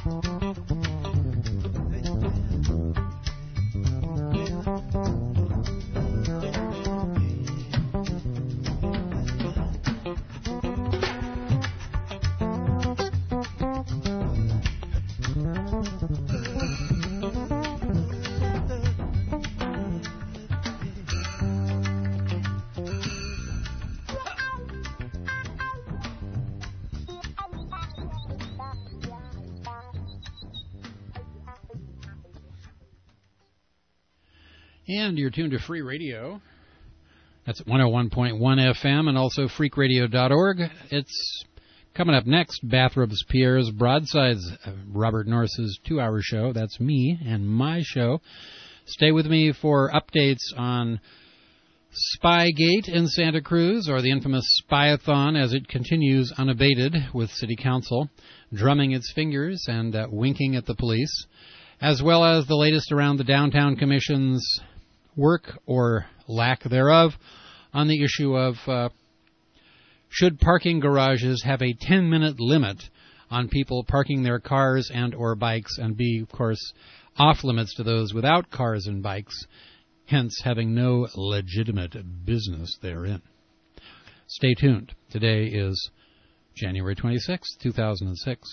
And you're tuned to Free Radio. That's at 101.1 FM and also freakradio.org. It's coming up next, Bathrobes, Pierre's Broadsides, Robert Norris's 2-hour show. That's me and my show. Stay with me for updates on Spygate in Santa Cruz, or the infamous Spy-a-thon as it continues unabated, with City Council drumming its fingers and winking at the police, as well as the latest around the Downtown Commission's work, or lack thereof, on the issue of should parking garages have a 10-minute limit on people parking their cars and or bikes, and be, of course, off-limits to those without cars and bikes, hence having no legitimate business therein. Stay tuned. Today is January 26, 2006.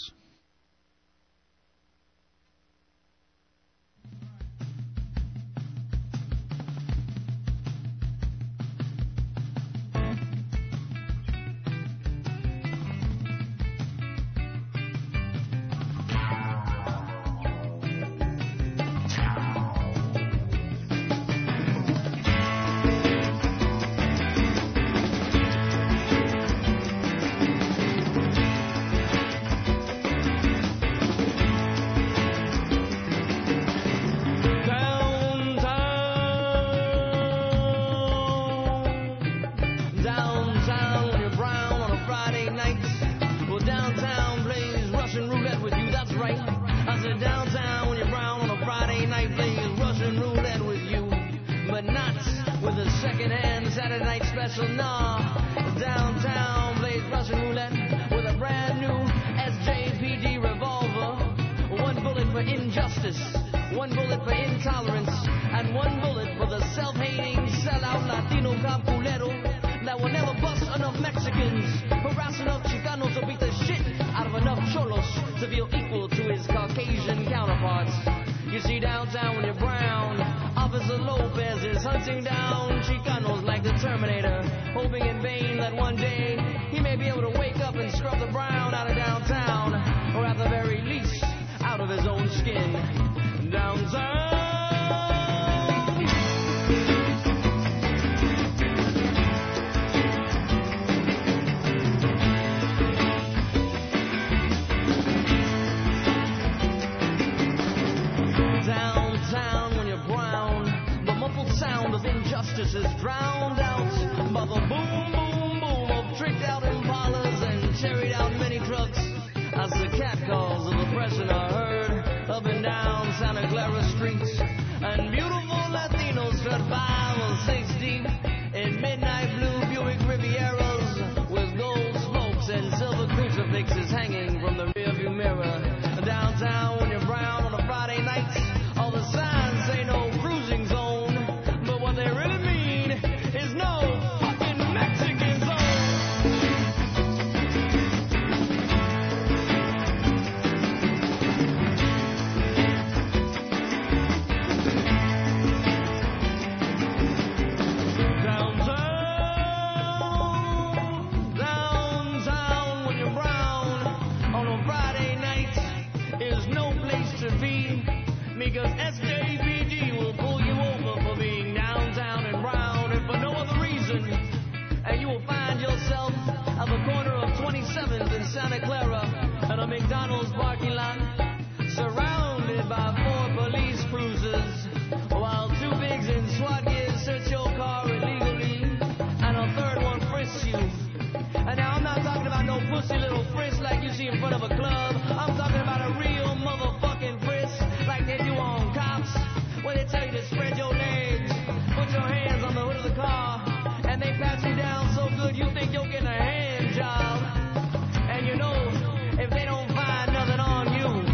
If they don't find nothing on you,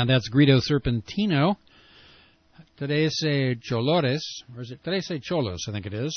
And that's Guido Serpentino. Teresa Cholores, or is it Teresa Cholos, I think it is.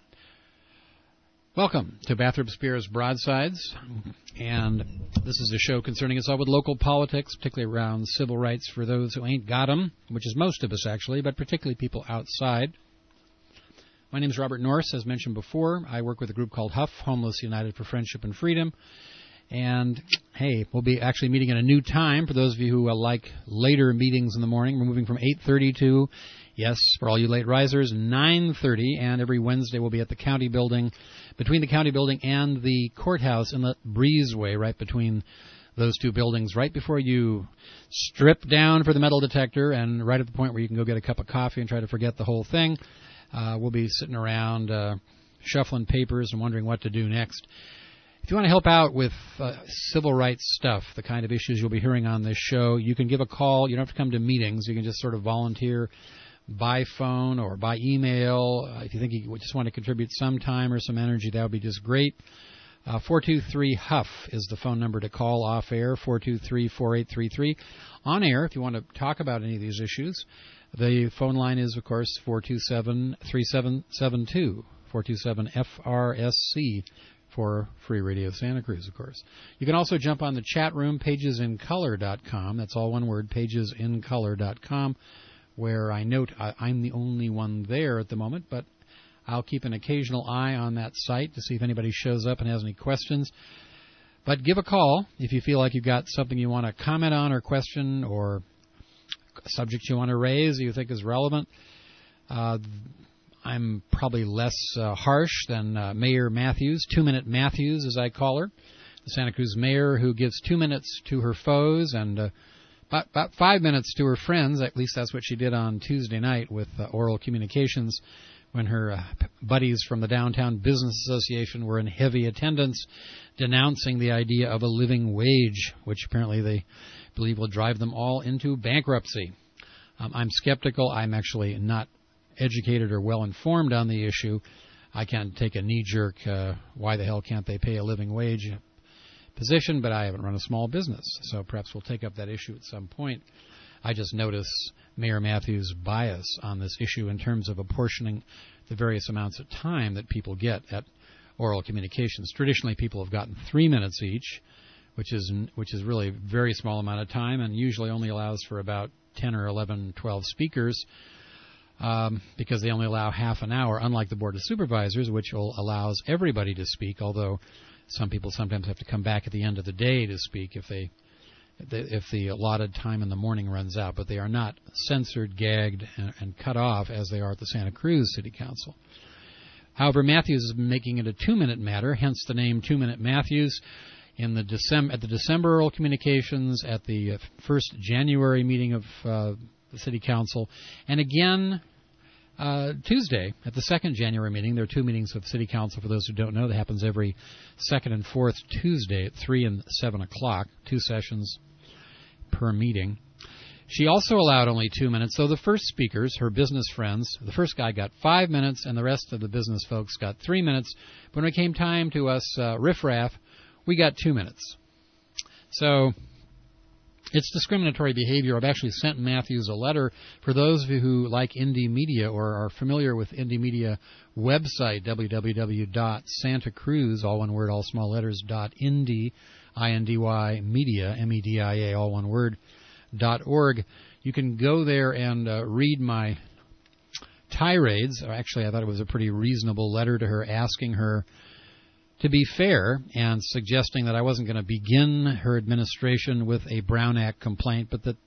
Welcome to Bathrop Spears Broadsides, and this is a show concerning us all with local politics, particularly around civil rights for those who ain't got 'em, which is most of us actually, but particularly people outside. My name is Robert Norse, as mentioned before. I work with a group called HUF, Homeless United for Friendship and Freedom, and hey, we'll be actually meeting at a new time for those of you who like later meetings in the morning. We're moving from 8:30 to, yes, for all you late risers, 9:30, and every Wednesday we'll be at the county building, between the county building and the courthouse in the breezeway, right between those two buildings, right before you strip down for the metal detector and right at the point where you can go get a cup of coffee and try to forget the whole thing. We'll be sitting around shuffling papers and wondering what to do next. If you want to help out with civil rights stuff, the kind of issues you'll be hearing on this show, you can give a call. You don't have to come to meetings. You can just sort of volunteer by phone or by email. If you think you just want to contribute some time or some energy, that would be just great. 423-HUF is the phone number to call off air, 423-4833. On air, if you want to talk about any of these issues, the phone line is, of course, 427-3772, 427-FRSC. For Free Radio Santa Cruz, of course. You can also jump on the chat room, pagesincolor.com. That's all one word, pagesincolor.com, where I note I'm the only one there at the moment, but I'll keep an occasional eye on that site to see if anybody shows up and has any questions. But give a call if you feel like you've got something you want to comment on or question or a subject you want to raise that you think is relevant. I'm probably less harsh than Mayor Matthews, 2-Minute Matthews, as I call her, the Santa Cruz mayor who gives 2 minutes to her foes and about 5 minutes to her friends. At least that's what she did on Tuesday night with Oral Communications when her buddies from the Downtown Business Association were in heavy attendance denouncing the idea of a living wage, which apparently they believe will drive them all into bankruptcy. I'm skeptical. I'm actually not educated or well-informed on the issue. I can't take a knee-jerk, why the hell can't they pay a living wage position, but I haven't run a small business, so perhaps we'll take up that issue at some point. I just notice Mayor Matthews' bias on this issue in terms of apportioning the various amounts of time that people get at Oral Communications. Traditionally, people have gotten 3 minutes each, which is really a very small amount of time and usually only allows for about 10 or 11, 12 speakers, because they only allow half an hour, unlike the Board of Supervisors, which allows everybody to speak, although some people sometimes have to come back at the end of the day to speak if the allotted time in the morning runs out. But they are not censored, gagged, and cut off as they are at the Santa Cruz City Council. However, Matthews is making it a 2-minute matter, hence the name 2-Minute Matthews. At the December Oral Communications, at the first January meeting of the City Council, and again Tuesday at the second January meeting. There are 2 meetings of City Council, for those who don't know. That happens every second and fourth Tuesday at 3 and 7 o'clock, 2 sessions per meeting. She also allowed only 2 minutes, though the first speakers, her business friends, the first guy got 5 minutes, and the rest of the business folks got 3 minutes. When it came time to us riffraff, we got 2 minutes. So it's discriminatory behavior. I've actually sent Matthews a letter. For those of you who like Indie Media or are familiar with Indie Media website, www.santacruz, all one word, all small letters, .indie, I-N-D-Y, media, M-E-D-I-A, all one word, .org. You can go there and read my tirades. Actually, I thought it was a pretty reasonable letter to her, asking her to be fair and suggesting that I wasn't going to begin her administration with a Brown Act complaint, but that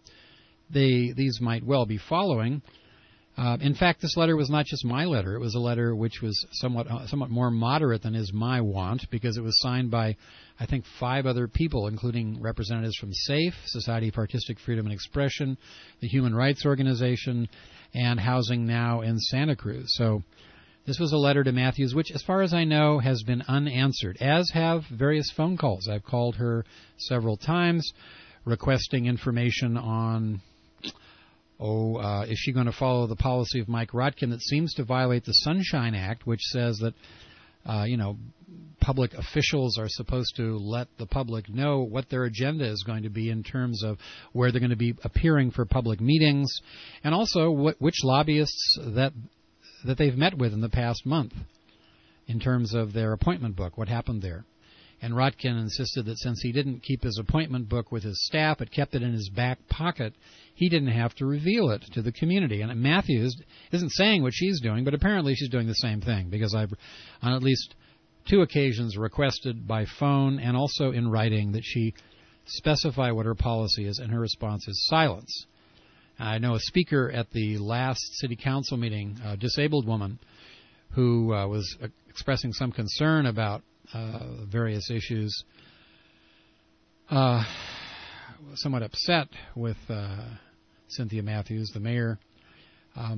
these might well be following. In fact, this letter was not just my letter. It was a letter which was somewhat more moderate than is my wont, because it was signed by, I think, 5 other people, including representatives from SAFE, Society for Artistic Freedom and Expression, the Human Rights Organization, and Housing Now in Santa Cruz. So this was a letter to Matthews, which, as far as I know, has been unanswered, as have various phone calls. I've called her several times requesting information on, is she going to follow the policy of Mike Rotkin that seems to violate the Sunshine Act, which says that, public officials are supposed to let the public know what their agenda is going to be in terms of where they're going to be appearing for public meetings, and also which lobbyists that they've met with in the past month in terms of their appointment book, what happened there. And Rotkin insisted that since he didn't keep his appointment book with his staff, but kept it in his back pocket, he didn't have to reveal it to the community. And Matthews isn't saying what she's doing, but apparently she's doing the same thing, because I've, on at least 2 occasions, requested by phone and also in writing that she specify what her policy is, and her response is silence. I know a speaker at the last city council meeting, a disabled woman, who was expressing some concern about various issues, somewhat upset with Cynthia Matthews, the mayor. I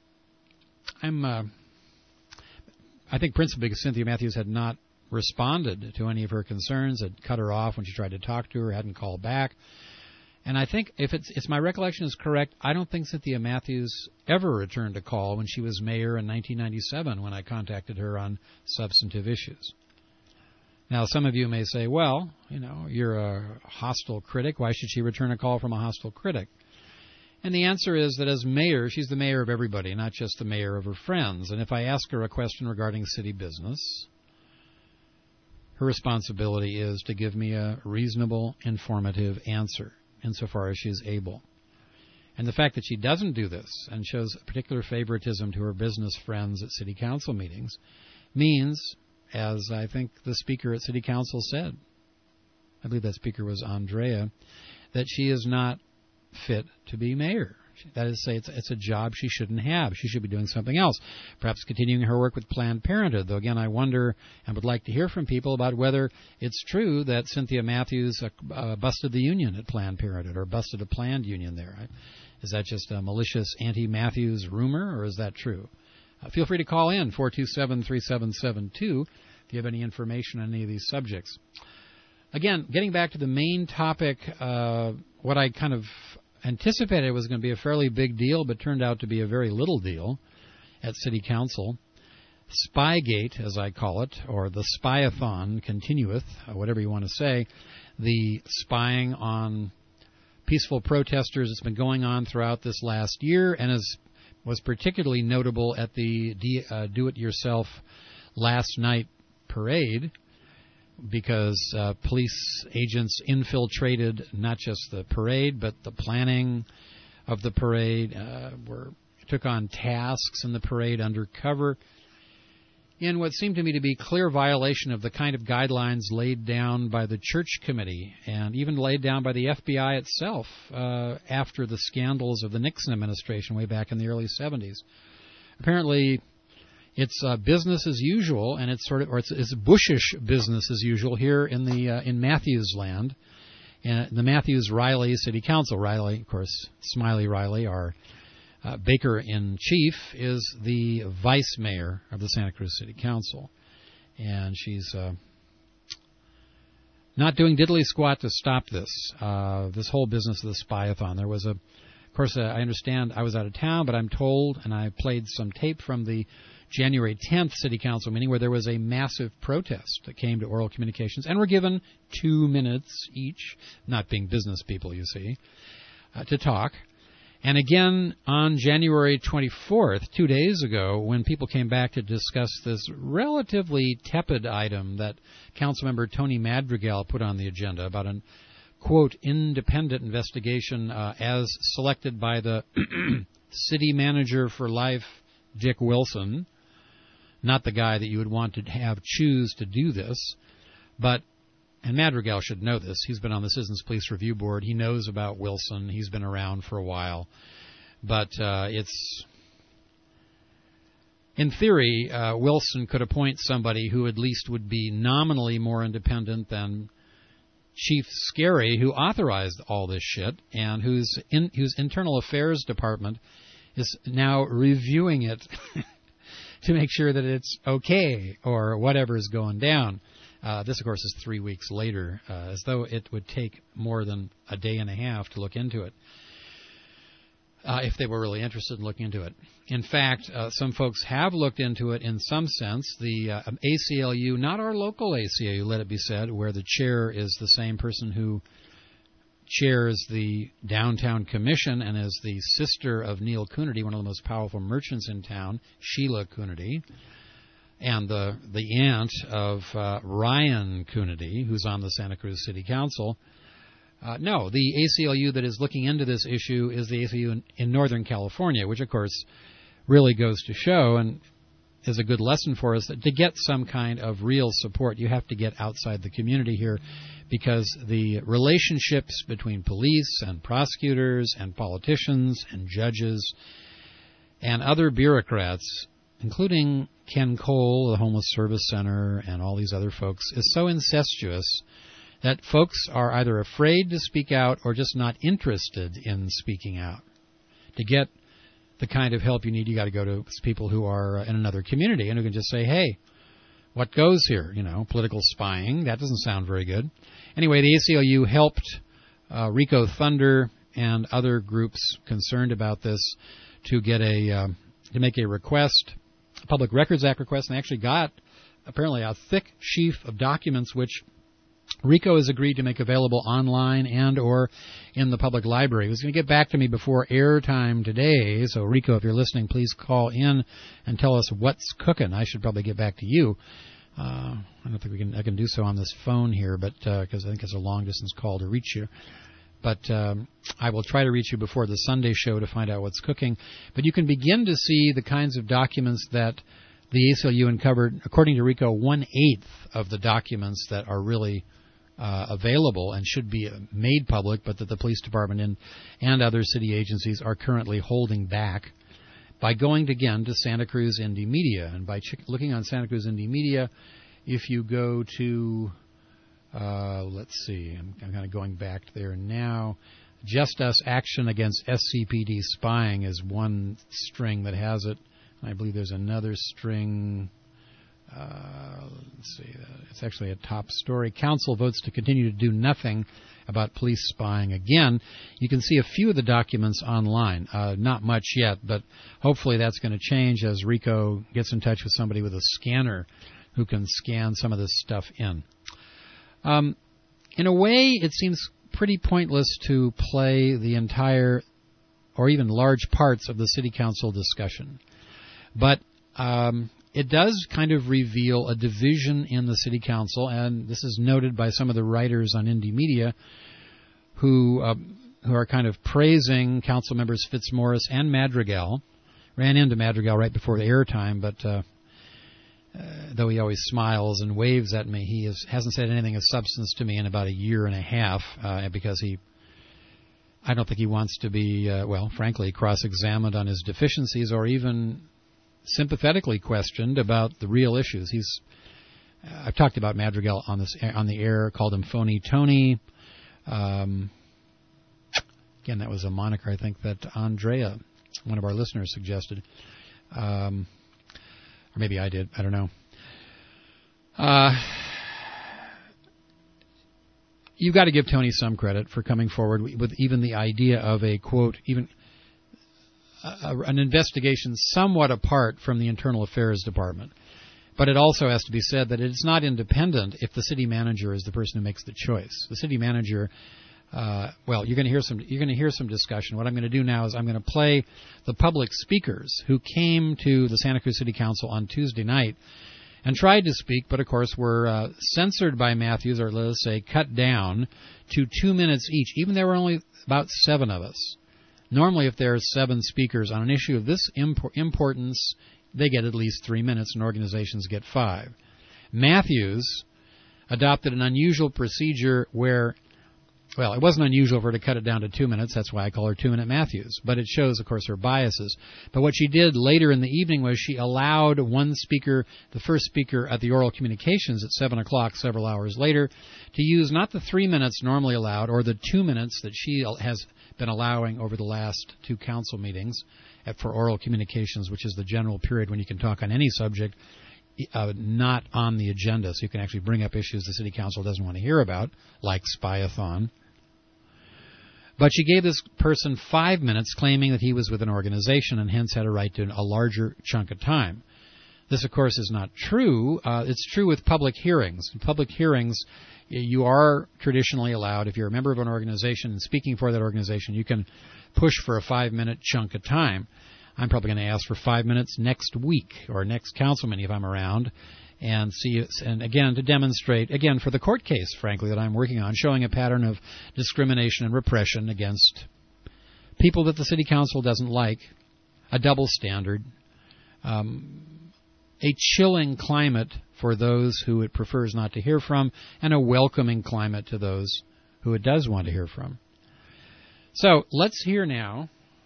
think principally because Cynthia Matthews had not responded to any of her concerns, had cut her off when she tried to talk to her, hadn't called back. And I think, if it's my recollection is correct, I don't think Cynthia Matthews ever returned a call when she was mayor in 1997 when I contacted her on substantive issues. Now, some of you may say, well, you're a hostile critic. Why should she return a call from a hostile critic? And the answer is that as mayor, she's the mayor of everybody, not just the mayor of her friends. And if I ask her a question regarding city business, her responsibility is to give me a reasonable, informative answer, insofar as she is able. And the fact that she doesn't do this and shows particular favoritism to her business friends at city council meetings means, as I think the speaker at city council said, I believe that speaker was Andrea, that she is not fit to be mayor. That is to say, it's a job she shouldn't have. She should be doing something else, perhaps continuing her work with Planned Parenthood. Though, again, I wonder and would like to hear from people about whether it's true that Cynthia Matthews busted the union at Planned Parenthood, or busted a planned union there. Is that just a malicious anti-Matthews rumor, or is that true? Feel free to call in, 427-3772, if you have any information on any of these subjects. Again, getting back to the main topic, what I kind of anticipated was going to be a fairly big deal, but turned out to be a very little deal at City Council. Spygate, as I call it, or the Spyathon continueth, whatever you want to say, the spying on peaceful protesters that's been going on throughout this last year, and was particularly notable at the do-it-yourself last night parade, because police agents infiltrated not just the parade, but the planning of the parade, took on tasks in the parade undercover, in what seemed to me to be clear violation of the kind of guidelines laid down by the church committee, and even laid down by the FBI itself after the scandals of the Nixon administration way back in the early 70s. Apparently, it's business as usual, and it's it's Bushish business as usual here in Matthews land, and the Matthews-Riley City Council. Riley, of course, Smiley Riley, our Baker-in-Chief, is the vice mayor of the Santa Cruz City Council, and she's not doing diddly squat to stop this whole business of the Spyathon. There was of course, I understand I was out of town, but I'm told, and I played some tape from the January 10th City Council meeting where there was a massive protest that came to Oral Communications and were given 2 minutes each, not being business people, you see, to talk. And again on January 24th, 2 days ago, when people came back to discuss this relatively tepid item that Councilmember Tony Madrigal put on the agenda about an, quote, independent investigation as selected by the city manager for life, Dick Wilson, not the guy that you would want to have choose to do this, but, and Madrigal should know this, he's been on the Citizens Police Review Board, he knows about Wilson, he's been around for a while, but it's, in theory, Wilson could appoint somebody who at least would be nominally more independent than Chief Scary, who authorized all this shit, and whose internal affairs department is now reviewing it to make sure that it's okay or whatever is going down. This, of course, is 3 weeks later, as though it would take more than a day and a half to look into it. if they were really interested in looking into it. In fact, some folks have looked into it in some sense. The ACLU, not our local ACLU, let it be said, where the chair is the same person who chairs the Downtown Commission and is the sister of Neil Coonerty, one of the most powerful merchants in town, Sheila Coonerty, and the aunt of Ryan Coonerty, who's on the Santa Cruz City Council. No, the ACLU that is looking into this issue is the ACLU in Northern California, which, of course, really goes to show and is a good lesson for us that to get some kind of real support, you have to get outside the community here, because the relationships between police and prosecutors and politicians and judges and other bureaucrats, including Ken Cole, the Homeless Service Center, and all these other folks, is so incestuous that folks are either afraid to speak out or just not interested in speaking out. To get the kind of help you need, you got to go to people who are in another community and who can just say, hey, what goes here? You know, political spying. That doesn't sound very good. Anyway, the ACLU helped Rico Thunder and other groups concerned about this to get to make a request, a Public Records Act request, and they actually got apparently a thick sheaf of documents which Rico has agreed to make available online and or in the public library. He was going to get back to me before airtime today, so Rico, if you're listening, please call in and tell us what's cooking. I should probably get back to you. I don't think I can do so on this phone here, but because I think it's a long-distance call to reach you. But I will try to reach you before the Sunday show to find out what's cooking. But you can begin to see the kinds of documents that the ACLU uncovered. According to Rico, 1/8 of the documents that are really available and should be made public, but that the police department and other city agencies are currently holding back by going again to Santa Cruz Indie Media. And by looking on Santa Cruz Indie Media, if you go to, let's see, I'm kind of going back there now. Just Us Action Against SCPD Spying is one string that has it. I believe there's another string. Let's see. It's actually a top story. Council votes to continue to do nothing about police spying again. You can see a few of the documents online. Not much yet, but hopefully that's going to change as Rico gets in touch with somebody with a scanner who can scan some of this stuff in. In a way, it seems pretty pointless to play the entire or even large parts of the city council discussion. But it does kind of reveal a division in the city council, and this is noted by some of the writers on Indie Media who are kind of praising council members Fitzmaurice and Madrigal. Ran into Madrigal right before the airtime, but though he always smiles and waves at me, he hasn't said anything of substance to me in about a year and a half because I don't think he wants to be, frankly, cross-examined on his deficiencies or even sympathetically questioned about the real issues. I've talked about Madrigal on the air, called him Phony Tony. Again, that was a moniker I think that Andrea, one of our listeners, suggested. Or maybe I did. I don't know. You've got to give Tony some credit for coming forward with even the idea of a, quote, even an investigation somewhat apart from the Internal Affairs Department. But it also has to be said that it's not independent if the city manager is the person who makes the choice. The city manager, you're going to hear some discussion. What I'm going to do now is I'm going to play the public speakers who came to the Santa Cruz City Council on Tuesday night and tried to speak, but of course were censored by Matthews, or let us say cut down to 2 minutes each, even there were only about 7 of us. Normally, if there are 7 speakers on an issue of this importance, they get at least 3 minutes, and organizations get 5. Matthews adopted an unusual procedure where, it wasn't unusual for her to cut it down to 2 minutes. That's why I call her 2-Minute Matthews. But it shows, of course, her biases. But what she did later in the evening was she allowed one speaker, the first speaker at the oral communications at 7 o'clock several hours later, to use not the 3 minutes normally allowed or the 2 minutes that she has been allowing over the last 2 council meetings for oral communications, which is the general period when you can talk on any subject not on the agenda, so you can actually bring up issues the city council doesn't want to hear about, like Spy-a-thon. But she gave this person 5 minutes, claiming that he was with an organization and hence had a right to a larger chunk of time. This, of course, is not true. It's true with public hearings. In public hearings, you are traditionally allowed, if you're a member of an organization and speaking for that organization, you can push for a 5-minute chunk of time. I'm probably going to ask for 5 minutes next week or next council meeting if I'm around, and again, to demonstrate, again, for the court case, frankly, that I'm working on, showing a pattern of discrimination and repression against people that the city council doesn't like, a double standard, a chilling climate for those who it prefers not to hear from, and a welcoming climate to those who it does want to hear from. So let's hear now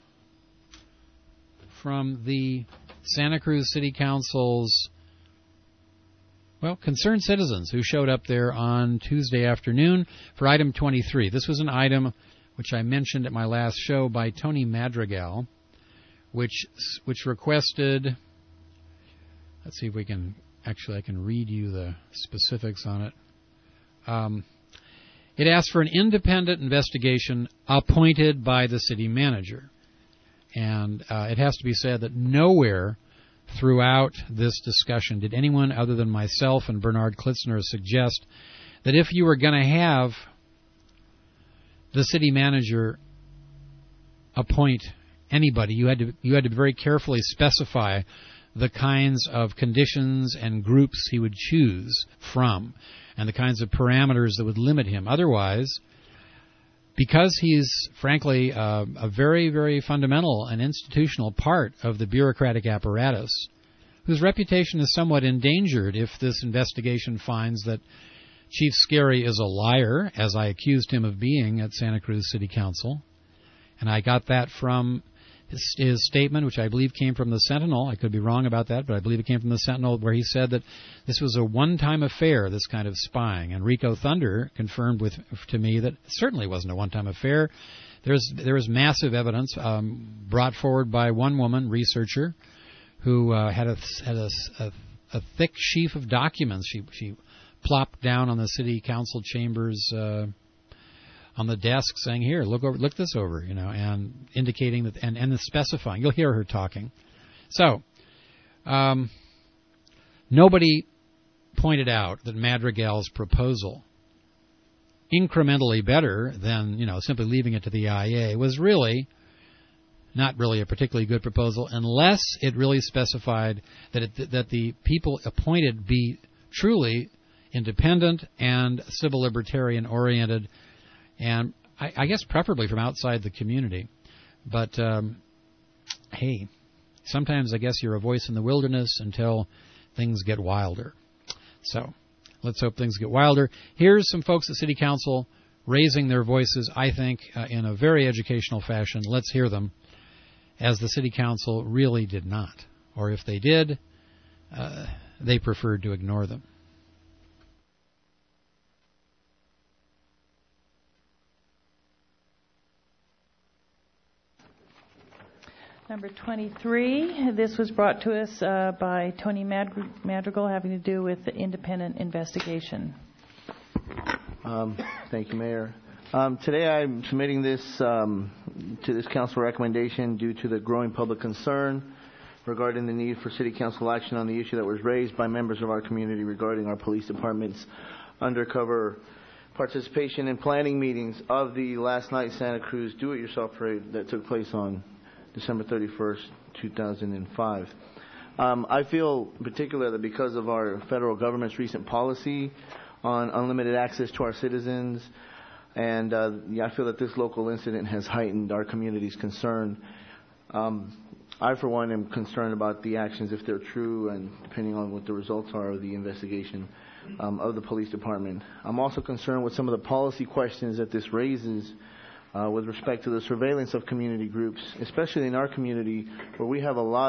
from the Santa Cruz City Council's, concerned citizens who showed up there on Tuesday afternoon for item 23. This was an item which I mentioned at my last show by Tony Madrigal, which requested, let's see if we can, actually I can read you the specifics on it. It asked for an independent investigation appointed by the city manager. And it has to be said that nowhere throughout this discussion did anyone other than myself and Bernard Klitzner suggest that if you were going to have the city manager appoint anybody, you had to very carefully specify the kinds of conditions and groups he would choose from and the kinds of parameters that would limit him. Otherwise, because he's, frankly, a very, very fundamental and institutional part of the bureaucratic apparatus, whose reputation is somewhat endangered if this investigation finds that Chief Scary is a liar, as I accused him of being at Santa Cruz City Council. And I got that from his statement, which I believe came from the Sentinel. I could be wrong about that, but I believe it came from the Sentinel, where he said that this was a one-time affair, this kind of spying. And Rico Thunder confirmed to me that it certainly wasn't a one-time affair. There was massive evidence brought forward by one woman, researcher, who had a thick sheaf of documents. She plopped down on the city council chambers on the desk, saying, "Here, look this over," and indicating that, and specifying. You'll hear her talking. So, nobody pointed out that Madrigal's proposal, incrementally better than simply leaving it to the IA, was really not really a particularly good proposal, unless it really specified that the people appointed be truly independent and civil libertarian oriented. And I guess preferably from outside the community. But, hey, sometimes I guess you're a voice in the wilderness until things get wilder. So let's hope things get wilder. Here's some folks at City Council raising their voices, I think, in a very educational fashion. Let's hear them, as the City Council really did not. Or if they did, they preferred to ignore them. Number 23, this was brought to us by Tony Madrigal, having to do with the independent investigation. Thank you, Mayor. Today I'm submitting this to this council recommendation due to the growing public concern regarding the need for city council action on the issue that was raised by members of our community regarding our police department's undercover participation in planning meetings of the last night Santa Cruz Do-It-Yourself Parade that took place on December 31st, 2005. I feel particularly that because of our federal government's recent policy on unlimited access to our citizens, and I feel that this local incident has heightened our community's concern. I, for one, am concerned about the actions, if they're true, and depending on what the results are of the investigation of the police department. I'm also concerned with some of the policy questions that this raises with respect to the surveillance of community groups, especially in our community, where we just have a lot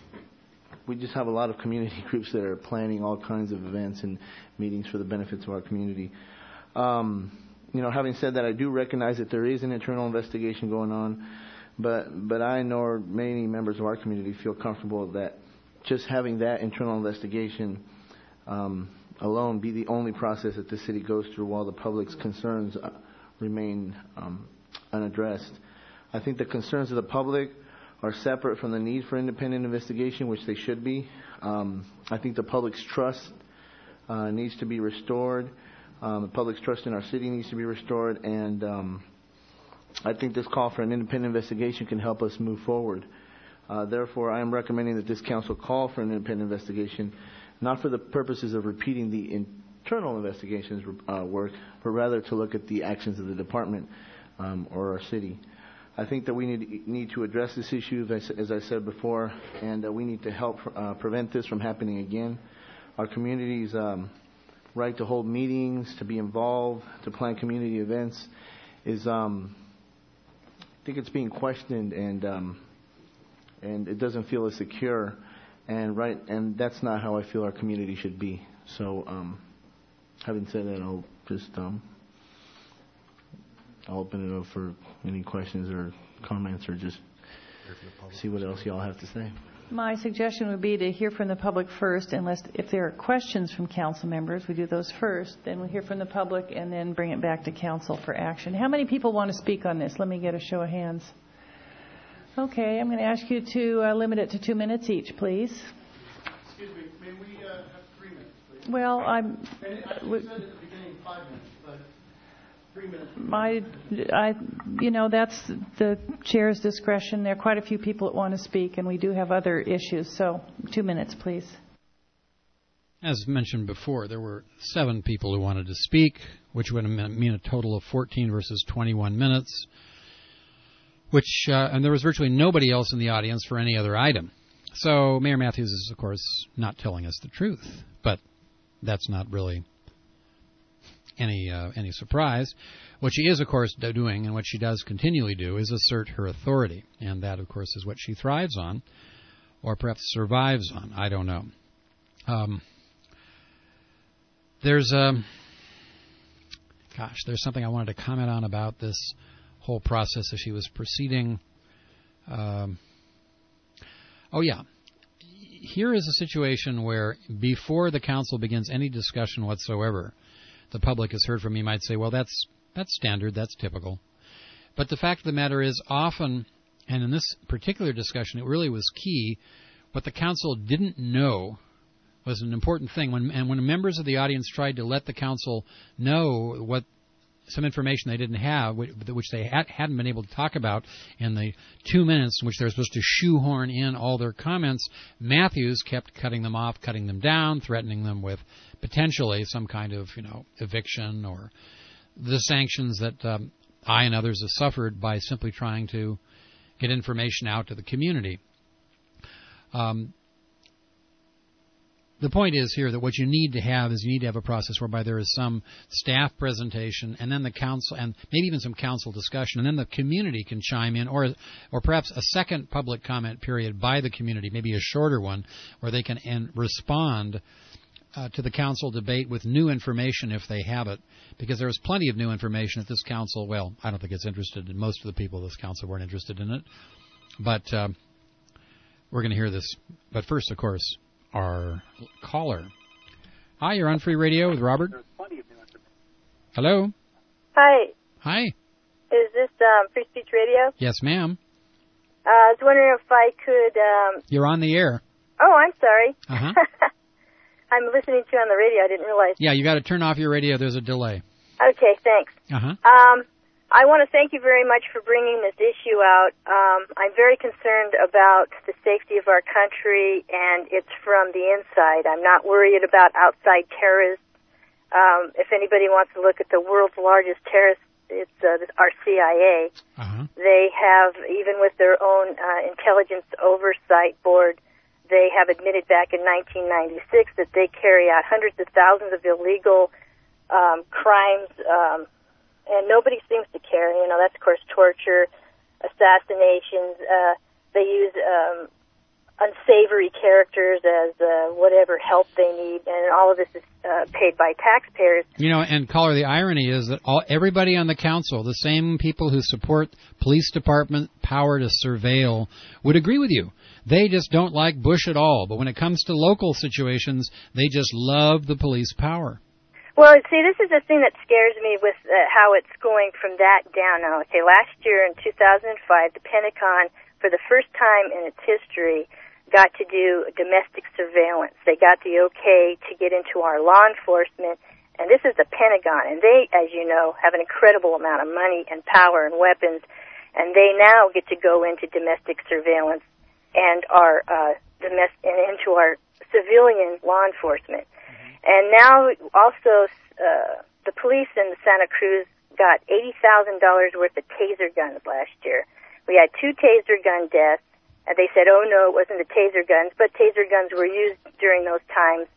of community groups that are planning all kinds of events and meetings for the benefits of our community. Having said that, I do recognize that there is an internal investigation going on, but I nor many members of our community feel comfortable that just having that internal investigation alone be the only process that the city goes through while the public's concerns remain unaddressed. I think the concerns of the public are separate from the need for independent investigation, which they should be. I think the public's trust needs to be restored. The public's trust in our city needs to be restored, and I think this call for an independent investigation can help us move forward. Therefore, I am recommending that this council call for an independent investigation, not for the purposes of repeating the internal investigations work, but rather to look at the actions of the department or our city. I think that we need to address this issue, as I said before, and we need to help prevent this from happening again. Our community's right to hold meetings, to be involved, to plan community events is, I think it's being questioned, and it doesn't feel as secure, and that's not how I feel our community should be. So, having said that, I'll just I'll open it up for any questions or comments, or just see what else y'all have to say. My suggestion would be to hear from the public first, unless if there are questions from council members, we do those first. Then we'll hear from the public and then bring it back to council for action. How many people want to speak on this? Let me get a show of hands. Okay, I'm going to ask you to limit it to 2 minutes each, please. Excuse me, may we have 3 minutes, please? Well, I said at the beginning 5 minutes, but 3 minutes. That's the chair's discretion. There are quite a few people that want to speak, and we do have other issues. So 2 minutes, please. As mentioned before, there were 7 people who wanted to speak, which would mean a total of 14 versus 21 minutes. And there was virtually nobody else in the audience for any other item. So Mayor Matthews is, of course, not telling us the truth, but that's not really any surprise. What she is, of course, doing, and what she does continually do, is assert her authority, and that, of course, is what she thrives on, or perhaps survives on. I don't know. There's something I wanted to comment on about this whole process as she was proceeding. Here is a situation where before the council begins any discussion whatsoever, the public has heard from me, might say, well, that's standard, that's typical. But the fact of the matter is, often, and in this particular discussion, it really was key, what the council didn't know was an important thing. When members of the audience tried to let the council know what some information they didn't have, which they hadn't been able to talk about in the 2 minutes in which they were supposed to shoehorn in all their comments, Matthews kept cutting them off, cutting them down, threatening them with potentially some kind of, eviction or the sanctions that I and others have suffered by simply trying to get information out to the community. The point is here that what you need to have a process whereby there is some staff presentation, and then the council, and maybe even some council discussion, and then the community can chime in, or perhaps a second public comment period by the community, maybe a shorter one, where they can respond to the council debate with new information if they have it, because there is plenty of new information that this council, well, I don't think it's interested in. Most of the people of this council weren't interested in it, but we're going to hear this. But first, of course, our caller. Hi, you're on Free Radio with Robert. Hello. Hi. Hi. Is this Free Speech Radio? Yes, ma'am. I was wondering if I could... You're on the air. Oh, I'm sorry. Uh-huh. I'm listening to you on the radio. I didn't realize. Yeah, you got to turn off your radio. There's a delay. Okay, thanks. Uh-huh. I want to thank you very much for bringing this issue out. I'm very concerned about the safety of our country, and it's from the inside. I'm not worried about outside terrorists. If anybody wants to look at the world's largest terrorist, it's our CIA. Uh-huh. They have, even with their own intelligence oversight board, they have admitted back in 1996 that they carry out hundreds of thousands of illegal crimes, and nobody seems to care. That's, of course, torture, assassinations. They use unsavory characters as whatever help they need, and all of this is paid by taxpayers. And caller, the irony is that everybody on the council, the same people who support police department power to surveil, would agree with you. They just don't like Bush at all. But when it comes to local situations, they just love the police power. Well, see, this is the thing that scares me with how it's going from that down now. Okay, last year in 2005, the Pentagon, for the first time in its history, got to do domestic surveillance. They got the okay to get into our law enforcement, and this is the Pentagon, and they, as you know, have an incredible amount of money and power and weapons, and they now get to go into domestic surveillance and into our civilian law enforcement. And now also the police in Santa Cruz got $80,000 worth of taser guns last year. We had 2 taser gun deaths, and they said, oh, no, it wasn't the taser guns, but taser guns were used during those times.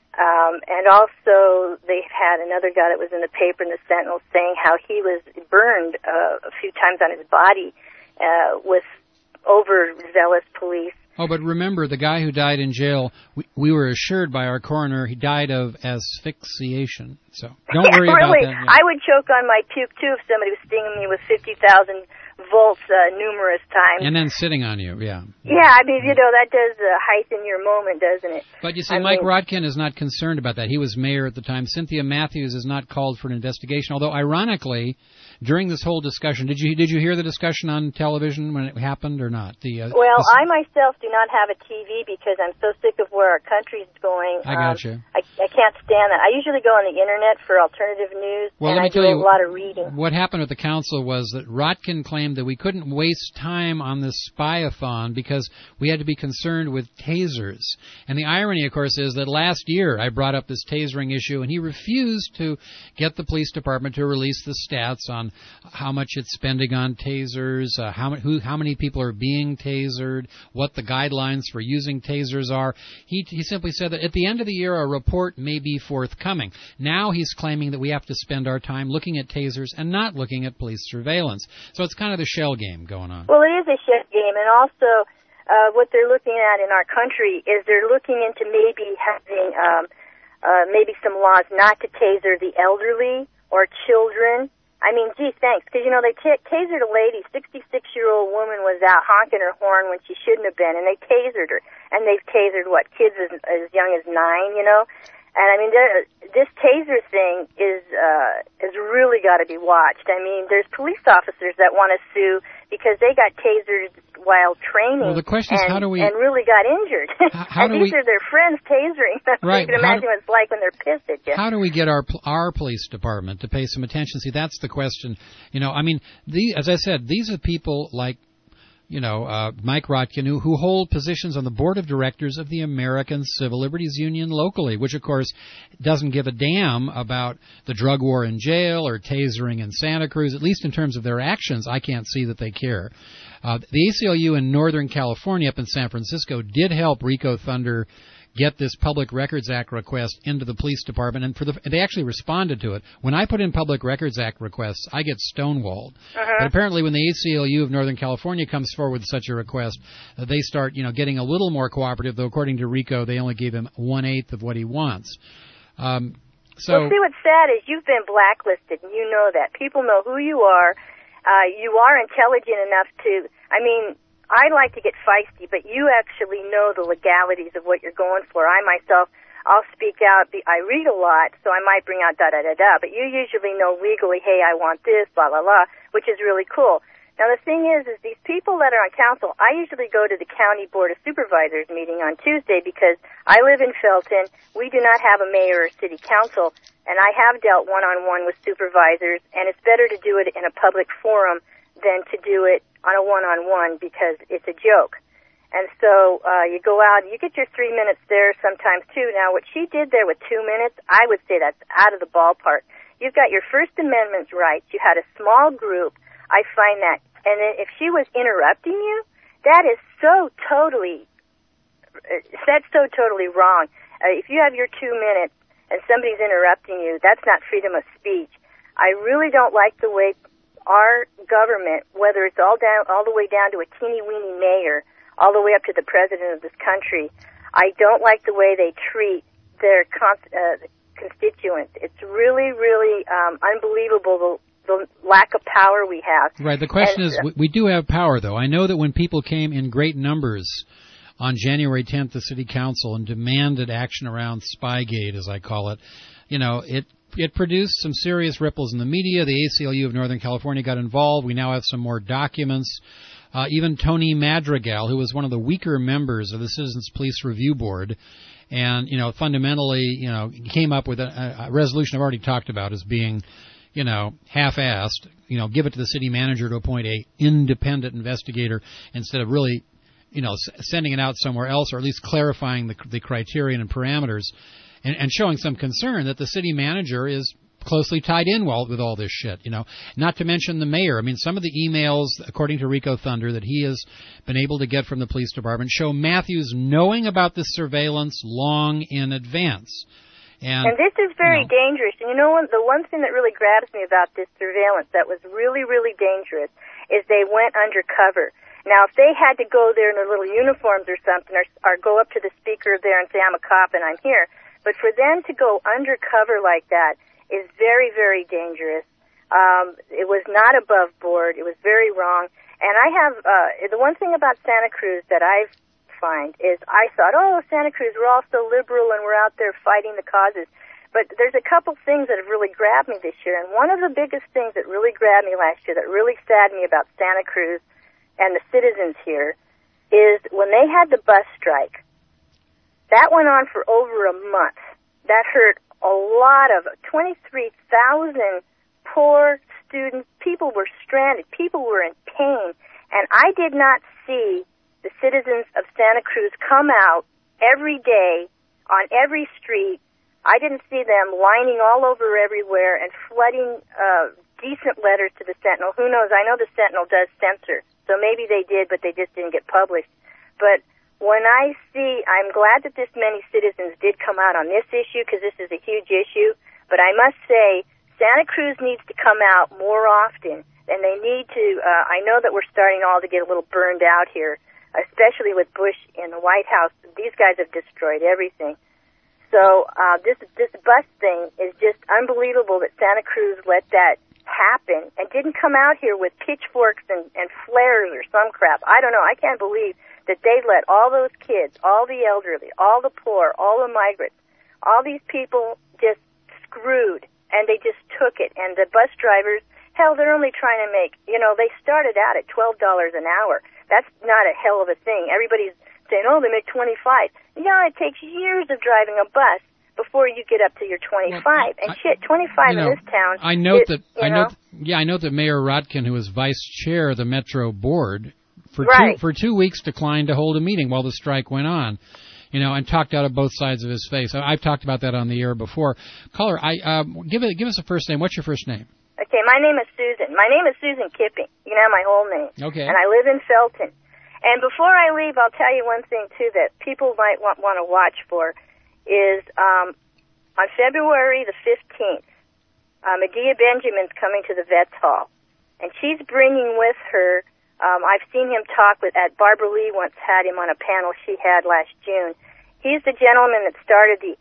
And also they had another guy that was in the paper in the Sentinel saying how he was burned a few times on his body with overzealous police. Oh, but remember, the guy who died in jail, we were assured by our coroner he died of asphyxiation. So don't worry about that. Yeah. I would choke on my puke, too, if somebody was stinging me with 50,000 volts numerous times. And then sitting on you, yeah. Yeah, I mean, that does heighten your moment, doesn't it? But you see, Mike Rodkin is not concerned about that. He was mayor at the time. Cynthia Matthews is not called for an investigation, although, ironically, during this whole discussion, did you hear the discussion on television when it happened or not? I myself do not have a TV because I'm so sick of where our country's going. I got you. I can't stand that. I usually go on the internet for alternative news, and I do a lot of reading. What happened at the council was that Rodkin claimed that we couldn't waste time on this spy-a-thon because we had to be concerned with tasers. And the irony, of course, is that last year I brought up this tasering issue, and he refused to get the police department to release the stats on how much it's spending on tasers, how many people are being tasered, what the guidelines for using tasers are. He simply said that at the end of the year a report may be forthcoming. Now he's claiming that we have to spend our time looking at tasers and not looking at police surveillance. So it's kind of the shell game going on. Well, it is a shell game, and also what they're looking at in our country is they're looking into maybe having maybe some laws not to taser the elderly or children. I mean, gee, thanks, because, they tasered a lady, 66-year-old woman was out honking her horn when she shouldn't have been, and they tasered her. And they've tasered, kids as young as 9, And, I mean, this taser thing is really got to be watched. I mean, there's police officers that want to sue because they got tasered while training. Well, the question is, how do we... And really got injured. And these are their friends tasering them. Right. So you can imagine what it's like when they're pissed at you. How do we get our police department to pay some attention? See, that's the question. I mean, as I said, these are people like... Mike Rodkin, who hold positions on the board of directors of the American Civil Liberties Union locally, which, of course, doesn't give a damn about the drug war in jail or tasering in Santa Cruz. At least in terms of their actions, I can't see that they care. The ACLU in Northern California up in San Francisco did help Rico Thunder get this Public Records Act request into the police department, and they actually responded to it. When I put in Public Records Act requests, I get stonewalled. But apparently when the ACLU of Northern California comes forward with such a request, they start, getting a little more cooperative, though according to Rico, they only gave him 1/8 of what he wants. Well, see, what's sad is you've been blacklisted, and you know that. People know who you are. You are intelligent enough to, I like to get feisty, but you actually know the legalities of what you're going for. I myself, I'll speak out. I read a lot, so I might bring out da-da-da-da, but you usually know legally, hey, I want this, blah, blah, blah, which is really cool. Now, the thing is these people that are on council, I usually go to the County Board of Supervisors meeting on Tuesday because I live in Felton. We do not have a mayor or city council, and I have dealt one-on-one with supervisors, and it's better to do it in a public forum than to do it on a one-on-one because it's a joke. And so you go out, you get your 3 minutes there sometimes too. Now, what she did there with 2 minutes, I would say that's out of the ballpark. You've got your First Amendment rights. You had a small group. I find that. And then if she was interrupting you, that's so totally wrong. If you have your 2 minutes and somebody's interrupting you, that's not freedom of speech. I really don't like the way our government, whether it's all the way down to a teeny-weeny mayor, all the way up to the president of this country, I don't like the way they treat their constituents. It's really, really unbelievable the lack of power we have. Right. The question is, we do have power, though. I know that when people came in great numbers on January 10th, the city council, and demanded action around Spygate, as I call it, it produced some serious ripples in the media. The ACLU of Northern California got involved. We now have some more documents. Even Tony Madrigal, who was one of the weaker members of the Citizens Police Review Board, and, fundamentally, came up with a resolution I've already talked about as being, half-assed. Give it to the city manager to appoint a independent investigator instead of really, sending it out somewhere else, or at least clarifying the criterion and parameters, and showing some concern that the city manager is closely tied in with all this shit, Not to mention the mayor. I mean, some of the emails, according to Rico Thunder, that he has been able to get from the police department show Matthews knowing about this surveillance long in advance. And this is very dangerous. And the one thing that really grabs me about this surveillance that was really, really dangerous is they went undercover. Now, if they had to go there in their little uniforms or something, or go up to the speaker there and say, I'm a cop and I'm here, but for them to go undercover like that is very, very dangerous. It was not above board. It was very wrong. And I have, the one thing about Santa Cruz that I find is I thought, Santa Cruz, we're all so liberal and we're out there fighting the causes. But there's a couple things that have really grabbed me this year. And one of the biggest things that really grabbed me last year, that really saddened me about Santa Cruz and the citizens here, is when they had the bus strike. That went on for over a month. That hurt a lot of 23,000 poor students. People were stranded. People were in pain. And I did not see the citizens of Santa Cruz come out every day on every street. I didn't see them lining all over everywhere and flooding decent letters to the Sentinel. Who knows? I know the Sentinel does censor, so maybe they did, but they just didn't get published. But when I'm glad that this many citizens did come out on this issue, because this is a huge issue, but I must say Santa Cruz needs to come out more often, and they need to, I know that we're starting all to get a little burned out here, especially with Bush in the White House. These guys have destroyed everything. So this bus thing is just unbelievable that Santa Cruz let that happen and didn't come out here with pitchforks and flares or some crap. I don't know. I can't believe that they let all those kids, all the elderly, all the poor, all the migrants, all these people just screwed, and they just took it. And the bus drivers, hell, they're only trying to make, they started out at $12 an hour. That's not a hell of a thing. Everybody's saying, they make 25. Yeah, it takes years of driving a bus before you get up to your 25. Well, and 25 in this town. I note that Mayor Rotkin, who is vice chair of the Metro Board, for 2 weeks declined to hold a meeting while the strike went on, and talked out of both sides of his face. I've talked about that on the air before. Caller, give us a first name. What's your first name? Okay, my name is Susan. My name is Susan Kipping. You can have my whole name. Okay. And I live in Felton. And before I leave, I'll tell you one thing, too, that people might want to watch for is on February the 15th, Medea Benjamin's coming to the Vets Hall. And she's bringing with her, I've seen him talk at Barbara Lee once had him on a panel she had last June. He's the gentleman that started the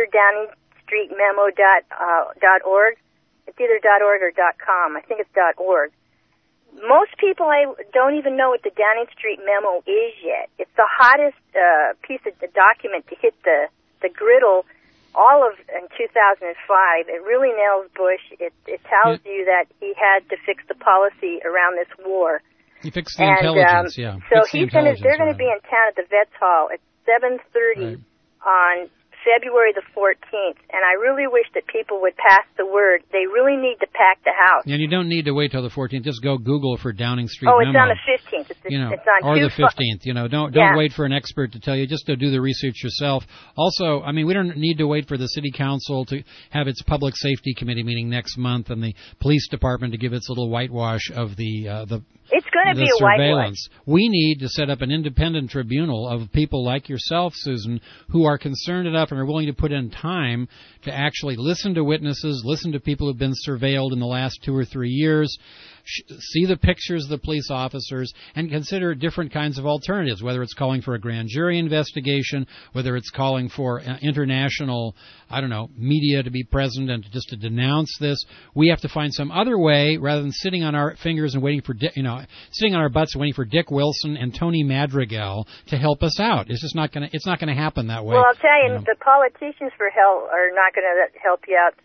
AfterDowningStreetMemo.org. It's either .org or .com. I think it's .org. Most people don't even know what the Downing Street Memo is yet. It's the hottest piece of the document to hit the griddle all of in 2005. It really nails Bush. It tells you that he had to fix the policy around this war. He fixed the intelligence, yeah. So they're going to be in town at the Vets Hall at 7:30 on February the 14th, and I really wish that people would pass the word. They really need to pack the house. And you don't need to wait till the 14th. Just go Google for Downing Street Memo. Memo. It's on the 15th. It's on or the 15th. Don't wait for an expert to tell you. Just to do the research yourself. Also, I mean, we don't need to wait for the city council to have its public safety committee meeting next month and the police department to give its little whitewash of the It's going to be a surveillance. whitewash. We need to set up an independent tribunal of people like yourself, Susan, who are concerned enough and are willing to put in time to actually listen to witnesses, listen to people who've been surveilled in the last 2 or 3 years, see the pictures of the police officers, and consider different kinds of alternatives, whether it's calling for a grand jury investigation, whether it's calling for international, media to be present and just to denounce this. We have to find some other way rather than sitting on our fingers and waiting for, sitting on our butts and waiting for Dick Wilson and Tony Madrigal to help us out. It's just not going to happen that way. Well, I'll tell you, the politicians for hell are not going to help you out. So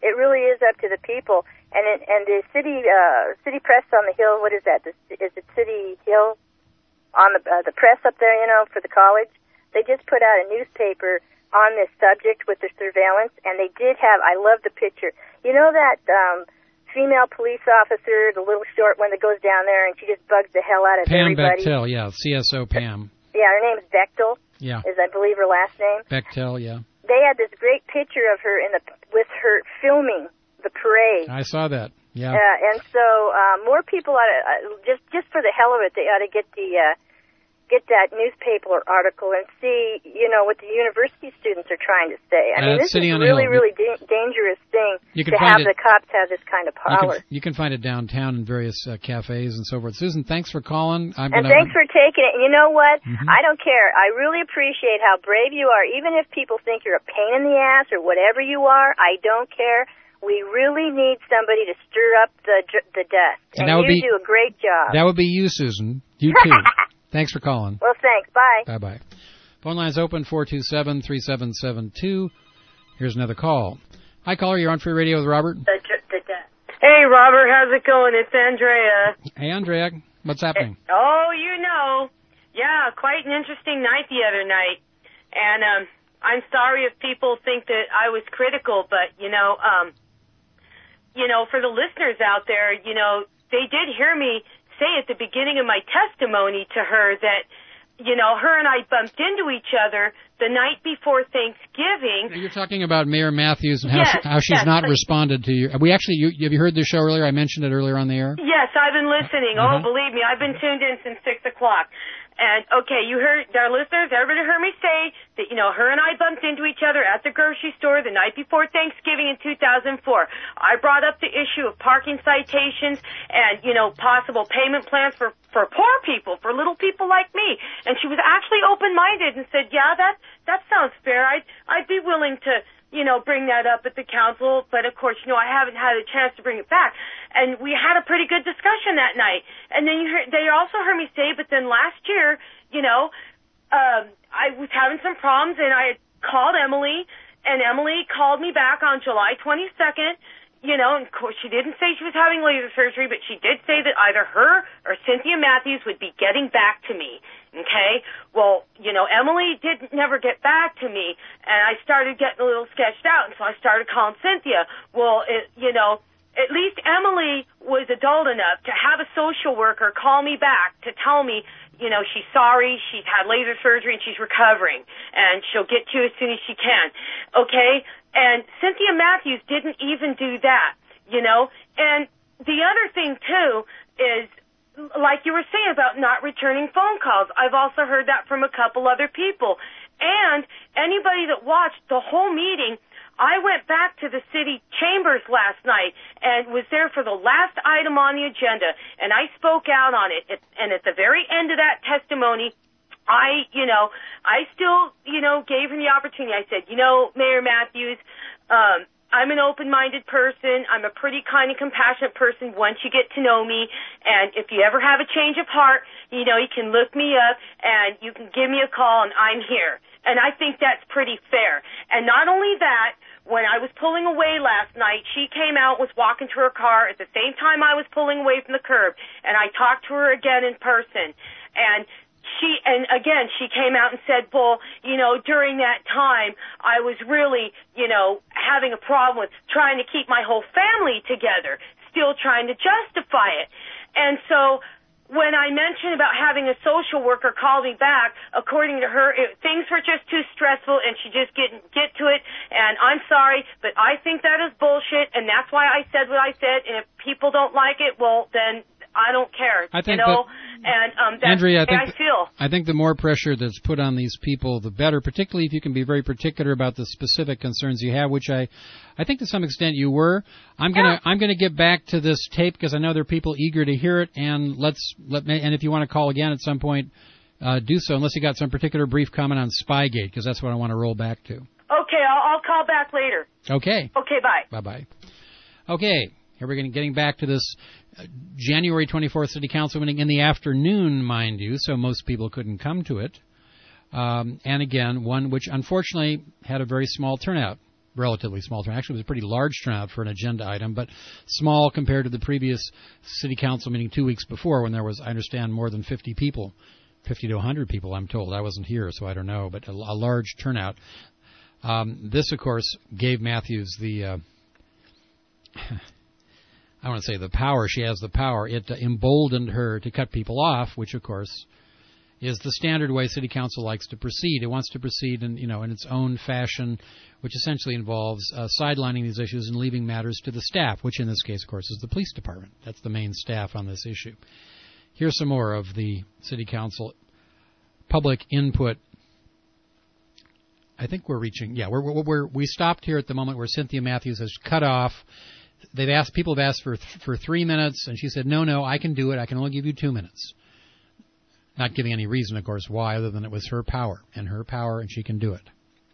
It really is up to the people. And the city press on the hill, what is that? Is it City Hill? On the press up there, for the college, they just put out a newspaper on this subject with the surveillance, and they did have, I love the picture. You know that female police officer, the little short one that goes down there, and she just bugs the hell out of Pam everybody? Bechtel, yeah, CSO Pam. Yeah, her name's Bechtel. Yeah. Is, I believe, her last name. Bechtel, yeah. They had this great picture of her with her filming the parade. I saw that. Yeah. And so more people ought to, just for the hell of it, they ought to get that newspaper article and see, what the university students are trying to say. I mean, this is a really dangerous thing to have the cops have this kind of power. You can find it downtown in various cafes and so forth. Susan, thanks for calling. Thanks for taking it. And you know what? Mm-hmm. I don't care. I really appreciate how brave you are. Even if people think you're a pain in the ass or whatever you are, I don't care. We really need somebody to stir up the dust. And you do a great job. That would be you, Susan. You too. Thanks for calling. Well, thanks. Bye. Bye-bye. Phone line's open, 427-3772. Here's another call. Hi, caller. You're on Free Radio with Robert. Hey, Robert. How's it going? It's Andrea. Hey, Andrea. What's happening? Yeah, quite an interesting night the other night. And I'm sorry if people think that I was critical, but, for the listeners out there, they did hear me say at the beginning of my testimony to her that, her and I bumped into each other the night before Thanksgiving. You're talking about Mayor Matthews and how she's not responded to you. Have you heard the show earlier? I mentioned it earlier on the air. Yes, I've been listening. Uh-huh. Oh, believe me, I've been tuned in since 6 o'clock. And, okay, you heard, our listeners, everybody heard me say that, her and I bumped into each other at the grocery store the night before Thanksgiving in 2004. I brought up the issue of parking citations and, possible payment plans for poor people, for little people like me. And she was actually open-minded and said, yeah, that sounds fair. I'd be willing to, bring that up at the council, but of course, I haven't had a chance to bring it back. And we had a pretty good discussion that night. And then they also heard me say, but then last year, I was having some problems and I had called Emily, and Emily called me back on July 22nd. And of course, she didn't say she was having laser surgery, but she did say that either her or Cynthia Matthews would be getting back to me. Okay? Well, Emily never get back to me, and I started getting a little sketched out, and so I started calling Cynthia. Well, at least Emily was adult enough to have a social worker call me back to tell me, she's sorry, she's had laser surgery, and she's recovering, and she'll get to you as soon as she can. Okay? And Cynthia Matthews didn't even do that, And the other thing, too, is, like you were saying about not returning phone calls, I've also heard that from a couple other people. And anybody that watched the whole meeting, I went back to the city chambers last night and was there for the last item on the agenda, and I spoke out on it. And at the very end of that testimony, I still, gave him the opportunity. I said, Mayor Matthews, I'm an open-minded person. I'm a pretty kind and compassionate person once you get to know me. And if you ever have a change of heart, you can look me up and you can give me a call and I'm here. And I think that's pretty fair. And not only that, when I was pulling away last night, she came out, was walking to her car at the same time I was pulling away from the curb. And I talked to her again in person. And she came out and said, well, during that time, I was really, having a problem with trying to keep my whole family together, still trying to justify it. And so when I mentioned about having a social worker call me back, according to her, things were just too stressful and she just couldn't get to it. And I'm sorry, but I think that is bullshit, and that's why I said what I said. And if people don't like it, well, then I don't care. I think that's Andrea, how I feel. I think the more pressure that's put on these people, the better, particularly if you can be very particular about the specific concerns you have, which I think to some extent you were. I'm gonna get back to this tape because I know there are people eager to hear it, and and if you want to call again at some point, do so, unless you got some particular brief comment on Spygate, because that's what I want to roll back to. Okay, I'll call back later. Okay. Okay, bye. Bye-bye. Okay, here we're getting back to this January 24th City Council meeting in the afternoon, mind you, so most people couldn't come to it. And again, one which unfortunately had a very small turnout. relatively small turnout. Actually, it was a pretty large turnout for an agenda item, but small compared to the previous city council meeting 2 weeks before when there was, I understand, more than 50 people, 50 to 100 people, I'm told. I wasn't here, so I don't know, but a large turnout. This, of course, gave Matthews the, I want to say the power. She has the power. It emboldened her to cut people off, which, of course, is the standard way city council likes to proceed. It wants to proceed in its own fashion, which essentially involves sidelining these issues and leaving matters to the staff, which in this case, of course, is the police department. That's the main staff on this issue. Here's some more of the city council public input. I think we're reaching. Yeah, we stopped here at the moment where Cynthia Matthews has cut off. People have asked for 3 minutes, and she said, no, I can do it. I can only give you 2 minutes. Not giving any reason, of course, why, other than it was her power, and she can do it.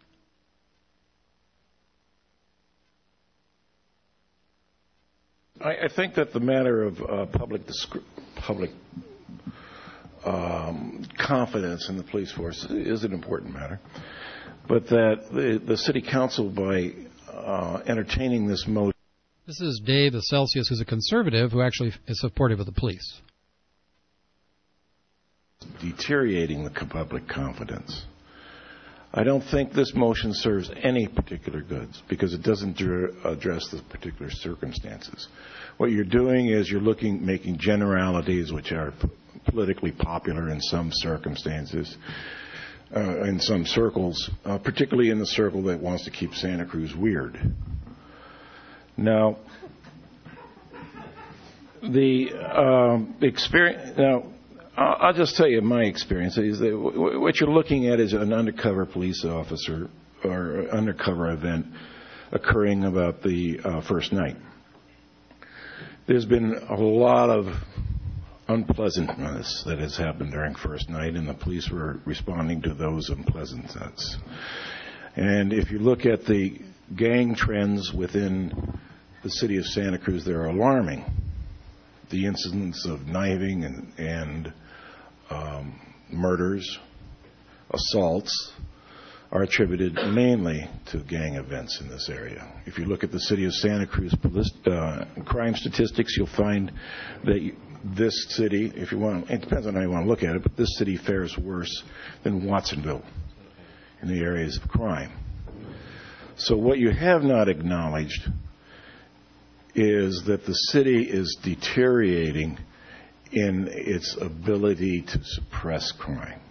I think that the matter of public confidence in the police force is an important matter, but that the city council, by entertaining this motion... This is Dave Celsius, who's a conservative, who actually is supportive of the police. Deteriorating the public confidence. I don't think this motion serves any particular goods because it doesn't address the particular circumstances. What you're doing is you're making generalities which are politically popular in some circumstances, in some circles, particularly in the circle that wants to keep Santa Cruz weird. Now, the experience. Now, I'll just tell you my experience is that what you're looking at is an undercover police officer or undercover event occurring about the first night. There's been a lot of unpleasantness that has happened during first night, and the police were responding to those unpleasantness. And if you look at the gang trends within the city of Santa Cruz, they're alarming. The incidents of knifing and murders, assaults, are attributed mainly to gang events in this area. If you look at the city of Santa Cruz crime statistics, you'll find that this city, if you want, it depends on how you want to look at it, but this city fares worse than Watsonville in the areas of crime. So what you have not acknowledged is that the city is deteriorating in its ability to suppress crime.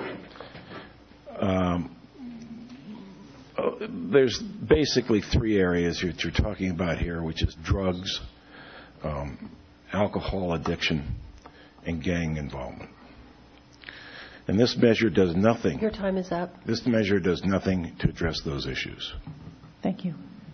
There's basically 3 areas that you're talking about here, which is drugs, alcohol addiction, and gang involvement. And this measure does nothing. Your time is up. This measure does nothing to address those issues. Thank you.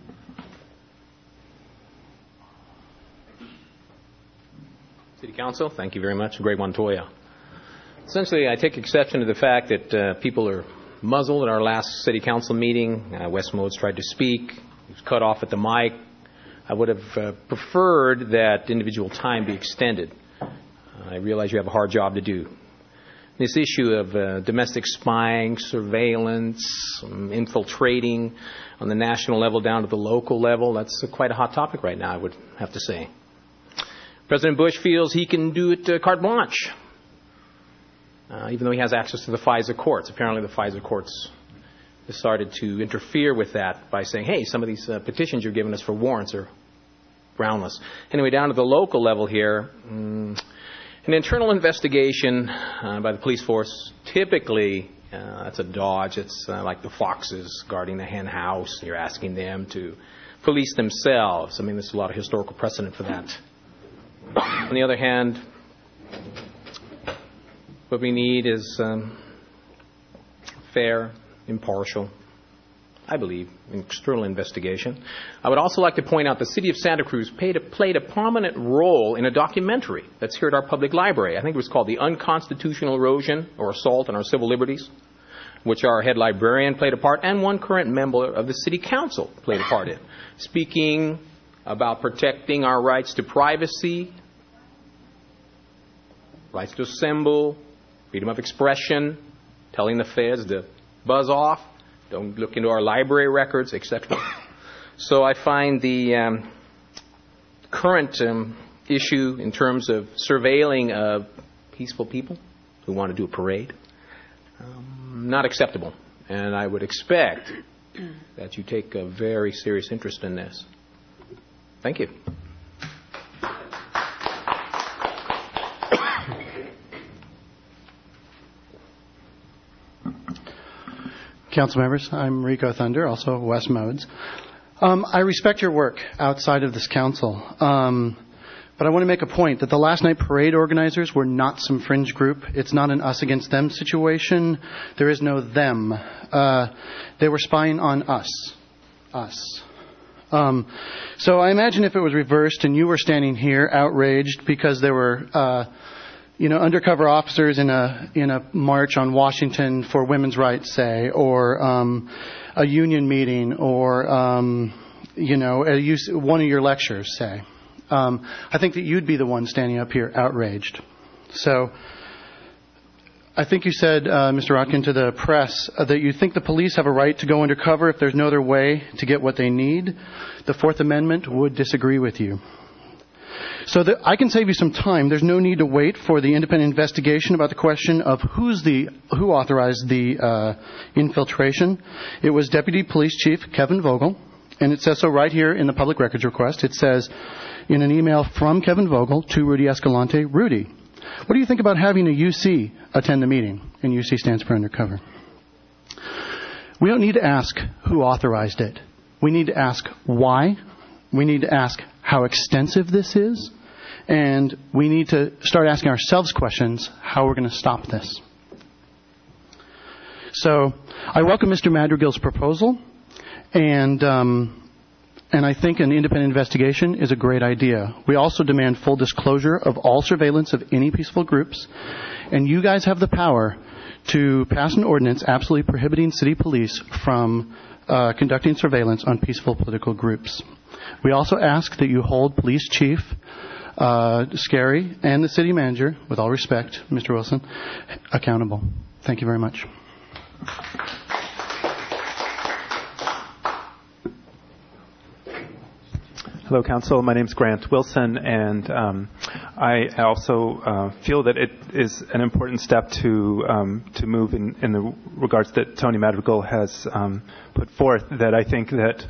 City Council, thank you very much. Greg Montoya. Essentially, I take exception to the fact that people are muzzled at our last City Council meeting. Wes Modes tried to speak. He was cut off at the mic. I would have preferred that individual time be extended. I realize you have a hard job to do. This issue of domestic spying, surveillance, infiltrating on the national level down to the local level, that's quite a hot topic right now, I would have to say. President Bush feels he can do it carte blanche, even though he has access to the FISA courts. Apparently the FISA courts decided to interfere with that by saying, hey, some of these petitions you're giving us for warrants are groundless. Anyway, down to the local level here, an internal investigation by the police force, typically that's a dodge. It's like the foxes guarding the hen house. You're asking them to police themselves. I mean, there's a lot of historical precedent for that. On the other hand, what we need is fair, impartial, I believe, external investigation. I would also like to point out the city of Santa Cruz played a prominent role in a documentary that's here at our public library. I think it was called The Unconstitutional Erosion or Assault on Our Civil Liberties, which our head librarian played a part, and one current member of the city council played a part in, speaking about protecting our rights to privacy, rights to assemble, freedom of expression, telling the feds to buzz off, don't look into our library records, etc. So I find the current issue in terms of surveilling of peaceful people who want to do a parade not acceptable. And I would expect that you take a very serious interest in this. Thank you. Council members, I'm Rico Thunder, also West Modes. I respect your work outside of this council, but I want to make a point that the last night parade organizers were not some fringe group. It's not an us against them situation. There is no them. They were spying on us. So I imagine if it was reversed and you were standing here outraged because there were undercover officers in a march on Washington for women's rights, say, or a union meeting, or one of your lectures, say. I think that you'd be the one standing up here outraged. So I think you said, Mr. Rotkin, to the press that you think the police have a right to go undercover if there's no other way to get what they need. The Fourth Amendment would disagree with you. So that I can save you some time. There's no need to wait for the independent investigation about the question of who authorized the infiltration. It was Deputy Police Chief Kevin Vogel, and it says so right here in the public records request. It says in an email from Kevin Vogel to Rudy Escalante, Rudy, what do you think about having a UC attend the meeting? And UC stands for undercover. We don't need to ask who authorized it. We need to ask why. We need to ask how extensive this is, and we need to start asking ourselves questions how we're going to stop this. So I welcome Mr. Madrigal's proposal, and I think an independent investigation is a great idea. We also demand full disclosure of all surveillance of any peaceful groups, and you guys have the power to pass an ordinance absolutely prohibiting city police from conducting surveillance on peaceful political groups. We also ask that you hold Police Chief Scary and the City Manager, with all respect, Mr. Wilson, accountable. Thank you very much. Hello, Council. My name is Grant Wilson, and I also feel that it is an important step to move in the regards that Tony Madrigal has put forth. That I think that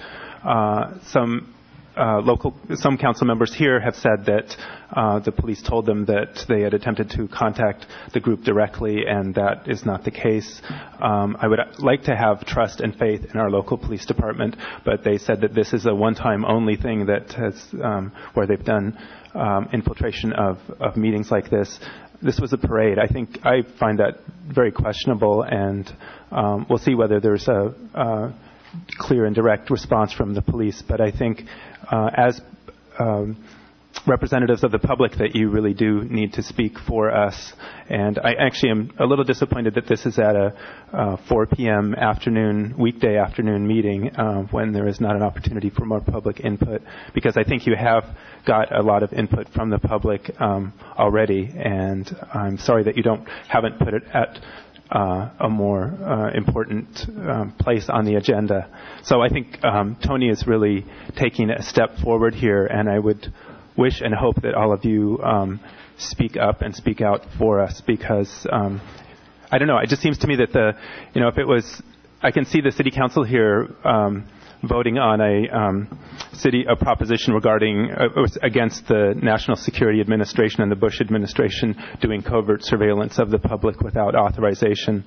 some council members here have said that the police told them that they had attempted to contact the group directly, and that is not the case. I would like to have trust and faith in our local police department, but they said that this is a one-time only thing that has where they've done infiltration of meetings like this. This was a parade. I find that very questionable, and we'll see whether there's a clear and direct response from the police. But I think as representatives of the public that you really do need to speak for us. And I actually am a little disappointed that this is at a 4 p.m. weekday afternoon meeting when there is not an opportunity for more public input, because I think you have got a lot of input from the public already, and I'm sorry that you haven't put it at a more important place on the agenda. So I think Tony is really taking a step forward here, and I would wish and hope that all of you speak up and speak out for us, because I don't know, it just seems to me that if it was, I can see the city council here voting on a proposition regarding against the National Security Administration and the Bush administration doing covert surveillance of the public without authorization.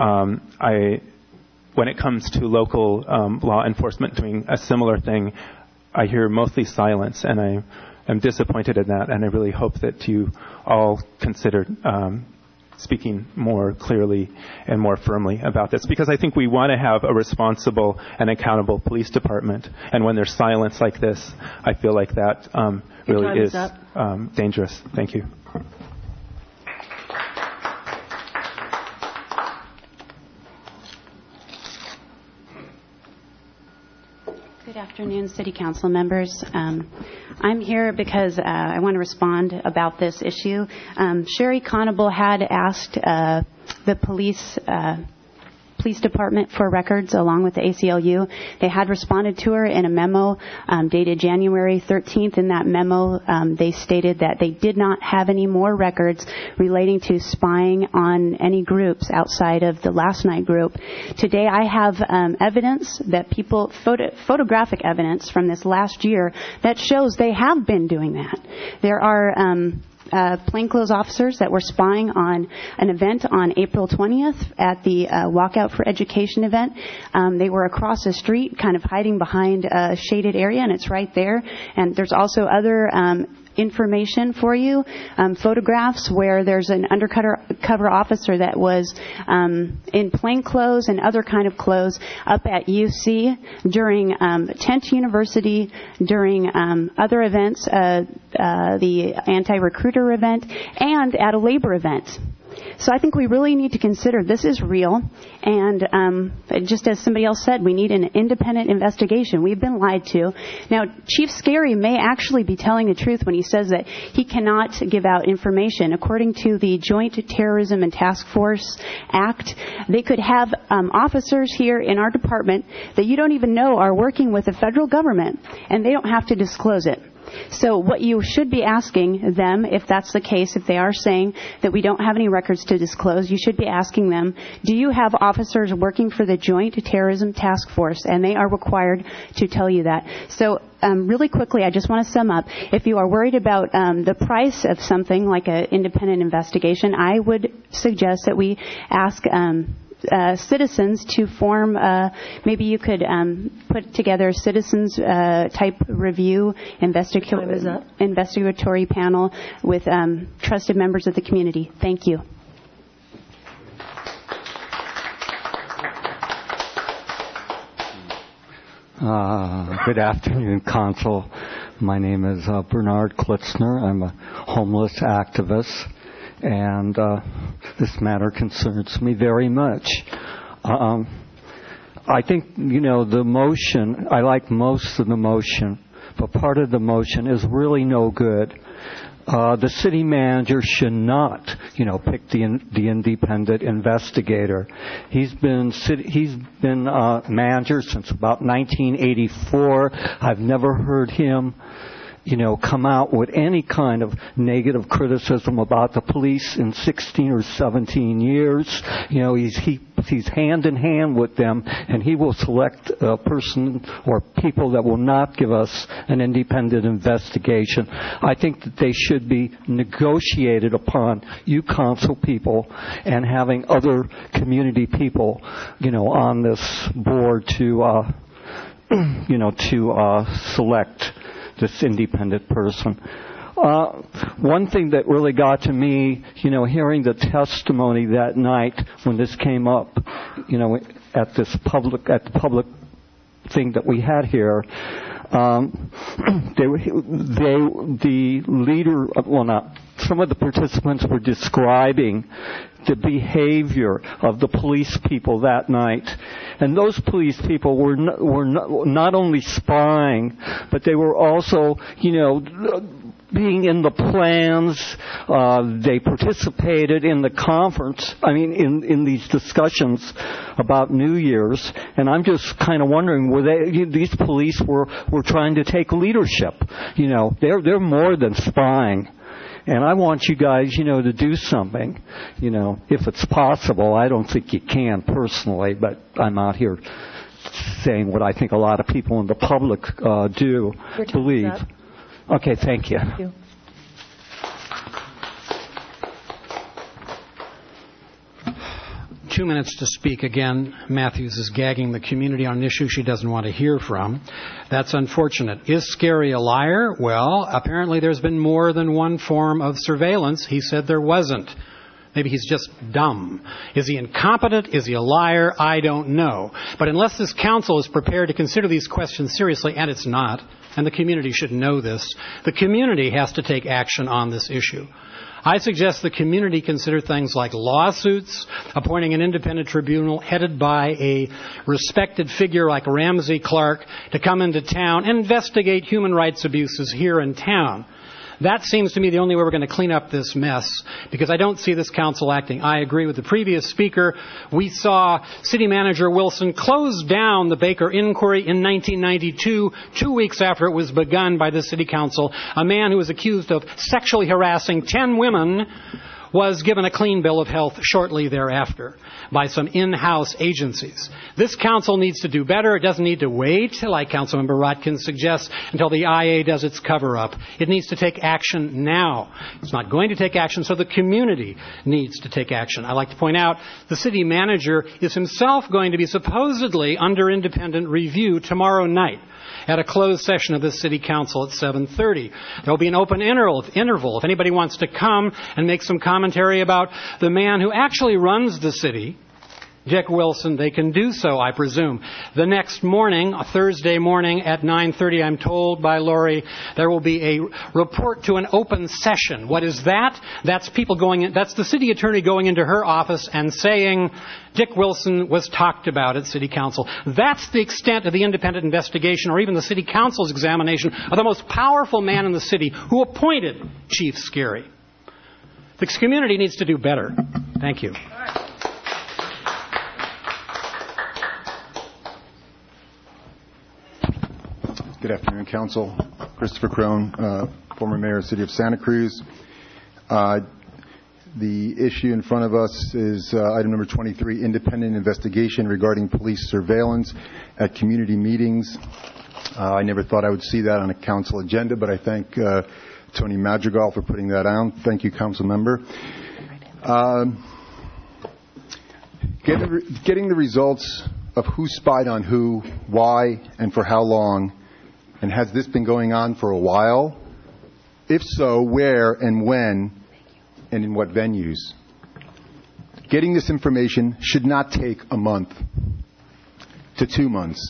When it comes to local law enforcement doing a similar thing, I hear mostly silence, and I am disappointed in that, and I really hope that you all consider speaking more clearly and more firmly about this, because I think we want to have a responsible and accountable police department, and when there's silence like this, I feel like that really is dangerous. Thank you. Good afternoon, City Council members. I'm here because I want to respond about this issue. Sherry Conable had asked the police Police Department for records along with the ACLU. They had responded to her in a memo dated January 13th. In that memo, they stated that they did not have any more records relating to spying on any groups outside of the last night group. Today I have evidence that photographic evidence from this last year that shows they have been doing that. There are plainclothes officers that were spying on an event on April 20th at the Walkout for Education event. They were across the street, kind of hiding behind a shaded area, and it's right there. And there's also other information for you, photographs where there's an undercover officer that was in plain clothes and other kind of clothes up at UC during Tent University, during other events, the anti-recruiter event, and at a labor event. So I think we really need to consider this is real, and just as somebody else said, we need an independent investigation. We've been lied to. Now, Chief Scary may actually be telling the truth when he says that he cannot give out information. According to the Joint Terrorism and Task Force Act, they could have officers here in our department that you don't even know are working with the federal government, and they don't have to disclose it. So what you should be asking them, if that's the case, if they are saying that we don't have any records to disclose, you should be asking them, do you have officers working for the Joint Terrorism Task Force? And they are required to tell you that. So really quickly, I just want to sum up. If you are worried about the price of something like an independent investigation, I would suggest that we ask citizens to form, maybe you could put together a citizens type review investigatory panel with trusted members of the community. Thank you. Good afternoon, Council. My name is Bernard Klitzner. I'm a homeless activist, and this matter concerns me very much. I think, the motion, I like most of the motion, but part of the motion is really no good. The city manager should not, pick the independent investigator. He's been manager since about 1984. I've never heard him come out with any kind of negative criticism about the police in 16 or 17 years. He's hand in hand with them, and he will select a person or people that will not give us an independent investigation. I think that they should be negotiated upon, you council people, and having other community people, on this board to, select this independent person. One thing that really got to me, hearing the testimony that night when this came up, at the public thing that we had here, some of the participants were describing the behavior of the police people that night. And those police people were not only spying, but they were also, being in the plans. They participated in the conference, in these discussions about New Year's. And I'm just kind of wondering, these police were trying to take leadership. They're more than spying. And I want you guys, to do something, if it's possible. I don't think you can personally, but I'm out here saying what I think a lot of people in the public believe. Okay, thank you. Thank you. Two minutes to speak again. Matthews is gagging the community on an issue she doesn't want to hear from. That's unfortunate. Is Scary a liar? Well, apparently there's been more than one form of surveillance. He said there wasn't. Maybe he's just dumb. Is he incompetent? Is he a liar? I don't know. But unless this council is prepared to consider these questions seriously, and it's not, and the community should know this, the community has to take action on this issue. I suggest the community consider things like lawsuits, appointing an independent tribunal headed by a respected figure like Ramsey Clark to come into town and investigate human rights abuses here in town. That seems to me the only way we're going to clean up this mess, because I don't see this council acting. I agree with the previous speaker. We saw City Manager Wilson close down the Baker inquiry in 1992, 2 weeks after it was begun by the City Council. A man who was accused of sexually harassing 10 women was given a clean bill of health shortly thereafter by some in-house agencies. This council needs to do better. It doesn't need to wait, like Councilmember Rotkin suggests, until the IA does its cover-up. It needs to take action now. It's not going to take action, so the community needs to take action. I like to point out the city manager is himself going to be supposedly under independent review tomorrow night at a closed session of the City Council at 7:30. There will be an open interval. If anybody wants to come and make some commentary about the man who actually runs the city, Dick Wilson, they can do so, I presume. The next morning, Thursday morning at 9:30, I'm told by Lori, there will be a report to an open session. What is that? That's people going in, that's the city attorney going into her office and saying, Dick Wilson was talked about at City Council. That's the extent of the independent investigation, or even the City Council's examination of the most powerful man in the city who appointed Chief Scary. The community needs to do better. Thank you. Good afternoon, Council. Christopher Crone, former mayor of the City of Santa Cruz. The issue in front of us is item number 23, independent investigation regarding police surveillance at community meetings. I never thought I would see that on a council agenda, but I thank Tony Madrigal for putting that on. Thank you, Council Member. Getting the results of who spied on who, why, and for how long. And has this been going on for a while? If so, where and when and in what venues? Getting this information should not take a month to 2 months.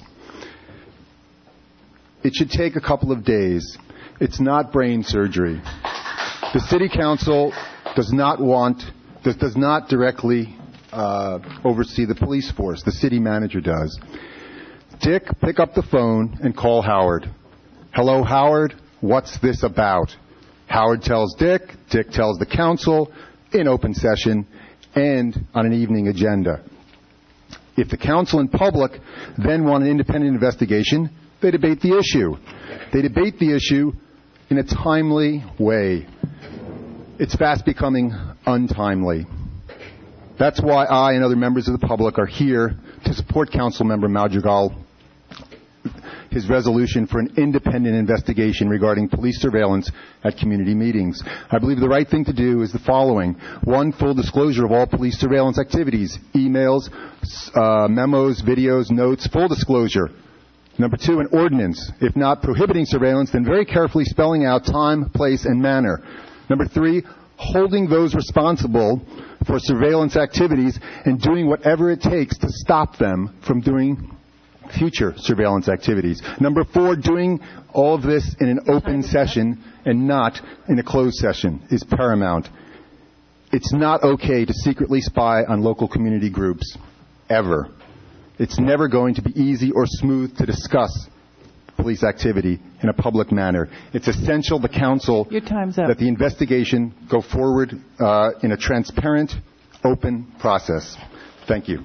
It should take a couple of days. It's not brain surgery. The City Council does not directly oversee the police force. The city manager does. Dick, pick up the phone and call Howard. Hello, Howard. What's this about? Howard tells Dick. Dick tells the council in open session and on an evening agenda. If the council and public then want an independent investigation, they debate the issue. They debate the issue in a timely way. It's fast becoming untimely. That's why I and other members of the public are here to support Council Member Madrigal, his resolution for an independent investigation regarding police surveillance at community meetings. I believe the right thing to do is the following. 1, full disclosure of all police surveillance activities, emails, memos, videos, notes, full disclosure. Number 2, an ordinance. If not prohibiting surveillance, then very carefully spelling out time, place, and manner. Number 3, holding those responsible for surveillance activities and doing whatever it takes to stop them from doing future surveillance activities. Number 4, doing all of this in an open session and not in a closed session is paramount. It's not okay to secretly spy on local community groups, ever. It's never going to be easy or smooth to discuss police activity in a public manner. It's essential the council that the investigation go forward in a transparent, open process. Thank you.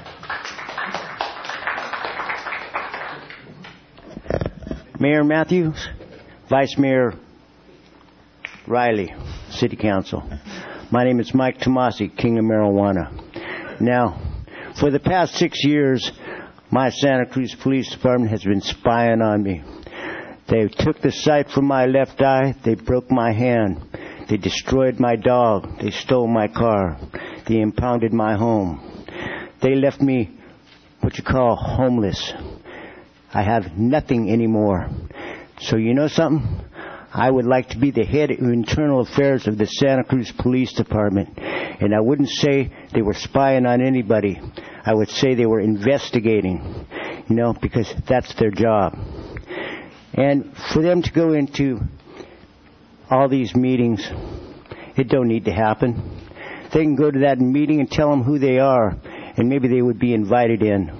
Mayor Matthews, Vice Mayor Riley, City Council. My name is Mike Tomasi, King of Marijuana. Now, for the past 6 years, my Santa Cruz Police Department has been spying on me. They took the sight from my left eye. They broke my hand. They destroyed my dog. They stole my car. They impounded my home. They left me what you call homeless. I have nothing anymore. So you know something? I would like to be the head of internal affairs of the Santa Cruz Police Department. And I wouldn't say they were spying on anybody. I would say they were investigating, because that's their job. And for them to go into all these meetings, it don't need to happen. They can go to that meeting and tell them who they are, and maybe they would be invited in.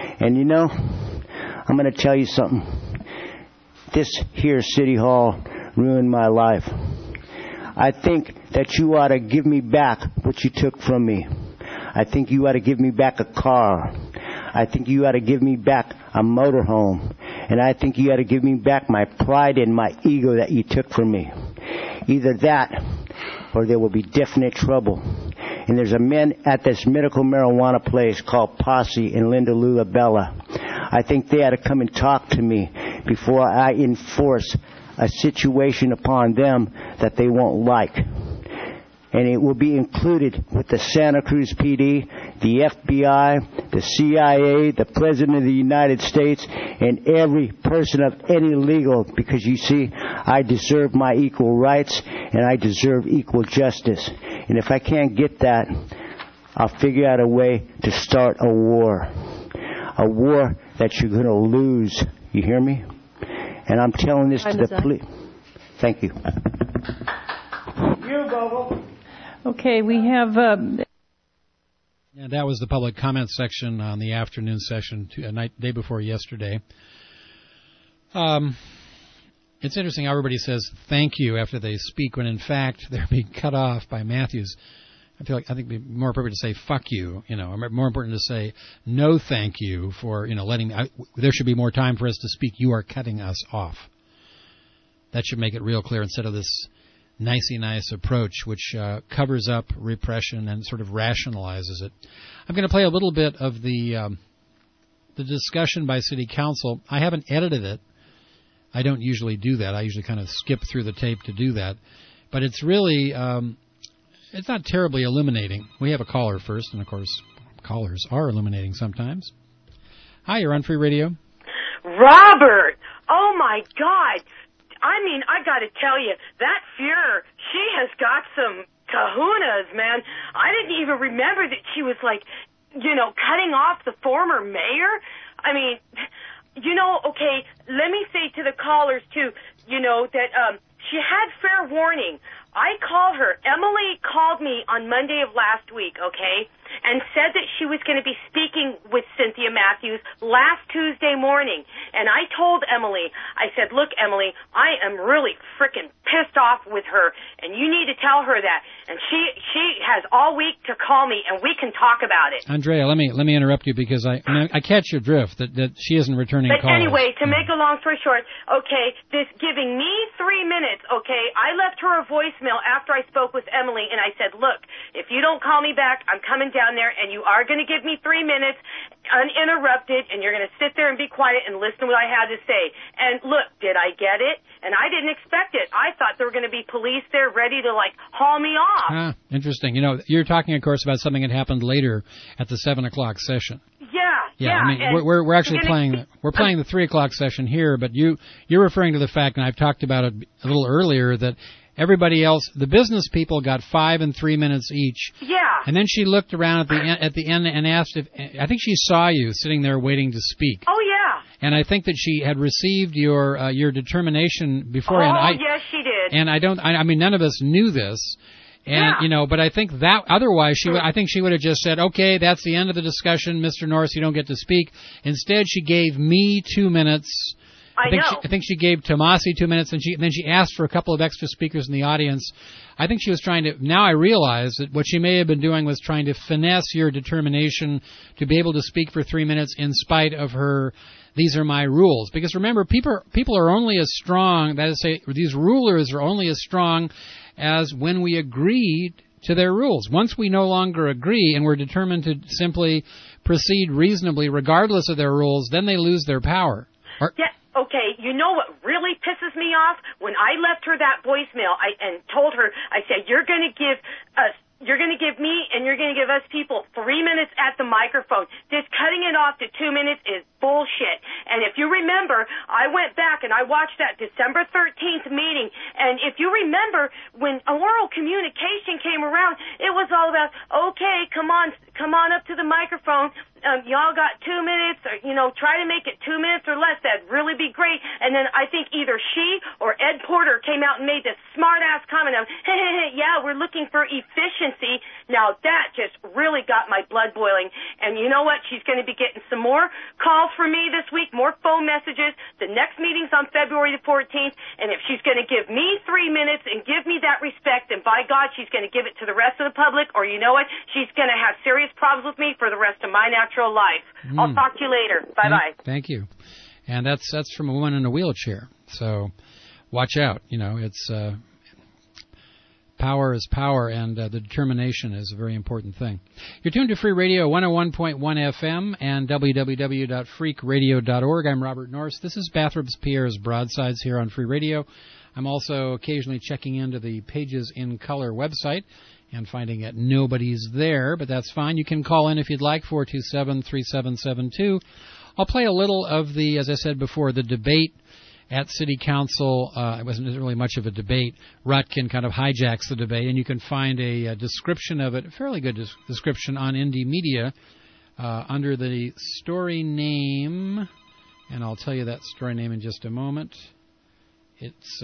And I'm going to tell you something. This here City Hall ruined my life. I think that you ought to give me back what you took from me. I think you ought to give me back a car. I think you ought to give me back a motorhome. And I think you ought to give me back my pride and my ego that you took from me. Either that, or there will be definite trouble. And there's a man at this medical marijuana place called Posse in Linda Lula Bella. I think they ought to come and talk to me before I enforce a situation upon them that they won't like. And it will be included with the Santa Cruz PD, the FBI, the CIA, the President of the United States, and every person of any legal, because you see, I deserve my equal rights and I deserve equal justice. And if I can't get that, I'll figure out a way to start a war. A war that you're going to lose. You hear me? And I'm telling this to the police. Thank you. You, Bobo. Okay, we have... Yeah, that was the public comment section on the afternoon session, day before yesterday. It's interesting how everybody says thank you after they speak, when in fact they're being cut off by Matthews. I think it'd be more appropriate to say fuck you, or more important to say no thank you for, letting there should be more time for us to speak. You are cutting us off. That should make it real clear instead of this nicey-nice approach, which covers up repression and sort of rationalizes it. I'm going to play a little bit of the discussion by City Council. I haven't edited it. I don't usually do that. I usually kind of skip through the tape to do that. But it's really, it's not terribly illuminating. We have a caller first, and of course, callers are illuminating sometimes. Hi, you're on Free Radio. Robert! Oh my God! I mean, I got to tell you, that Fuhrer, she has got some kahunas, man. I didn't even remember that she was cutting off the former mayor. I mean, okay, let me say to the callers, too, that she had fair warning. I called her. Emily called me on Monday of last week, okay, and said that she was going to be speaking with Cynthia Matthews last Tuesday morning. And I told Emily, I said, look, Emily, I am really frickin' pissed off with her, and you need to tell her that. And she has all week to call me, and we can talk about it. Andrea, let me interrupt you because I catch your drift that she isn't returning calls. But anyway, to make a long story short, okay, this giving me 3 minutes, okay, I left her a voicemail after I spoke with Emily, and I said, look, if you don't call me back, I'm coming down there, and you are going to give me 3 minutes uninterrupted, and you're going to sit there and be quiet and listen to what I had to say. And look, did I get it? And I didn't expect it. I thought there were going to be police there ready to, haul me off. Interesting. You're talking, of course, about something that happened later at the 7 o'clock session. Yeah. I mean, we're actually playing the 3 o'clock session here, but you're referring to the fact, and I've talked about it a little earlier, that everybody else, the business people, got 5 and 3 minutes each. Yeah. And then she looked around at the end and asked I think she saw you sitting there waiting to speak. Oh yeah. And I think that she had received your determination beforehand. Oh yes, she did. And I mean, none of us knew this. And, but I think that otherwise I think she would have just said, okay, that's the end of the discussion, Mr. Norris, you don't get to speak. Instead, she gave me 2 minutes. I think she gave Tomasi 2 minutes, and then she asked for a couple of extra speakers in the audience. I think she was trying to, now I realize that what she may have been doing was trying to finesse your determination to be able to speak for 3 minutes in spite of her, these are my rules. Because remember, people are only as strong, that is to say, these rulers are only as strong as when we agreed to their rules. Once we no longer agree and we're determined to simply proceed reasonably regardless of their rules, then they lose their power. Yeah. Okay, you know what really pisses me off? When I left her that voicemail and told her, I said, you're going to give me and you're going to give us people 3 minutes at the microphone. This cutting it off to 2 minutes is bullshit. And if you remember, I went back and I watched that December 13th meeting. And if you remember, when oral communication came around, it was all about, okay, come on up to the microphone. y'all got 2 minutes, or, try to make it 2 minutes or less. That'd really be great. And then I think either she or Ed Porter came out and made this smart-ass comment of, hey, yeah, we're looking for efficiency. Now, that just really got my blood boiling. And you know what? She's going to be getting some more calls from me this week, more phone messages. The next meeting's on February the 14th. And if she's going to give me 3 minutes and give me that respect, then by God, she's going to give it to the rest of the public. Or you know what? She's going to have serious problems with me for the rest of my natural life. I'll talk to you later. Bye-bye. Thank you. And that's from a woman in a wheelchair. So watch out. It's power is power, and the determination is a very important thing. You're tuned to Free Radio 101.1 FM and www.freakradio.org. I'm Robert Norris. This is Bathrobes Pierre's Broadsides here on Free Radio. I'm also occasionally checking into the Pages in Color website and finding that nobody's there, but that's fine. You can call in if you'd like, 427-3772. I'll play a little of the, as I said before, the debate at City Council. It wasn't really much of a debate. Rutkin kind of hijacks the debate, and you can find a description of it, a fairly good description on Indie Media under the story name, and I'll tell you that story name in just a moment. It's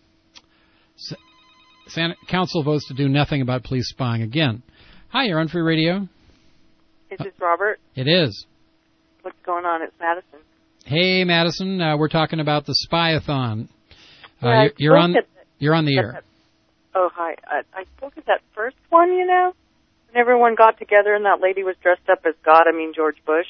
Council votes to do nothing about police spying again. Hi, you're on Free Radio. Is this Robert? It is. What's going on? It's Madison. Hey, Madison. We're talking about the Spy-a-thon. Yeah, you're on the air. Oh, hi. I spoke at that first one, when everyone got together and that lady was dressed up as God, George Bush.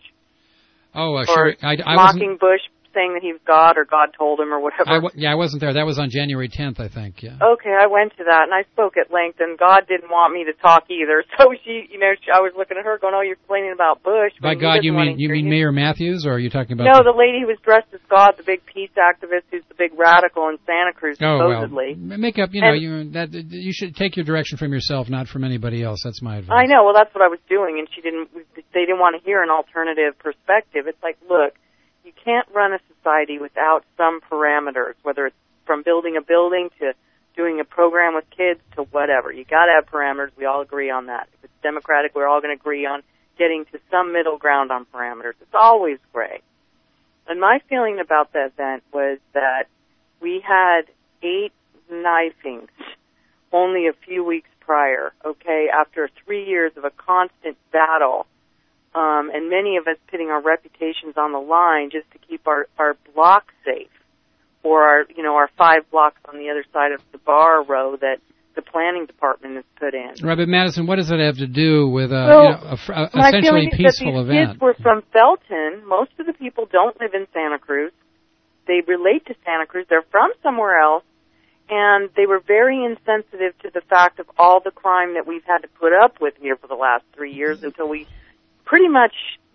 Oh, sure. I mocking Bush, saying that he was God or God told him or whatever. I wasn't there. That was on January 10th, I think. Yeah. Okay, I went to that and I spoke at length, and God didn't want me to talk either. So I was looking at her going, "Oh, you're complaining about Bush." By God, you mean Mayor Matthews, or are you talking about? No, the lady who was dressed as God, the big peace activist, who's the big radical in Santa Cruz, supposedly. Well, make up. You should take your direction from yourself, not from anybody else. That's my advice. I know. Well, that's what I was doing, and they didn't want to hear an alternative perspective. It's like, look, you can't run a society without some parameters, whether it's from building a building to doing a program with kids to whatever. You got to have parameters. We all agree on that. If it's democratic, we're all going to agree on getting to some middle ground on parameters. It's always gray. And my feeling about the event was that we had 8 knifings only a few weeks prior, after 3 years of a constant battle. And many of us putting our reputations on the line just to keep our block safe, or our 5 blocks on the other side of the bar row that the planning department has put in. Right, but Madison, what does that have to do with essentially peaceful event? These kids were from Felton. Most of the people don't live in Santa Cruz. They relate to Santa Cruz. They're from somewhere else, and they were very insensitive to the fact of all the crime that we've had to put up with here for the last 3 years until we pretty much,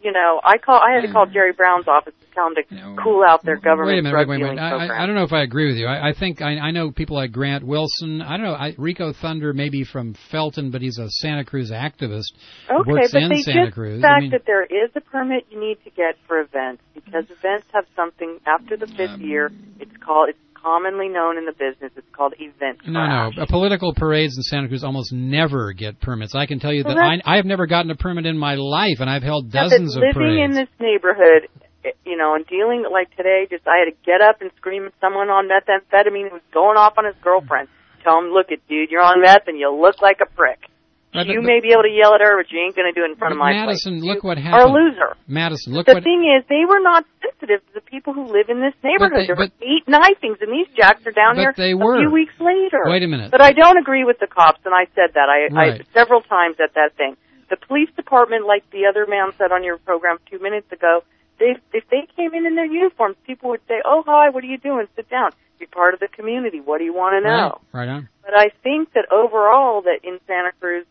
I had to call Jerry Brown's office to tell him to cool out their government drug dealing program. I don't know if I agree with you. I think I know people like Grant Wilson. I don't know, Rico Thunder, maybe from Felton, but he's a Santa Cruz activist. Okay, works but in they Santa just Cruz. the fact that there is a permit you need to get for events, because events have something after the 5th year. It's commonly known in the business. It's called event crash. No. Political parades in Santa Cruz almost never get permits. I can tell you that I have never gotten a permit in my life, and I've held dozens of parades. Living in this neighborhood, and dealing like today, I had to get up and scream at someone on methamphetamine who was going off on his girlfriend. Tell him, look it, dude, you're on meth and you look like a prick. You may be able to yell at her, but you ain't going to do it in front of my Madison, place. Look what happened. Are a loser. Madison, look the thing is, they were not sensitive to the people who live in this neighborhood. There were 8 knifings, and these jacks are down here a few weeks later. Wait a minute. But I don't agree with the cops, and I said that I several times at that thing. The police department, like the other man said on your program 2 minutes ago, if they came in their uniforms, people would say, "Oh, hi, what are you doing? Sit down. Be part of the community. What do you want to know?" Right on. But I think that overall, that in Santa Cruz,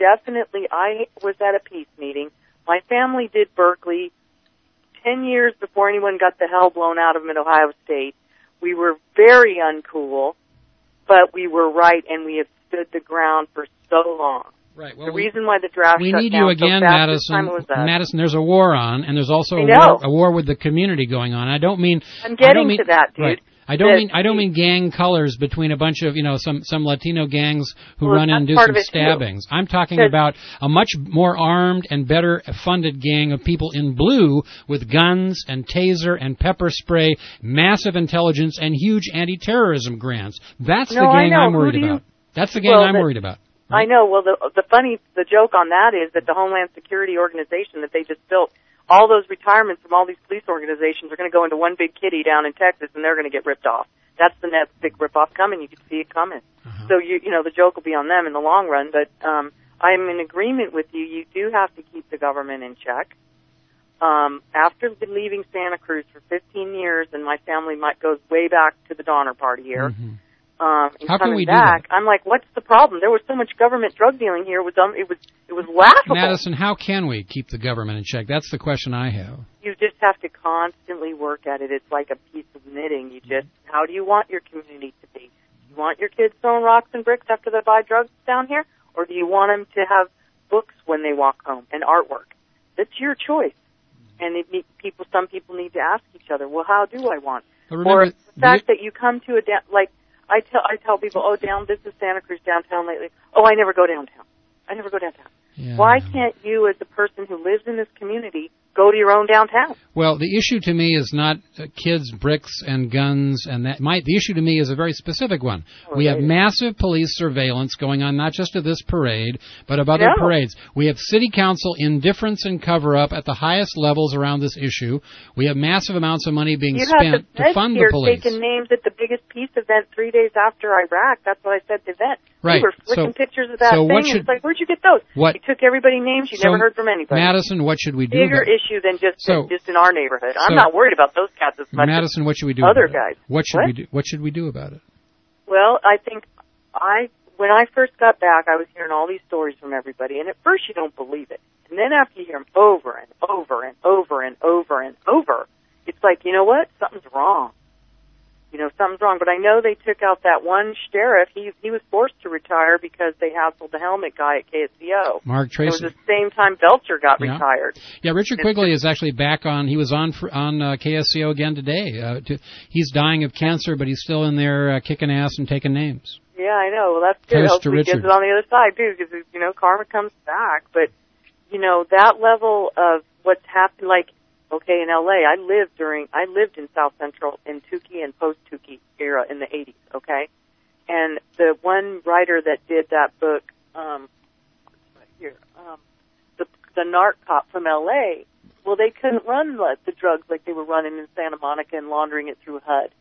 I was at a peace meeting. My family did Berkeley 10 years before anyone got the hell blown out of them at Ohio State. We were very uncool, but we were right, and we have stood the ground for so long. Right. Well, the reason why the draft we shut need down you again, so fast Madison. this time was us. Madison, there's a war on, and there's also a war with the community going on. I don't mean I'm getting to that, dude. Right. I don't mean gang colors between a bunch of, some Latino gangs who run in and do some stabbings. I'm talking about a much more armed and better funded gang of people in blue with guns and taser and pepper spray, massive intelligence, and huge anti-terrorism grants. That's the gang I'm worried about. That's the gang I'm worried about. I know. Well, the joke on that is that the Homeland Security organization that they just built, all those retirements from all these police organizations are going to go into one big kitty down in Texas, and they're going to get ripped off. That's the next big rip-off coming. You can see it coming. So, the joke will be on them in the long run. But I'm in agreement with you. You do have to keep the government in check. After leaving Santa Cruz for 15 years, and my family goes way back to the Donner Party here, and How can we back, do that? I'm like, what's the problem? There was so much government drug dealing here. It was laughable. Madison, how can we keep the government in check? That's the question I have. You just have to constantly work at it. It's like a piece of knitting. How do you want your community to be? Do you want your kids throwing rocks and bricks after they buy drugs down here? Or do you want them to have books when they walk home and artwork? That's your choice. And some people need to ask each other, well, how do I want? Or the fact that you come to I tell people, this is Santa Cruz downtown lately. Oh, I never go downtown. Yeah. Why can't you, as the person who lives in this community, go to your own downtown? Well, the issue to me is not kids, bricks, and guns, and that. The issue to me is a very specific one. We have massive police surveillance going on, not just of this parade, but of other parades. We have city council indifference and cover-up at the highest levels around this issue. We have massive amounts of money being spent to fund the police. Taking names at the biggest peace event 3 days after Iraq. That's what I said to the event. Right. We were flicking pictures of that thing. It's like, where'd you get those? You took everybody's names. You never heard from anybody. Madison, what should we do? Bigger issue than just in our neighborhood. I'm not worried about those cats as much. Madison, what should we do? Other about guys. It? What should we do? What should we do about it? Well, I think when I first got back, I was hearing all these stories from everybody, and at first you don't believe it, and then after you hear them over and over and over and over and over, it's like, you know what? Something's wrong. Something's wrong. But I know they took out that one sheriff. He was forced to retire because they hassled the helmet guy at KSCO. Mark Tracy. It was the same time Belcher got retired. Yeah, Richard Quigley is actually back on. He was on KSCO again today. He's dying of cancer, but he's still in there kicking ass and taking names. Yeah, I know. Well, that's good. Hopefully he gets it on the other side, too, because, karma comes back. But, that level of what's happened, in L.A., I lived in South Central in Tukey and post-Tukey era in the 80s, okay? And the one writer that did that book, the narc cop from L.A., well, they couldn't run the drugs like they were running in Santa Monica and laundering it through HUD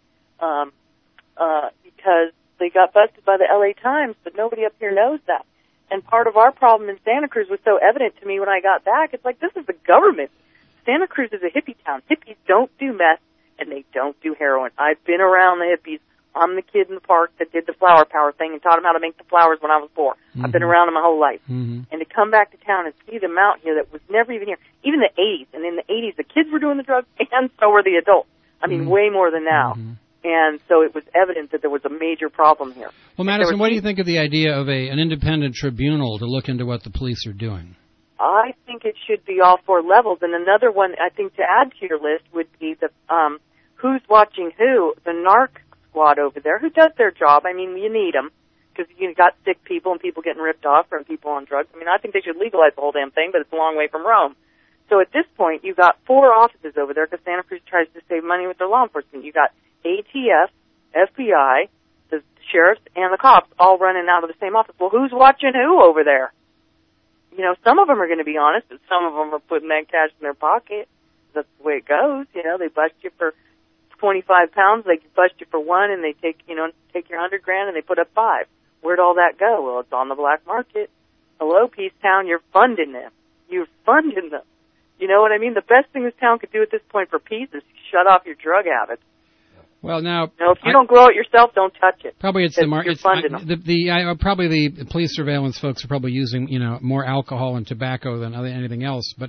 because they got busted by the L.A. Times, but nobody up here knows that. And part of our problem in Santa Cruz was so evident to me when I got back. It's like, this is the government. Santa Cruz is a hippie town. Hippies don't do meth, and they don't do heroin. I've been around the hippies. I'm the kid in the park that did the flower power thing and taught them how to make the flowers when I was 4. Mm-hmm. I've been around them my whole life. Mm-hmm. And to come back to town and see them out here that was never even here, even the 80s. And in the 80s, the kids were doing the drugs, and so were the adults. I mean, way more than now. Mm-hmm. And so it was evident that there was a major problem here. Well, Madison, what do you think of the idea of an independent tribunal to look into what the police are doing? I think it should be all 4 levels. And another one, I think, to add to your list would be the who's watching who, the narc squad over there, who does their job. I mean, you need them because you got sick people and people getting ripped off from people on drugs. I mean, I think they should legalize the whole damn thing, but it's a long way from Rome. So at this point, you got 4 offices over there because Santa Cruz tries to save money with their law enforcement. You got ATF, FBI, the sheriffs, and the cops all running out of the same office. Well, who's watching who over there? Some of them are going to be honest, and some of them are putting that cash in their pocket. That's the way it goes. They bust you for 25 pounds, they bust you for 1, and they take your $100,000 and they put up 5. Where'd all that go? Well, it's on the black market. Hello, Peace Town, you're funding them. You're funding them. You know what I mean? The best thing this town could do at this point for peace is shut off your drug habits. Well, now, if you don't grow it yourself, don't touch it. Probably it's the market. Probably the police surveillance folks are probably using more alcohol and tobacco than anything else. But well, it's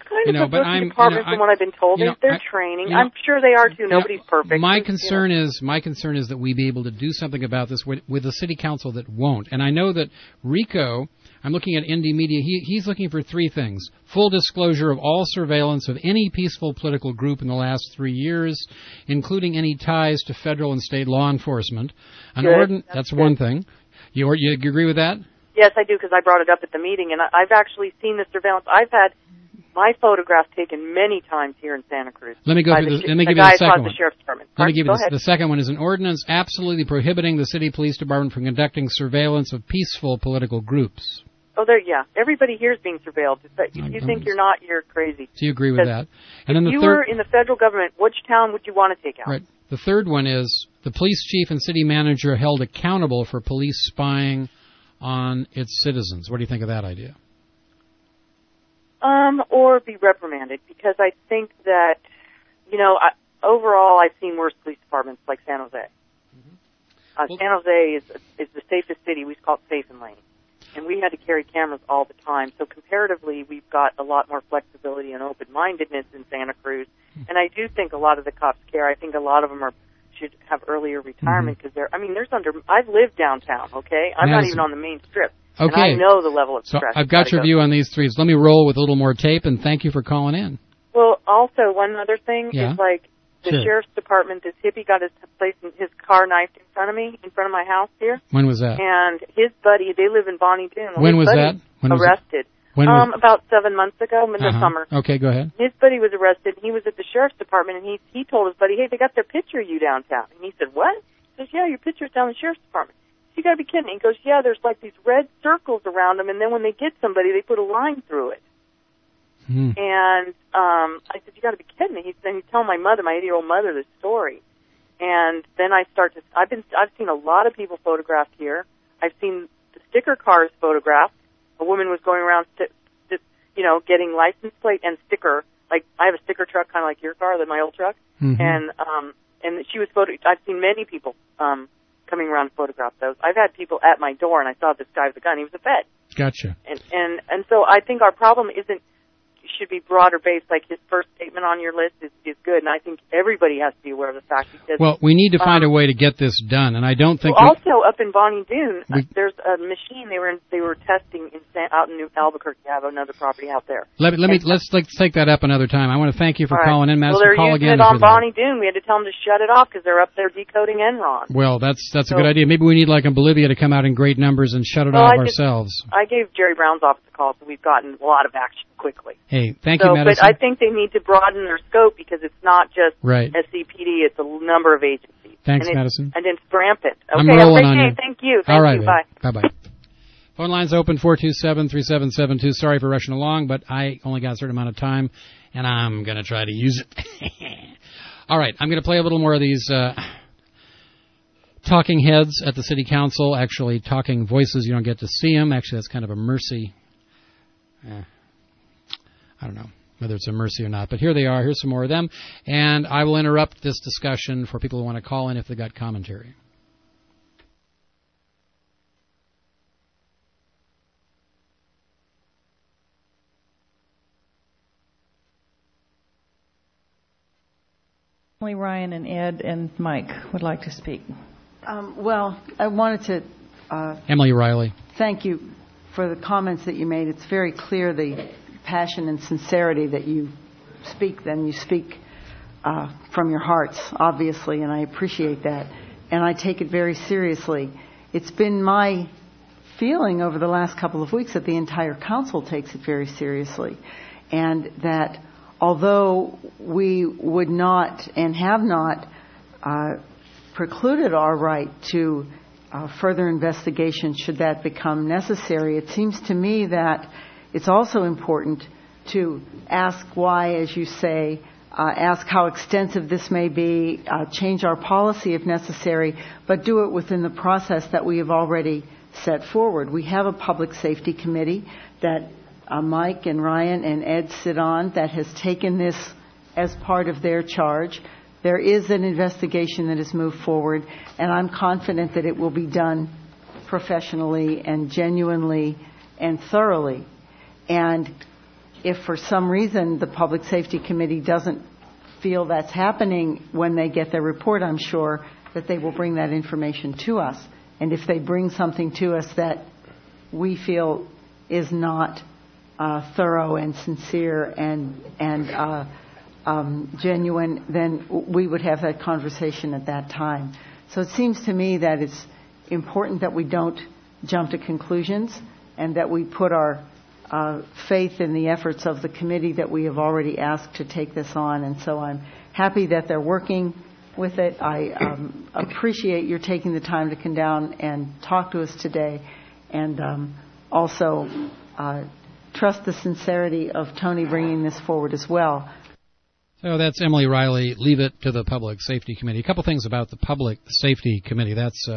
kind of a rookie department from what I've been told. They're training. I'm sure they are too. Nobody's perfect. My concern is that we be able to do something about this with a city council that won't. And I know that Rico, I'm looking at Indie Media, he's looking for three things. Full disclosure of all surveillance of any peaceful political group in the last 3 years, including any ties to federal and state law enforcement. That's one thing. You agree with that? Yes, I do, because I brought it up at the meeting, and I've actually seen the surveillance. I've had my photographs taken many times here in Santa Cruz. Let me give you the second one. The sheriff's department. Let me give you the second one is an ordinance absolutely prohibiting the city police department from conducting surveillance of peaceful political groups. Oh, everybody here is being surveilled. If you think you're not, you're crazy. So you agree with that? And then if you were in the federal government, which town would you want to take out? Right. The third one is the police chief and city manager held accountable for police spying on its citizens. What do you think of that idea? Or be reprimanded, because I think that, overall I've seen worse police departments like San Jose. San Jose is the safest city. We call it Safe and Lane. And we had to carry cameras all the time. So comparatively, we've got a lot more flexibility and open-mindedness in Santa Cruz. And I do think a lot of the cops care. I think a lot of them should have earlier retirement, because I've lived downtown, okay? I'm not even on the main strip. Okay. And I know the level of stress. So I've got your view on these three. So let me roll with a little more tape, and thank you for calling in. Well, also, one other thing is the sheriff's department, this hippie got his car knifed in front of my house here. When was that? And his buddy, they live in Bonnie Doon. When was that? Arrested. About 7 months ago, in the summer. Okay, go ahead. His buddy was arrested, and he was at the sheriff's department, and he told his buddy, hey, they got their picture of you downtown. And he said, what? He says, yeah, your picture's down in the sheriff's department. You got to be kidding. He goes, yeah, there's like these red circles around them, and then when they get somebody, they put a line through it. And I said, you got to be kidding me. Then he's telling my mother, my 80-year-old mother, this story. And then I've seen a lot of people photographed here. I've seen the sticker cars photographed. A woman was going around, getting license plate and sticker. Like I have a sticker truck, kind of like your car, my old truck. And she was I've seen many people coming around to photograph those. I've had people at my door, and I saw this guy with a gun. He was a vet. Gotcha. And so I think our problem should be broader based. Like his first statement on your list is good, and I think everybody has to be aware of the fact. He says, well, we need to find a way to get this done, and I don't think. Also, up in Bonnie Doon, there's a machine they were testing out in New Albuquerque. I have another property out there. Let's take that up another time. I want to thank you for calling in, Madison. Well, they're call using again it on Bonnie Doon. We had to tell them to shut it off because they're up there decoding Enron. Well, that's a good idea. Maybe we need like in Bolivia to come out in great numbers and shut it off ourselves. I gave Jerry Brown's office a call, so we've gotten a lot of action quickly. Hey, thank you, Madison. But I think they need to broaden their scope because it's not just SCPD, it's a number of agencies. Thanks, Madison. And it's rampant. Okay, I'm rolling on you. Thank you. All right, Bye. Bye-bye. Phone lines open, 427-3772. Sorry for rushing along, but I only got a certain amount of time, and I'm going to try to use it. All right, I'm going to play a little more of these talking heads at the city council, actually talking voices. You don't get to see them. Actually, that's kind of a mercy. I don't know whether it's a mercy or not, but here they are. Here's some more of them, and I will interrupt this discussion for people who want to call in if they got commentary. Ryan and Ed and Mike would like to speak. Well, I wanted to Emily Riley. Thank you for the comments that you made. It's very clear the passion and sincerity that you speak. Then you speak from your hearts, obviously, and I appreciate that. And I take it very seriously. It's been my feeling over the last couple of weeks that the entire council takes it very seriously, and that although we would not and have not precluded our right to further investigation should that become necessary, it seems to me that it's also important to ask why, as you say, ask how extensive this may be, change our policy if necessary, but do it within the process that we have already set forward. We have a public safety committee that Mike and Ryan and Ed sit on that has taken this as part of their charge. There is an investigation that has moved forward, and I'm confident that it will be done professionally and genuinely and thoroughly. And if for some reason the Public Safety Committee doesn't feel that's happening when they get their report, I'm sure that they will bring that information to us. And if they bring something to us that we feel is not thorough and sincere and genuine, then we would have that conversation at that time. So it seems to me that it's important that we don't jump to conclusions and that we put our faith in the efforts of the committee that we have already asked to take this on. And so I'm happy that they're working with it. I appreciate your taking the time to come down and talk to us today, and also trust the sincerity of Tony bringing this forward as well. So that's Emily Riley. Leave it to the Public Safety Committee. A couple things about the Public Safety Committee. That's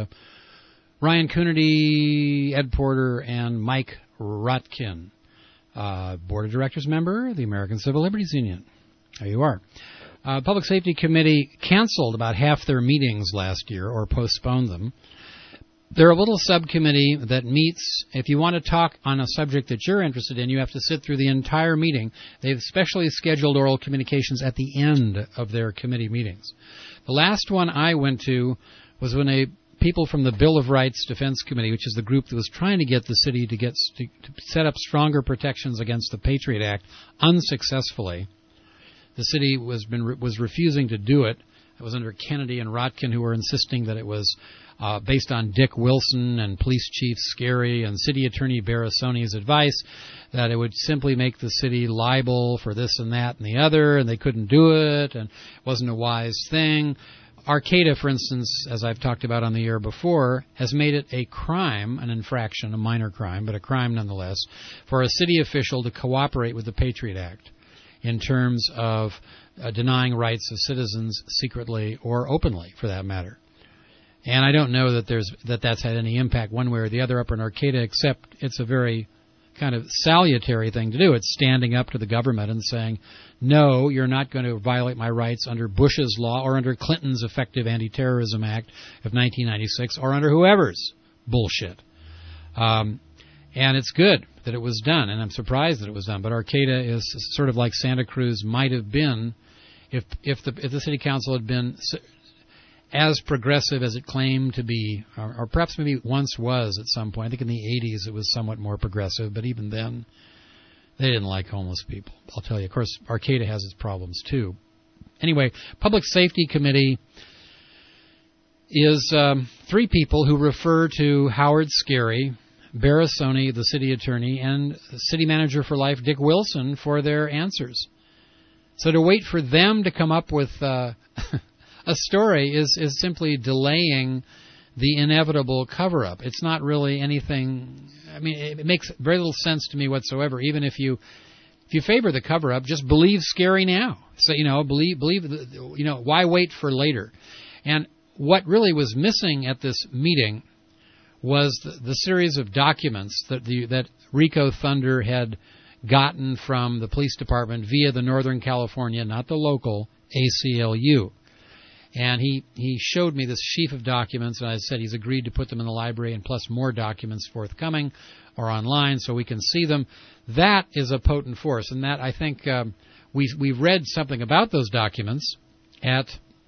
Ryan Coonerty, Ed Porter, and Mike Rotkin. Board of Directors member, the American Civil Liberties Union. There you are. Public Safety Committee canceled about half their meetings last year or postponed them. They're a little subcommittee that meets. If you want to talk on a subject that you're interested in, you have to sit through the entire meeting. They've specially scheduled oral communications at the end of their committee meetings. The last one I went to was when people from the Bill of Rights Defense Committee, which is the group that was trying to get the city to set up stronger protections against the Patriot Act, unsuccessfully. The city was refusing to do it. It was under Kennedy and Rotkin, who were insisting that it was based on Dick Wilson and Police Chief Scary and City Attorney Barasoni's advice, that it would simply make the city liable for this and that and the other, and they couldn't do it, and it wasn't a wise thing. Arcata, for instance, as I've talked about on the air before, has made it a crime, an infraction, a minor crime, but a crime nonetheless, for a city official to cooperate with the Patriot Act in terms of denying rights of citizens secretly or openly, for that matter. And I don't know that that's had any impact one way or the other up in Arcata, except it's a very kind of salutary thing to do. It's standing up to the government and saying, no, you're not going to violate my rights under Bush's law or under Clinton's Effective Anti-Terrorism Act of 1996 or under whoever's bullshit. And it's good that it was done, and I'm surprised that it was done. But Arcata is sort of like Santa Cruz might have been if the city council had been as progressive as it claimed to be, or perhaps maybe once was at some point. I think in the 80s it was somewhat more progressive, but even then they didn't like homeless people. I'll tell you. Of course, Arcata has its problems too. Anyway, Public Safety Committee is 3 people who refer to Howard Scary, Barasoni, the city attorney, and city manager for life, Dick Wilson, for their answers. So to wait for them to come up with a story is simply delaying the inevitable cover-up. It's not really anything. I mean, it makes very little sense to me whatsoever. Even if you favor the cover-up, just believe Scary now. So believe. Why wait for later? And what really was missing at this meeting was the series of documents that Rico Thunder had gotten from the police department via the Northern California, not the local, ACLU. And he showed me this sheaf of documents, and I said he's agreed to put them in the library, and plus more documents forthcoming or online so we can see them. That is a potent force, and that I think we've read something about those documents in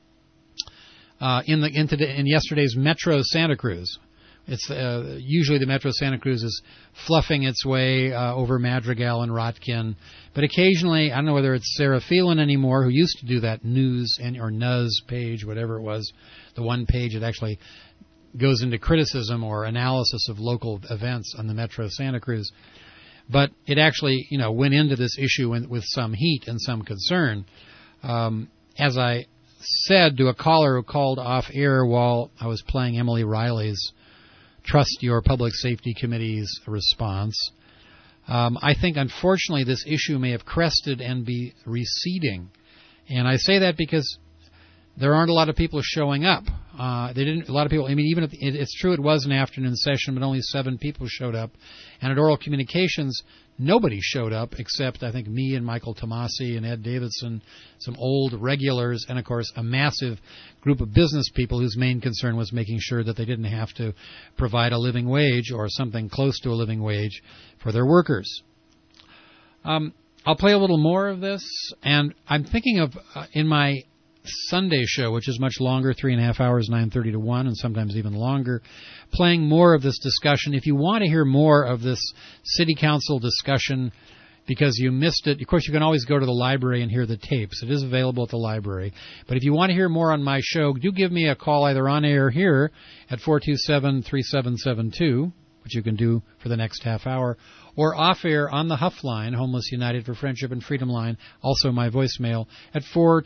yesterday's Metro Santa Cruz. It's usually the Metro Santa Cruz is fluffing its way over Madrigal and Rotkin, but occasionally, I don't know whether it's Sarah Phelan anymore, who used to do that news or Nuz page, whatever it was, the one page that actually goes into criticism or analysis of local events on the Metro Santa Cruz. But it actually, went into this issue with some heat and some concern. As I said to a caller who called off air while I was playing Emily Riley's Trust Your Public Safety Committee's response, I think, unfortunately, this issue may have crested and be receding. And I say that because there aren't a lot of people showing up. A lot of people, even if it's true it was an afternoon session, but only 7 people showed up. And at Oral Communications, nobody showed up except, I think, me and Michael Tomasi and Ed Davidson, some old regulars, and, of course, a massive group of business people whose main concern was making sure that they didn't have to provide a living wage or something close to a living wage for their workers. I'll play a little more of this, and I'm thinking of in my Sunday show, which is much longer, 3.5 hours, 9:30 to 1, and sometimes even longer, playing more of this discussion. If you want to hear more of this city council discussion because you missed it, of course, you can always go to the library and hear the tapes. It is available at the library. But if you want to hear more on my show, do give me a call either on air here at 427-3772, which you can do for the next half hour, or off air on the Huff line, Homeless United for Friendship and Freedom line, also my voicemail at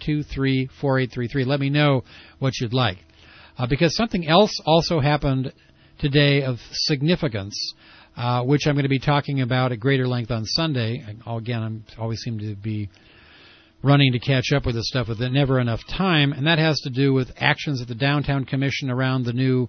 423-4833. Let me know what you'd like. Because something else also happened today of significance, which I'm going to be talking about at greater length on Sunday. Again, I always seem to be running to catch up with this stuff with never enough time, and that has to do with actions at the Downtown Commission around the new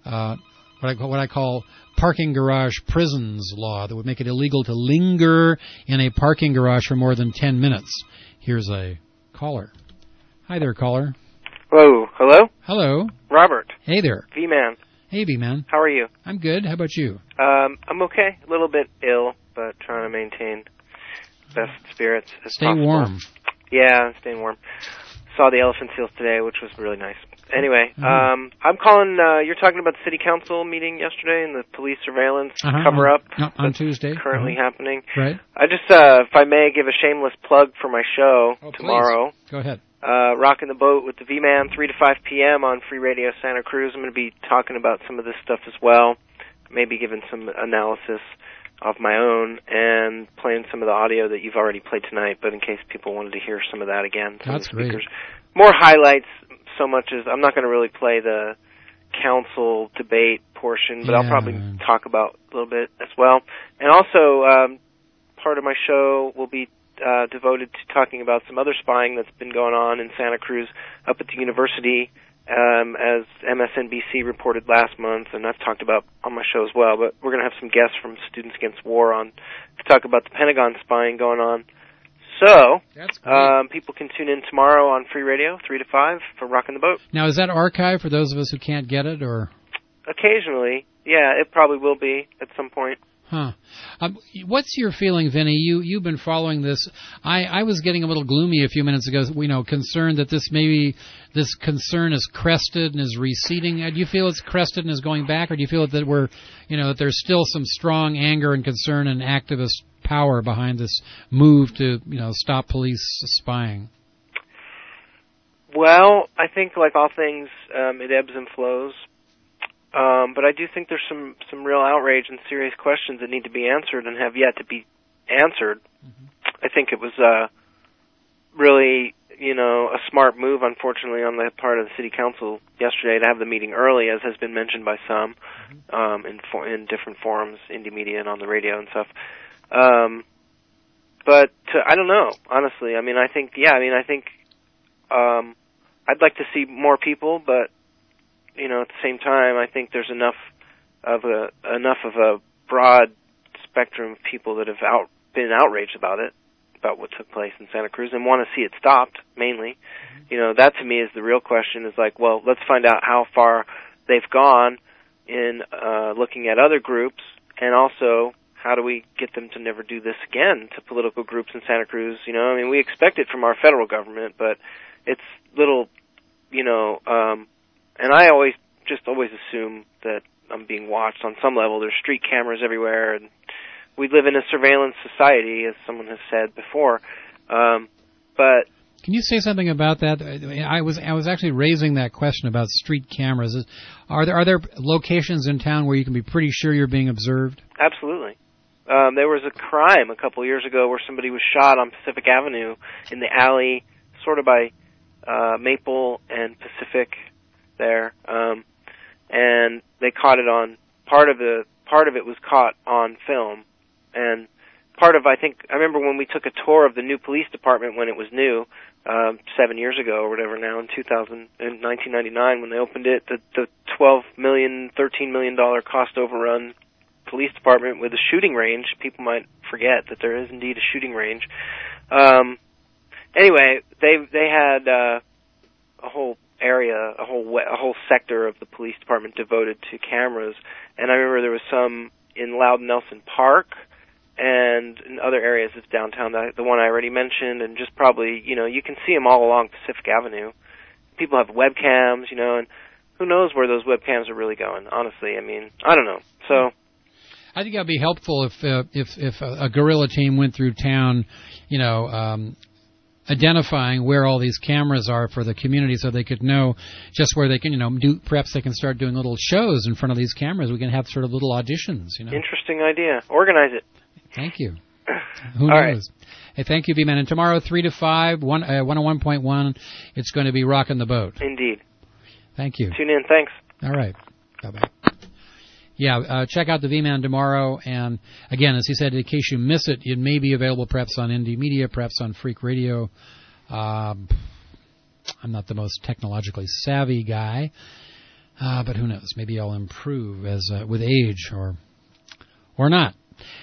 what I call parking garage prisons law that would make it illegal to linger in a parking garage for more than 10 minutes. Here's a caller. Hi there, caller. Whoa, hello? Hello. Robert. Hey there. V-Man. Hey, V-Man. How are you? I'm good. How about you? I'm okay. A little bit ill, but trying to maintain best spirits as Stay possible. warm. Yeah, staying warm. Saw the elephant seals today, which was really nice. Anyway, I'm calling, you're talking about the city council meeting yesterday and the police surveillance cover-up on Tuesday. Currently happening. Right. I just, if I may, give a shameless plug for my show tomorrow. Please. Go ahead. Rocking the Boat with the V-Man, 3 to 5 p.m. on Free Radio Santa Cruz. I'm going to be talking about some of this stuff as well, maybe giving some analysis of my own and playing some of the audio that you've already played tonight, but in case people wanted to hear some of that again. That's great. More highlights, so much as I'm not going to really play the council debate portion, but I'll probably talk about a little bit as well. And also, part of my show will be devoted to talking about some other spying that's been going on in Santa Cruz up at the university, as MSNBC reported last month, and I've talked about on my show as well. But we're going to have some guests from Students Against War on to talk about the Pentagon spying going on. So, people can tune in tomorrow on Free Radio, 3 to 5, for Rockin' the Boat. Now, is that archived for those of us who can't get it, or? Occasionally. Yeah, it probably will be at some point. Huh. What's your feeling, Vinny? You've been following this. I was getting a little gloomy a few minutes ago, concerned that this concern is crested and is receding. Do you feel it's crested and is going back, or do you feel that that there's still some strong anger and concern and activist power behind this move to, stop police spying? Well, I think like all things, it ebbs and flows. But I do think there's some real outrage and serious questions that need to be answered and have yet to be answered. Mm-hmm. I think it was really, a smart move, unfortunately, on the part of the city council yesterday to have the meeting early, as has been mentioned by some in different forums, indie media and on the radio and stuff. But I don't know, honestly. I think I'd like to see more people, but at the same time, I think there's enough of a broad spectrum of people that have been outraged about what took place in Santa Cruz and want to see it stopped, mainly. That to me is the real question, is like, well, let's find out how far they've gone in looking at other groups, and also how do we get them to never do this again to political groups in Santa Cruz. We expect it from our federal government, but it's little, and I always assume that I'm being watched on some level. There's street cameras everywhere, and we live in a surveillance society, as someone has said before. But can you say something about that? I was actually raising that question about street cameras. Are there locations in town where you can be pretty sure you're being observed? Absolutely. There was a crime a couple of years ago where somebody was shot on Pacific Avenue in the alley, sort of by Maple and Pacific there, and they caught it on part of it was caught on film, and I remember when we took a tour of the new police department when it was new, 7 years ago or whatever now, in 1999 when they opened it, the $13 million cost overrun police department with a shooting range. People might forget that there is indeed a shooting range. Anyway, they had a whole area, a whole sector of the police department devoted to cameras, and I remember there was some in Loudon Nelson Park, and in other areas of downtown, the one I already mentioned, and just probably, you can see them all along Pacific Avenue. People have webcams, and who knows where those webcams are really going, honestly. I mean, I don't know. So I think that would be helpful if a guerrilla team went through town, identifying where all these cameras are for the community, so they could know just where they can, perhaps they can start doing little shows in front of these cameras. We can have sort of little auditions, Interesting idea. Organize it. Thank you. Who knows? Right. Hey, thank you, V-Man. And tomorrow, 3 to 5, 101.1, it's going to be rocking the boat. Indeed. Thank you. Tune in. Thanks. All right. Bye-bye. Yeah, check out the V-Man tomorrow. And, again, as he said, in case you miss it, it may be available perhaps on Indie Media, perhaps on Freak Radio. I'm not the most technologically savvy guy, but who knows? Maybe I'll improve as with age or not.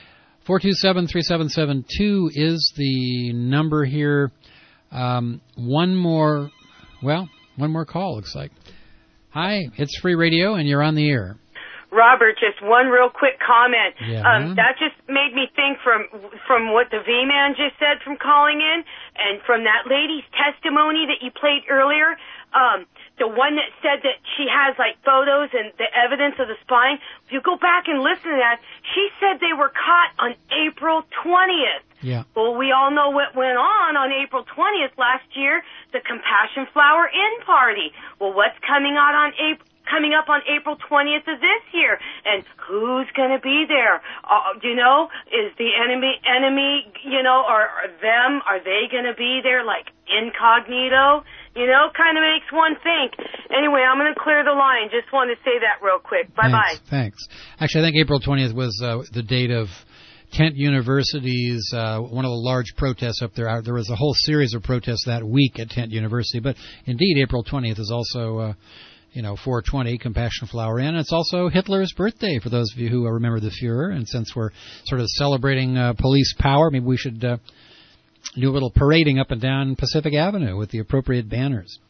427-3772 is the number here. One more call, looks like. Hi, it's Free Radio, and you're on the air. Robert, just one real quick comment. Yeah. That just made me think from what the V-Man just said from calling in, and from that lady's testimony that you played earlier, the one that said that she has like photos and the evidence of the spying. If you go back and listen to that, she said they were caught on April 20th. Yeah. Well, we all know what went on April 20th last year, the Compassion Flower Inn party. Well, what's coming up on April 20th of this year, and who's going to be there? Is the enemy, are they going to be there like incognito? Kind of makes one think. Anyway, I'm going to clear the line. Just want to say that real quick. Bye-bye. Thanks. Actually, I think April 20th was the date of Kent University's, one of the large protests up there. There was a whole series of protests that week at Kent University, but indeed April 20th is also 420, Compassion Flower Inn. It's also Hitler's birthday, for those of you who remember the Fuhrer. And since we're sort of celebrating police power, maybe we should do a little parading up and down Pacific Avenue with the appropriate banners.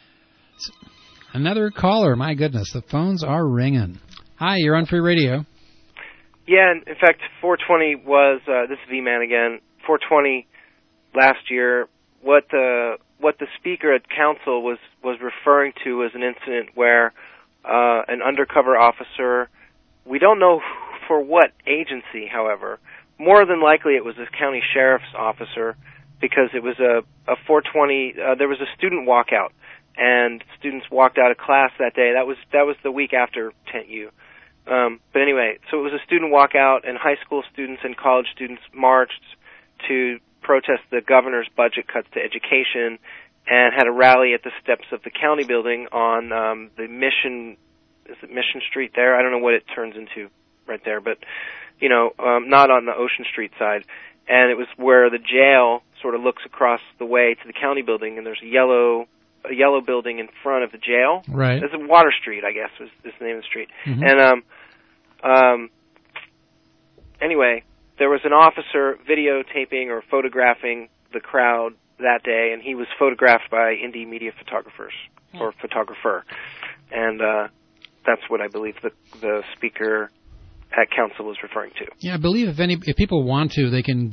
Another caller. My goodness, the phones are ringing. Hi, you're on Free Radio. Yeah, in fact, 420 was, this is V-Man again, 420 last year, what the speaker at council was referring to was an incident where an undercover officer, we don't know for what agency, however, more than likely it was a county sheriff's officer, because it was a 420, there was a student walkout, and students walked out of class that day. That was the week after 10U. But anyway, so it was a student walkout, and high school students and college students marched to protest the governor's budget cuts to education, and had a rally at the steps of the county building on the Mission Street there? I don't know what it turns into right there, but not on the Ocean Street side. And it was where the jail sort of looks across the way to the county building, and there's a yellow building in front of the jail. Right. It's Water Street, I guess, is the name of the street. Mm-hmm. And anyway, there was an officer videotaping or photographing the crowd that day, and he was photographed by Indie Media photographers, or photographer. And that's what I believe the speaker at council was referring to. Yeah, I believe if people want to, they can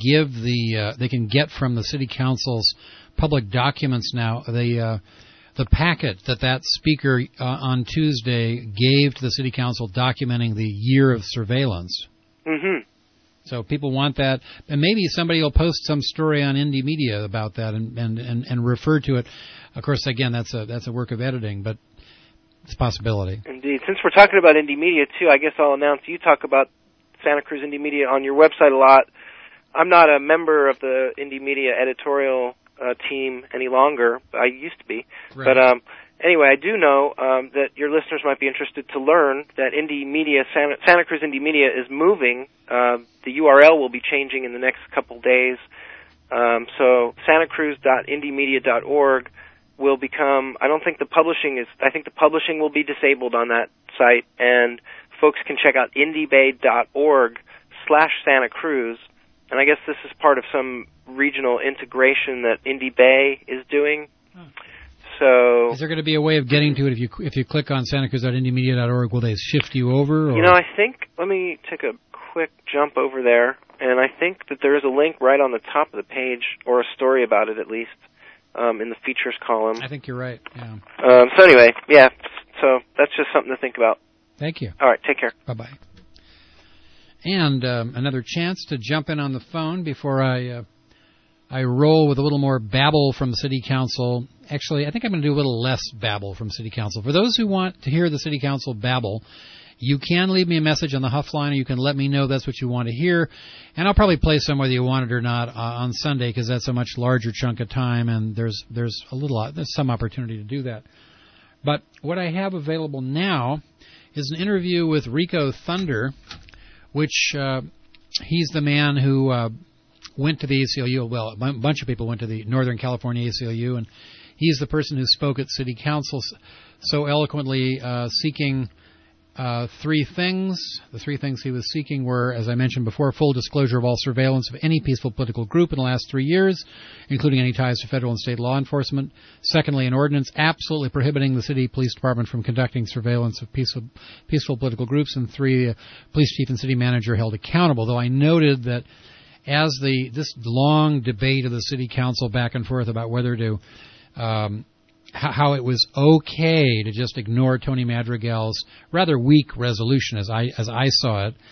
get from the city council's public documents now the packet that speaker on Tuesday gave to the city council documenting the year of surveillance. Mm-hmm. So people want that, and maybe somebody will post some story on Indie Media about that and refer to it. Of course, again, that's a work of editing, but it's a possibility. Indeed. Since we're talking about Indie Media, too, I guess I'll announce you talk about Santa Cruz Indie Media on your website a lot. I'm not a member of the Indie Media editorial team any longer. I used to be. Right. But anyway, I do know that your listeners might be interested to learn that Indie Media, Santa Cruz Indie Media is moving. The URL will be changing in the next couple days. So santacruz.indiemedia.org will become, I think the publishing will be disabled on that site, and folks can check out indiebay.org/Santa Cruz. And I guess this is part of some regional integration that Indie Bay is doing. So, is there going to be a way of getting to it if you click on santacruz.indiemedia.org? Will they shift you over? Or? I think, let me take a quick jump over there, and I think that there is a link right on the top of the page, or a story about it at least, in the features column. I think you're right, yeah. So anyway, yeah, so that's just something to think about. Thank you. All right, take care. Bye-bye. And another chance to jump in on the phone before I roll with a little more babble from City Council. Actually, I think I'm going to do a little less babble from City Council. For those who want to hear the City Council babble, you can leave me a message on the Huff line, or you can let me know that's what you want to hear. And I'll probably play some whether you want it or not on Sunday, because that's a much larger chunk of time, and there's some opportunity to do that. But what I have available now is an interview with Rico Thunder, which he's the man who went to the ACLU. Well, a bunch of people went to the Northern California ACLU, and he's the person who spoke at City Council so eloquently, seeking three things. The three things he was seeking were, as I mentioned before, full disclosure of all surveillance of any peaceful political group in the last 3 years, including any ties to federal and state law enforcement. Secondly, an ordinance absolutely prohibiting the city police department from conducting surveillance of peaceful political groups. And three, police chief and city manager held accountable. Though I noted that as this long debate of the City Council back and forth about whether to how it was okay to just ignore Tony Madrigal's rather weak resolution, as I saw it,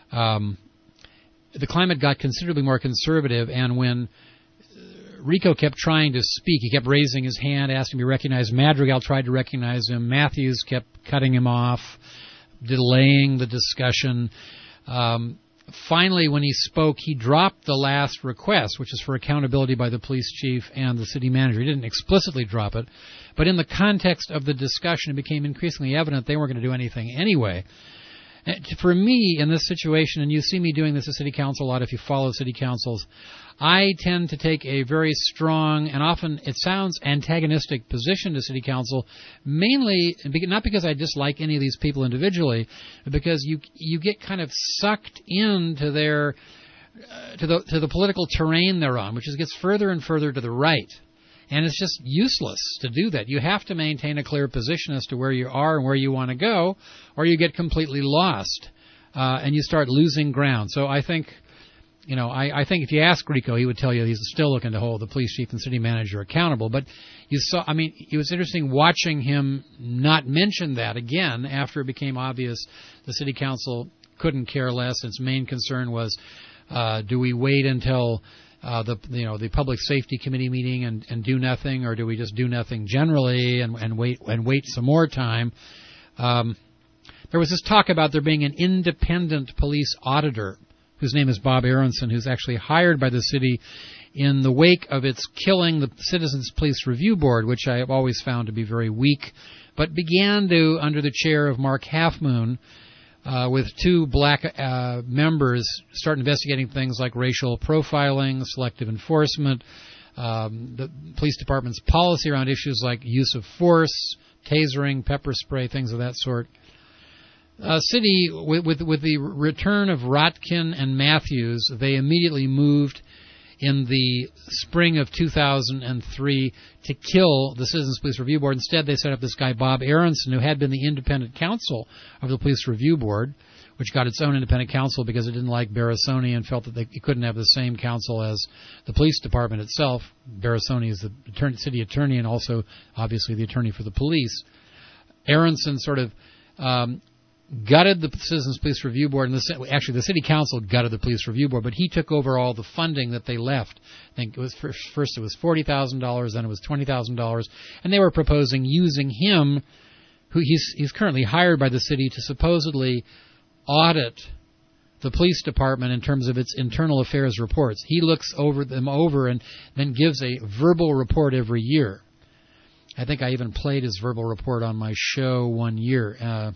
the climate got considerably more conservative. And when Rico kept trying to speak, he kept raising his hand, asking to be recognized. Madrigal tried to recognize him. Matthews kept cutting him off, delaying the discussion. Finally, when he spoke, he dropped the last request, which is for accountability by the police chief and the city manager. He didn't explicitly drop it, but in the context of the discussion, it became increasingly evident they weren't going to do anything anyway. For me, in this situation, and you see me doing this at City Council a lot if you follow city councils, I tend to take a very strong, and often it sounds antagonistic position to City Council, mainly not because I dislike any of these people individually, but because you get kind of sucked into their to the political terrain they're on, which gets further and further to the right. And it's just useless to do that. You have to maintain a clear position as to where you are and where you want to go, or you get completely lost, and you start losing ground. So I think, I think if you ask Rico, he would tell you he's still looking to hold the police chief and city manager accountable. But it was interesting watching him not mention that again after it became obvious the City Council couldn't care less. Its main concern was, do we wait until the Public Safety Committee meeting and do nothing, or do we just do nothing generally and wait some more time? There was this talk about there being an independent police auditor whose name is Bob Aronson, who's actually hired by the city in the wake of its killing the Citizens Police Review Board, which I have always found to be very weak, but began to, under the chair of Mark Halfmoon, with two black members, start investigating things like racial profiling, selective enforcement, the police department's policy around issues like use of force, tasering, pepper spray, things of that sort. City, with the return of Rotkin and Matthews, they immediately moved in the spring of 2003 to kill the Citizens Police Review Board. Instead, they set up this guy, Bob Aronson, who had been the independent counsel of the Police Review Board, which got its own independent counsel because it didn't like Barasoni and felt that it couldn't have the same counsel as the police department itself. Barasoni is the city attorney and also, obviously, the attorney for the police. Aronson sort of gutted the Citizens Police Review Board, and the City Council gutted the Police Review Board, but he took over all the funding that they left. I think it was first it was $40,000, then it was $20,000, and they were proposing using him, who he's currently hired by the city to supposedly audit the police department in terms of its internal affairs reports. He looks them over and then gives a verbal report every year. I think I even played his verbal report on my show one year.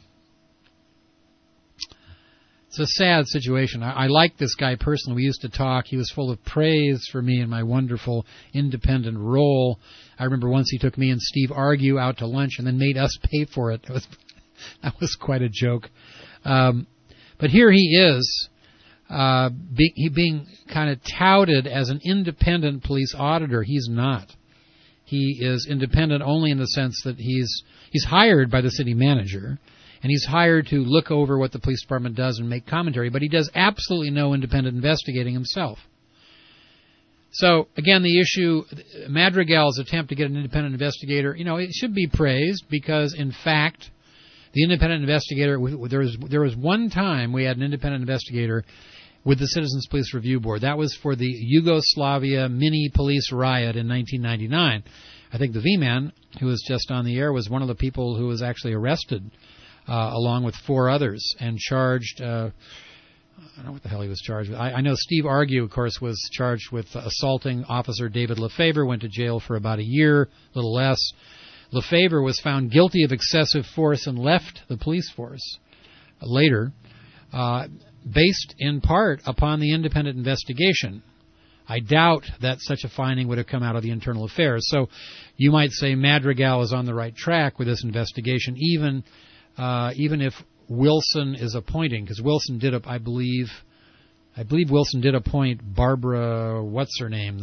It's a sad situation. I like this guy personally. We used to talk. He was full of praise for me and my wonderful independent role. I remember once he took me and Steve Argue out to lunch and then made us pay for it. That was quite a joke. But here he is, being kind of touted as an independent police auditor. He's not. He is independent only in the sense that he's hired by the city manager, and he's hired to look over what the police department does and make commentary, but he does absolutely no independent investigating himself. So, again, the issue, Madrigal's attempt to get an independent investigator, it should be praised because, in fact, the independent investigator, there was one time we had an independent investigator with the Citizens Police Review Board. That was for the Yugoslavia mini police riot in 1999. I think the V-Man, who was just on the air, was one of the people who was actually arrested, along with 4 others, and charged, I don't know what the hell he was charged with. I know Steve Argue, of course, was charged with assaulting Officer David Lefebvre, went to jail for about a year, a little less. Lefebvre was found guilty of excessive force and left the police force later, based in part upon the independent investigation. I doubt that such a finding would have come out of the internal affairs. So you might say Madrigal is on the right track with this investigation, even if Wilson is appointing, because Wilson did, I believe Wilson did appoint Barbara, what's her name,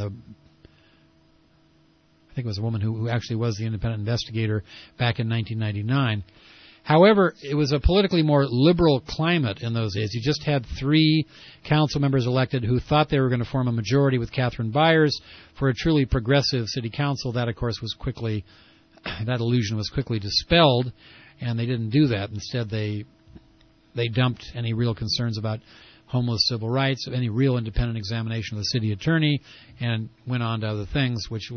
I think it was a woman who actually was the independent investigator back in 1999. However, it was a politically more liberal climate in those days. You just had 3 council members elected who thought they were going to form a majority with Catherine Byers for a truly progressive city council. That, of course, that illusion was quickly dispelled, and they didn't do that. Instead, they dumped any real concerns about homeless civil rights, any real independent examination of the city attorney, and went on to other things, which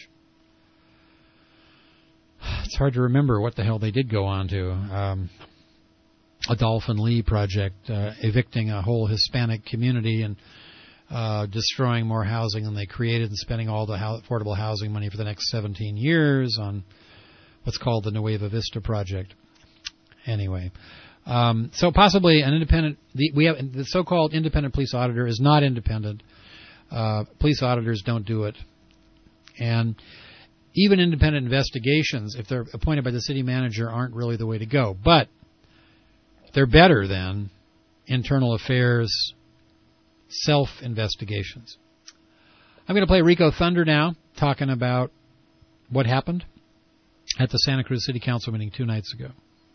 it's hard to remember what the hell they did go on to. A Dolphin Lee project, evicting a whole Hispanic community and destroying more housing than they created and spending all the affordable housing money for the next 17 years on what's called the Nueva Vista project. Anyway, so possibly an independent, the so-called independent police auditor is not independent. Police auditors don't do it. And even independent investigations, if they're appointed by the city manager, aren't really the way to go. But they're better than internal affairs self-investigations. I'm going to play Rico Thunder now, talking about what happened at the Santa Cruz City Council meeting 2 nights ago.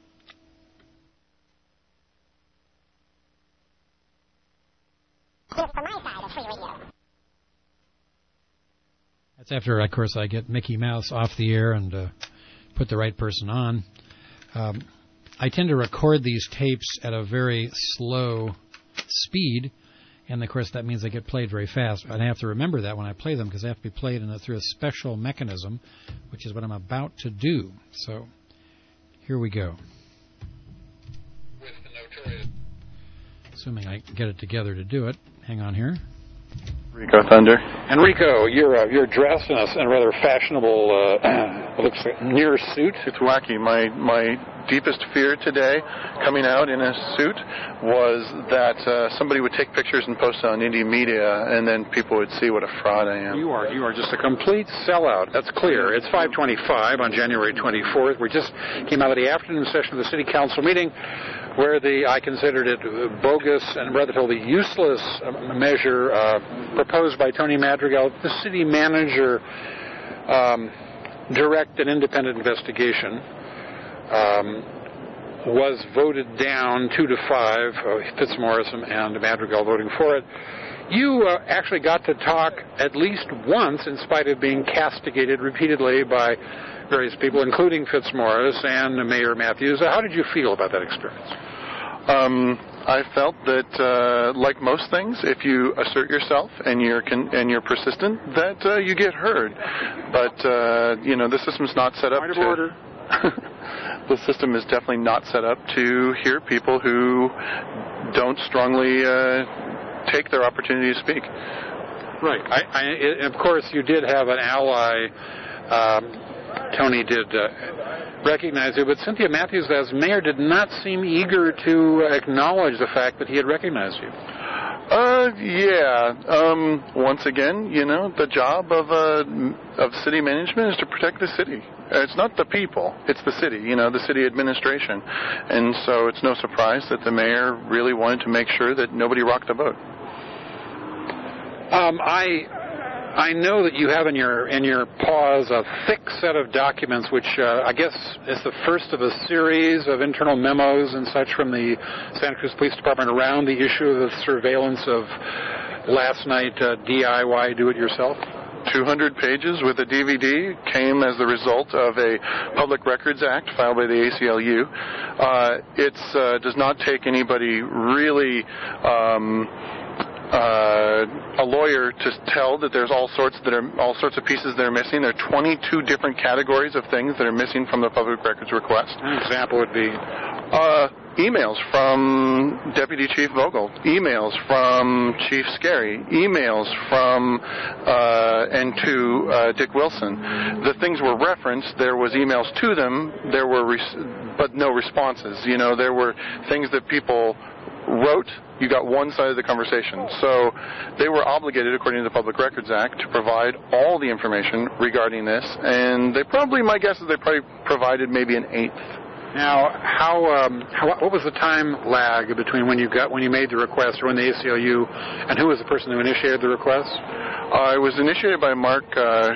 That's after, of course, I get Mickey Mouse off the air and put the right person on. I tend to record these tapes at a very slow speed, and, of course, that means they get played very fast. And I have to remember that when I play them because they have to be played through a special mechanism, which is what I'm about to do. So here we go. With the notorious... Assuming I can get it together to do it. Hang on here. Rico Thunder. And Rico, you're dressed in a rather fashionable, looks like near suit. It's wacky. My deepest fear today, coming out in a suit, was that somebody would take pictures and post on indie media, and then people would see what a fraud I am. You are just a complete sellout. That's clear. It's 5:25 on January 24th. We just came out of the afternoon session of the City Council meeting, where I considered it bogus and relatively useless measure proposed by Tony Madrigal. The city manager direct an independent investigation was voted down 2-5, Fitzmaurice and Madrigal voting for it. You actually got to talk at least once in spite of being castigated repeatedly by various people, including Fitzmaurice and Mayor Matthews. How did you feel about that experience? I felt that, like most things, if you assert yourself and you're persistent, that you get heard. But the system's not set up to. Order. The system is definitely not set up to hear people who don't strongly take their opportunity to speak. Right. Of course, you did have an ally. Tony did recognize it, but Cynthia Matthews, as mayor, did not seem eager to acknowledge the fact that he had recognized you. Once again, the job of city management is to protect the city. It's not the people, it's the city, the city administration. And so it's no surprise that the mayor really wanted to make sure that nobody rocked the boat. I know that you have in your paws a thick set of documents, which I guess is the first of a series of internal memos and such from the Santa Cruz Police Department around the issue of the surveillance of last night DIY do-it-yourself. 200 pages with a DVD came as the result of a Public Records Act filed by the ACLU. It does not take anybody really a lawyer to tell that there's all sorts of pieces that are missing. There are 22 different categories of things that are missing from the Public Records request. An example would be emails from Deputy Chief Vogel, emails from Chief Scary, emails from and to Dick Wilson. The things were referenced. There was emails to them. There were but no responses. You know, there were things that people wrote. You got one side of the conversation. So they were obligated, according to the Public Records Act, to provide all the information regarding this. And my guess is they probably provided maybe an eighth. Now, what was the time lag between when you made the request or when the ACLU, and who was the person who initiated the request? It was initiated by Mark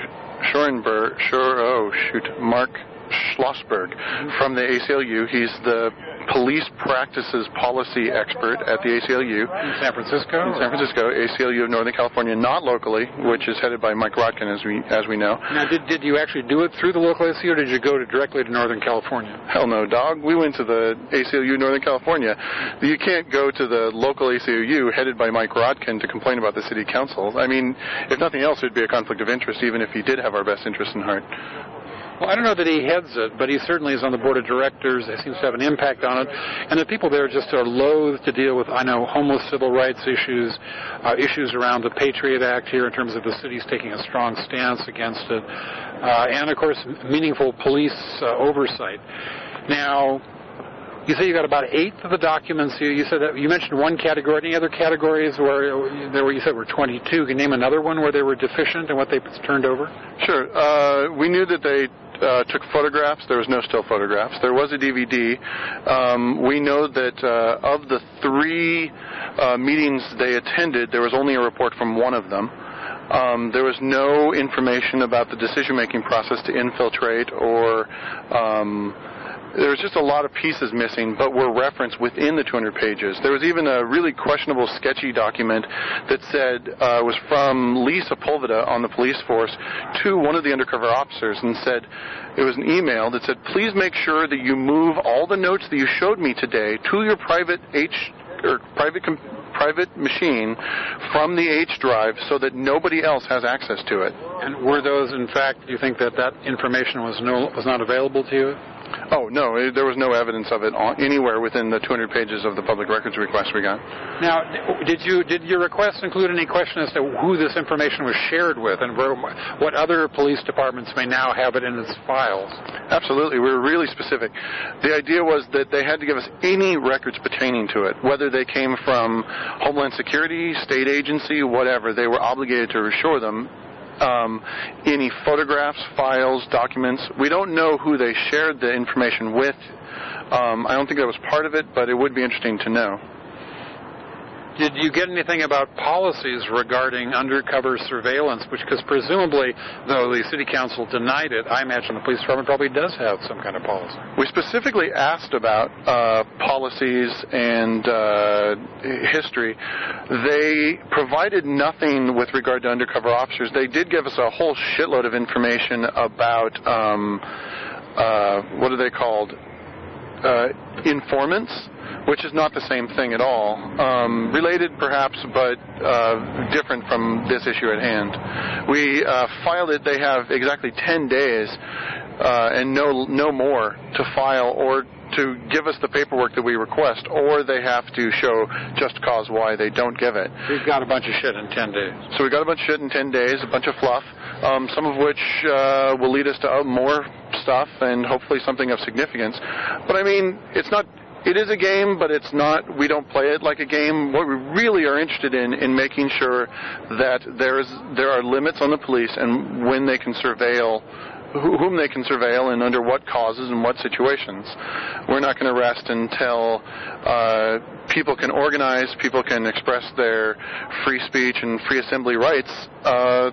Mark Schlossberg from the ACLU. He's the police practices policy expert at the ACLU. In San Francisco? In San Francisco, ACLU of Northern California, not locally, which is headed by Mike Rodkin, as we know. Now, did you actually do it through the local ACLU, or did you go directly to Northern California? Hell no, dog. We went to the ACLU Northern California. You can't go to the local ACLU headed by Mike Rodkin to complain about the city council. I mean, if nothing else, it would be a conflict of interest, even if he did have our best interest in heart. Well, I don't know that he heads it, but he certainly is on the board of directors. He seems to have an impact on it. And the people there just are loath to deal with, I know, homeless civil rights issues, issues around the Patriot Act here in terms of the city's taking a strong stance against it, and, of course, meaningful police oversight. Now, you say you got about 1/8 of the documents. You said that you mentioned one category. Any other categories where there were, you said were 22? Can you name another one where they were deficient and what they turned over? Sure. We knew that they took photographs. There was no still photographs. There was a DVD. We know that of the 3 meetings they attended, there was only a report from one of them. There was no information about the decision-making process to infiltrate or there was just a lot of pieces missing, but were referenced within the 200 pages. There was even a really questionable, sketchy document that said was from Lee Sepulveda on the police force to one of the undercover officers and said, it was an email that said, please make sure that you move all the notes that you showed me today to your private machine from the H drive so that nobody else has access to it. And were those, in fact, do you think that information was not available to you? Oh, no, there was no evidence of it anywhere within the 200 pages of the public records request we got. Now, did your request include any question as to who this information was shared with and what other police departments may now have it in its files? Absolutely. We were really specific. The idea was that they had to give us any records pertaining to it, whether they came from Homeland Security, state agency, whatever. They were obligated to assure them. Any photographs, files, documents. We don't know who they shared the information with. I don't think that was part of it, but it would be interesting to know. Did you get anything about policies regarding undercover surveillance? Because presumably, though the city council denied it, I imagine the police department probably does have some kind of policy. We specifically asked about policies and history. They provided nothing with regard to undercover officers. They did give us a whole shitload of information about, what are they called? Informants, which is not the same thing at all. Related perhaps, but different from this issue at hand. We filed it. They have exactly 10 days and no more to file or to give us the paperwork that we request, or they have to show just cause why they don't give it. We've got a bunch of shit in 10 days. So we got a bunch of shit in 10 days, a bunch of fluff, some of which will lead us to more stuff and hopefully something of significance. But I mean, it is a game, but it's not, we don't play it like a game. What we really are interested in making sure that there are limits on the police and when they can surveil, whom they can surveil and under what causes and what situations. We're not going to rest until people can organize, people can express their free speech and free assembly rights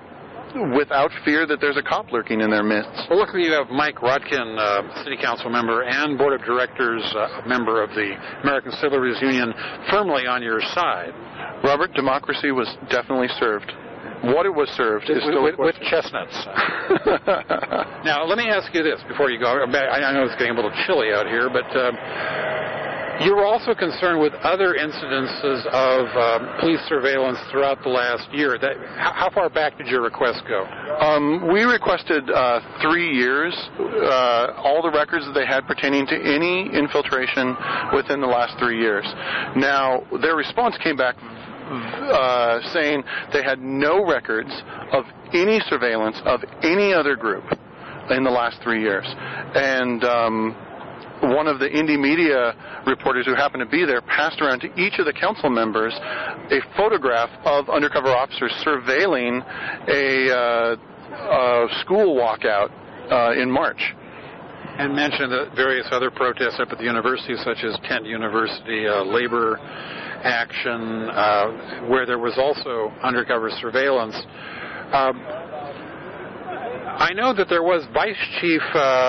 without fear that there's a cop lurking in their midst. Well, luckily you have Mike Rodkin, City Council member and Board of Directors member of the American Civil Liberties Union, firmly on your side. Robert, democracy was definitely served. What it was served is still with chestnuts. Now, let me ask you this before you go. I know it's getting a little chilly out here, but you were also concerned with other incidences of police surveillance throughout the last year. How far back did your request go? We requested 3 years, all the records that they had pertaining to any infiltration within the last 3 years. Now, their response came back saying they had no records of any surveillance of any other group in the last 3 years. And one of the indie media reporters who happened to be there passed around to each of the council members a photograph of undercover officers surveilling a school walkout in March. And mentioned the various other protests up at the university, such as Kent University, labor action, where there was also undercover surveillance. I know that there was Vice Chief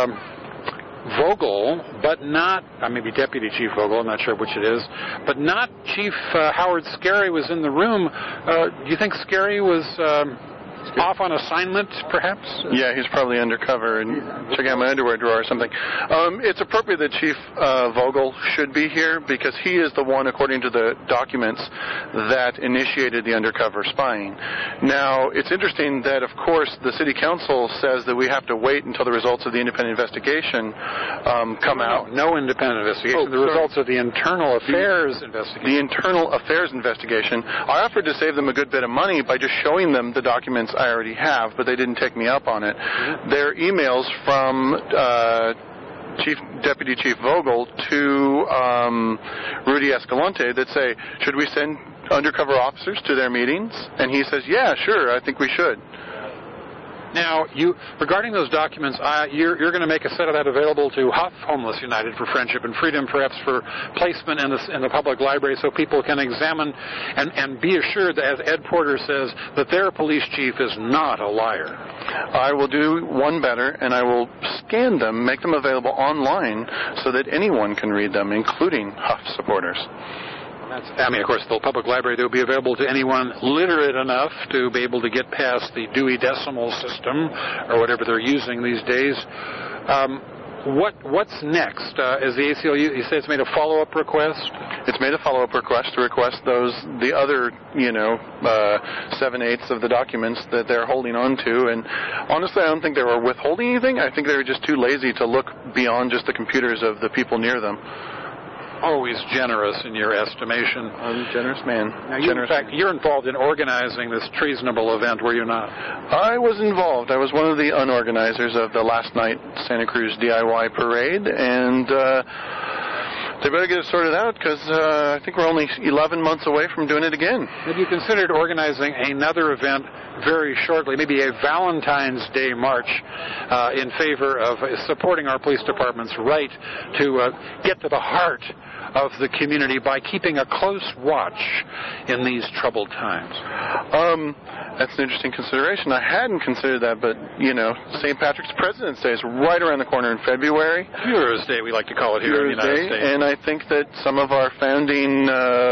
Vogel, but not, maybe Deputy Chief Vogel, I'm not sure which it is, but not Chief Howard Scarry was in the room. Do you think Scarry was off on assignment, perhaps? Yeah, he's probably undercover and checking out my underwear drawer or something. It's appropriate that Chief Vogel should be here because he is the one, according to the documents, that initiated the undercover spying. Now, it's interesting that, of course, the City Council says that we have to wait until the results of the independent investigation come out. No independent investigation. The results of the Internal Affairs investigation. The Internal Affairs investigation. I offered to save them a good bit of money by just showing them the documents I already have, but they didn't take me up on it. Mm-hmm. They're emails from Deputy Chief Vogel to Rudy Escalante that say, should we send undercover officers to their meetings? And he says, yeah, sure, I think we should. Now, regarding those documents, you're going to make a set of that available to Huff Homeless United for Friendship and Freedom, perhaps for placement in the public library, so people can examine and be assured that, as Ed Porter says, that their police chief is not a liar. I will do one better, and I will scan them, make them available online, so that anyone can read them, including Huff supporters. Of course, the public library, they'll be available to anyone literate enough to be able to get past the Dewey Decimal System or whatever they're using these days. What's next? Is the ACLU, you say it's made a follow-up request? It's made a follow-up request to request the other, 7/8 of the documents that they're holding on to. And honestly, I don't think they were withholding anything. I think they were just too lazy to look beyond just the computers of the people near them. Always generous in your estimation. I'm a generous man. Now, you're involved in organizing this treasonable event, were you not? I was involved. I was one of the unorganizers of the last night Santa Cruz DIY parade, and they better get it sorted out because I think we're only 11 months away from doing it again. Have you considered organizing another event very shortly, maybe a Valentine's Day march in favor of supporting our police department's right to get to the heart of the community by keeping a close watch in these troubled times? That's an interesting consideration. I hadn't considered that, but, St. Patrick's President's Day is right around the corner in February. Heroes Day, we like to call it here in the United States. And I think that some of our founding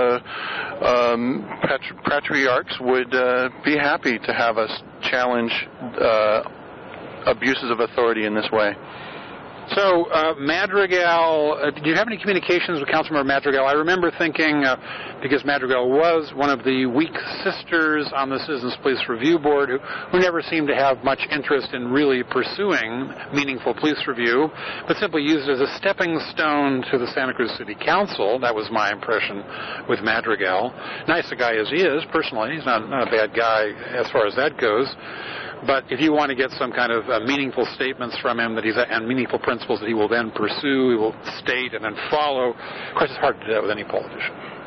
patriarchs would be happy to have us challenge abuses of authority in this way. So, Madrigal, did you have any communications with Councilmember Madrigal? I remember thinking, because Madrigal was one of the weak sisters on the Citizens Police Review Board, who never seemed to have much interest in really pursuing meaningful police review, but simply used it as a stepping stone to the Santa Cruz City Council. That was my impression with Madrigal. Nice a guy as he is, personally. He's not a bad guy as far as that goes. But if you want to get some kind of meaningful statements from him and meaningful principles that he will then pursue, he will state and then follow, of course it's hard to do that with any politician.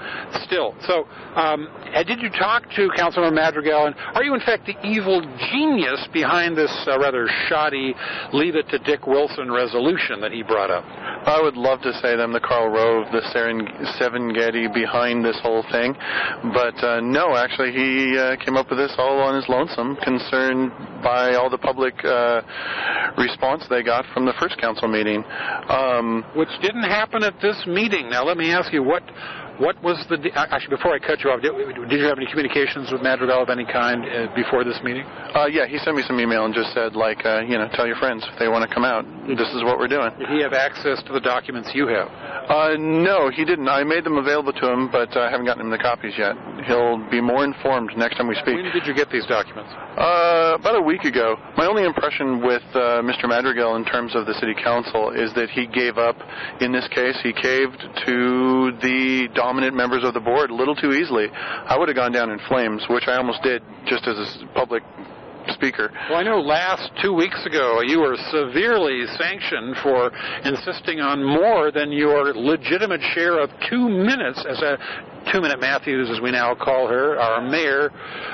still. So, did you talk to Councilmember Madrigal, and are you in fact the evil genius behind this rather shoddy "Leave It to Dick Wilson" resolution that he brought up? I would love to say that I'm the Karl Rove, the Serengeti behind this whole thing, but no, actually he came up with this all on his lonesome, concerned by all the public response they got from the first council meeting. Which didn't happen at this meeting. Now, let me ask you, what was actually, before I cut you off, did you have any communications with Madrigal of any kind before this meeting? Yeah, he sent me some email and just said, tell your friends if they want to come out. This is what we're doing. Did he have access to the documents you have? No, he didn't. I made them available to him, but I haven't gotten him the copies yet. He'll be more informed next time we speak. When did you get these documents? About a week ago. My only impression with Mr. Madrigal in terms of the city council is that he gave up. In this case, he caved to the dominant members of the board a little too easily. I would have gone down in flames, which I almost did just as a public speaker. Well, I know 2 weeks ago you were severely sanctioned for insisting on more than your legitimate share of 2 minutes, as a 2-minute Matthews, as we now call her, our mayor,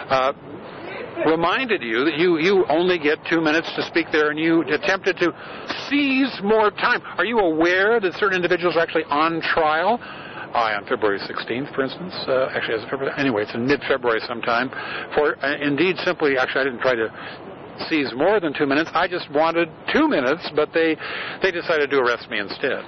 reminded you that you only get 2 minutes to speak there, and you attempted to seize more time. Are you aware that certain individuals are actually on trial? On February 16th, for instance. Actually, it's in mid-February sometime. For indeed, simply, actually, I didn't try to seize more than 2 minutes. I just wanted 2 minutes, but they decided to arrest me instead.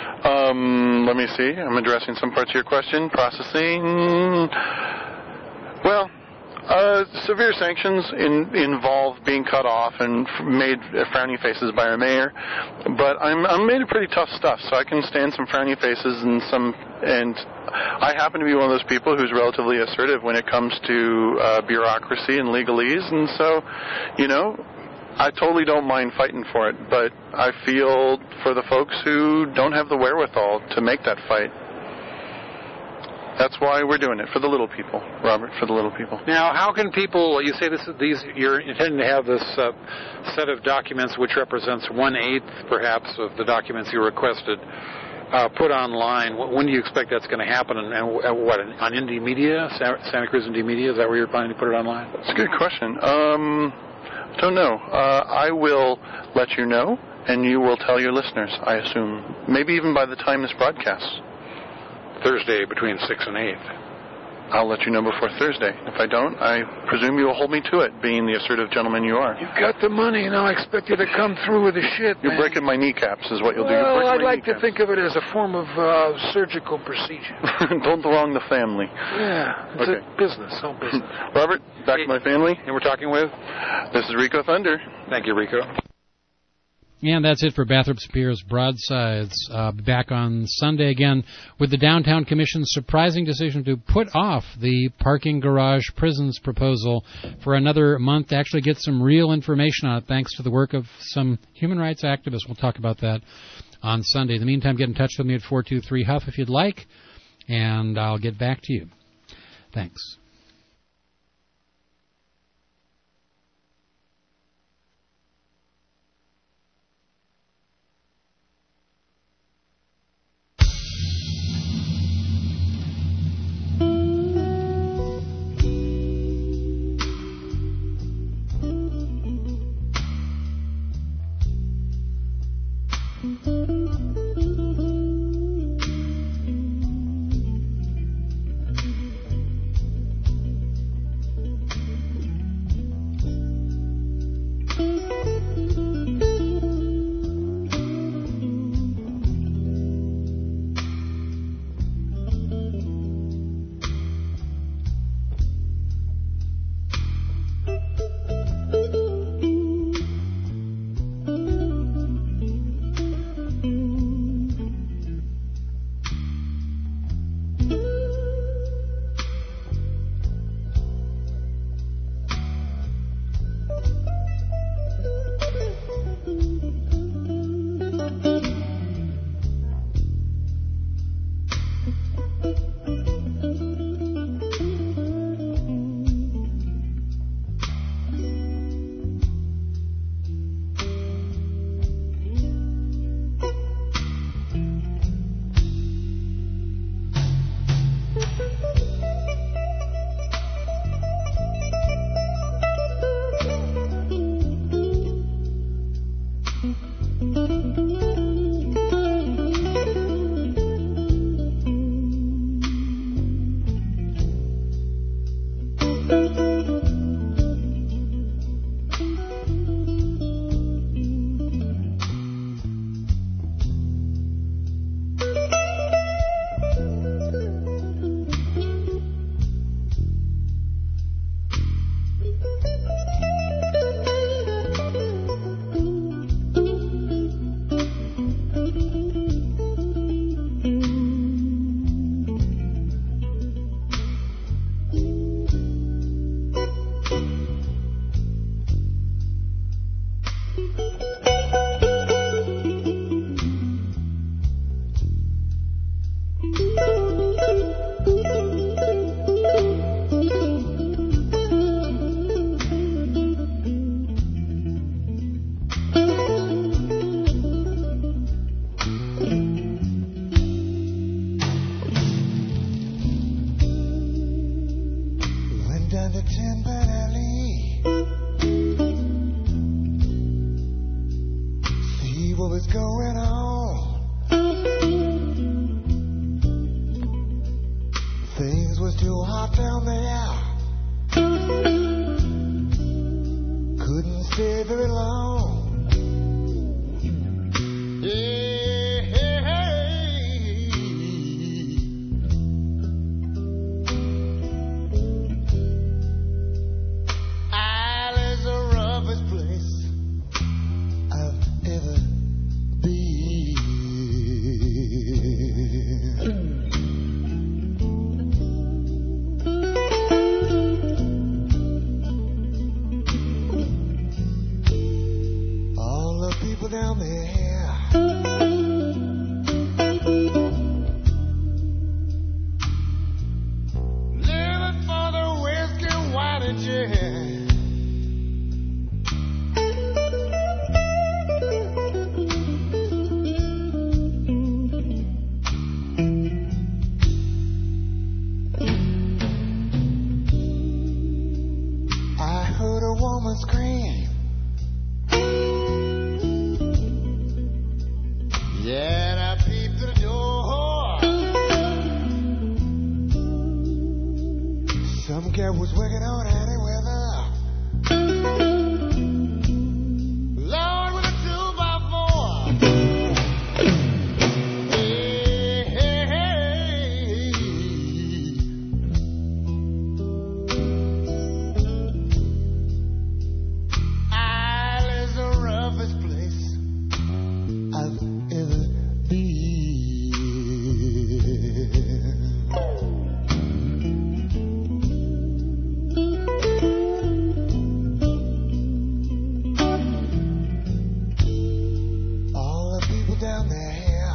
Let me see. I'm addressing some parts of your question. Processing. Well, severe sanctions involve being cut off and made frowny faces by our mayor, but I'm made of pretty tough stuff, so I can stand some frowny faces and I happen to be one of those people who's relatively assertive when it comes to bureaucracy and legalese, and so, I totally don't mind fighting for it, but I feel for the folks who don't have the wherewithal to make that fight. That's why we're doing it, for the little people, Robert, for the little people. Now, how can people, you say you're intending to have this set of documents which represents 1/8, perhaps, of the documents you requested, put online. When do you expect that's going to happen? And what, on Indie Media, Santa Cruz Indie Media? Is that where you're planning to put it online? That's a good question. Don't know. I will let you know, and you will tell your listeners, I assume. Maybe even by the time this broadcasts. Thursday between 6 and 8. I'll let you know before Thursday. If I don't, I presume you will hold me to it, being the assertive gentleman you are. You've got the money, and I expect you to come through with the shit, You're breaking my kneecaps is what you'll do. Well, I'd like to think of it as a form of surgical procedure. Don't wrong the family. Yeah, it's a business, all business. Robert, back to my family. And we're talking with? This is Rico Thunder. Thank you, Rico. And that's it for Bathurst Piers Broadsides. Back on Sunday again with the Downtown Commission's surprising decision to put off the parking garage prisons proposal for another month to actually get some real information on it, thanks to the work of some human rights activists. We'll talk about that on Sunday. In the meantime, get in touch with me at 423-HUFF if you'd like, and I'll get back to you. Thanks. heart down there. Couldn't stay very long. Island's the roughest place I've ever been. All the people down there, living for the whiskey, wine, and gin. I heard a woman scream. Yeah, and I peeped through the door. Some cat was working on any weather. Lord, with a 2x4. Hey, hey, hey. Island's the roughest place I've ever been. All the people down there,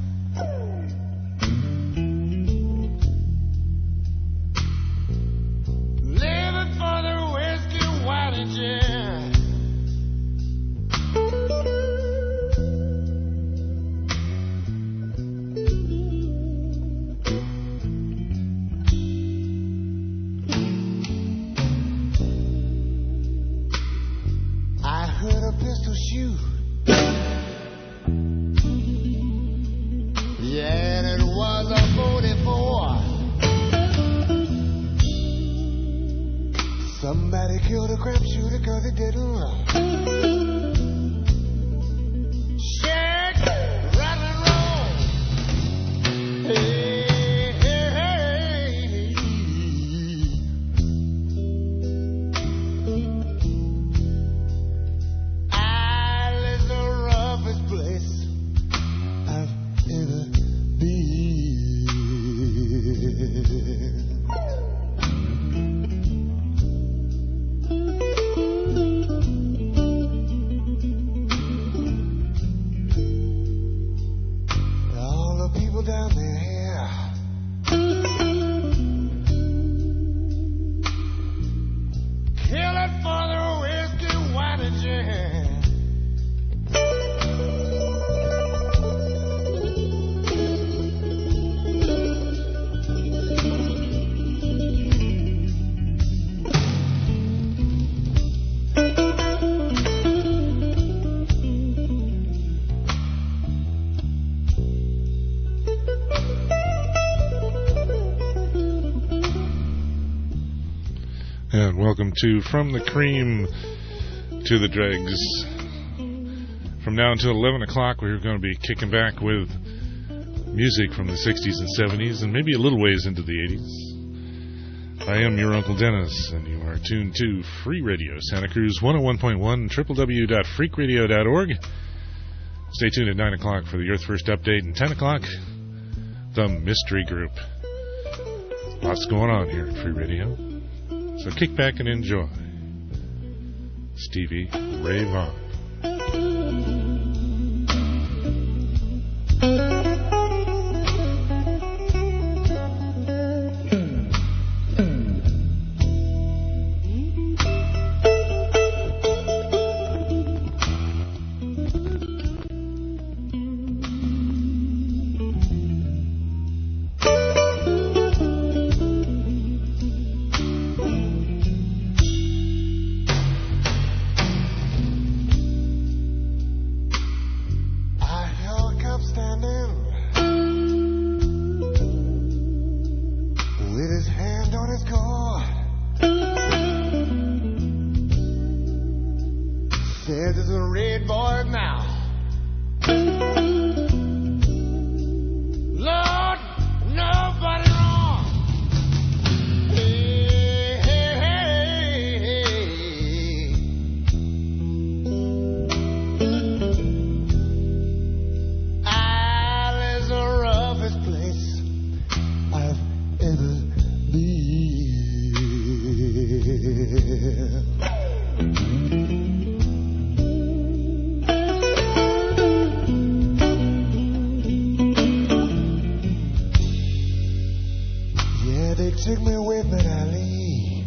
living for the whiskey, wine, and gin. I heard a pistol shoot. Yeah, and it was a 44. Somebody killed a crap shooter 'cause he didn't shake, rattle, and roll. Hey, hey, hey. Island's the roughest place I've ever been. All the people down there, killing for the whiskey, wine, and gin. And welcome to From the Cream to the Dregs. From now until 11 o'clock, we're going to be kicking back with music from the 60s and 70s, and maybe a little ways into the 80s. I am your Uncle Dennis, and you are tuned to Free Radio, Santa Cruz 101.1, www.freakradio.org. Stay tuned at 9 o'clock for the Earth First Update, and 10 o'clock, The Mystery Group. Lots going on here at Free Radio. So kick back and enjoy Stevie Ray Vaughan. took me with me to leave.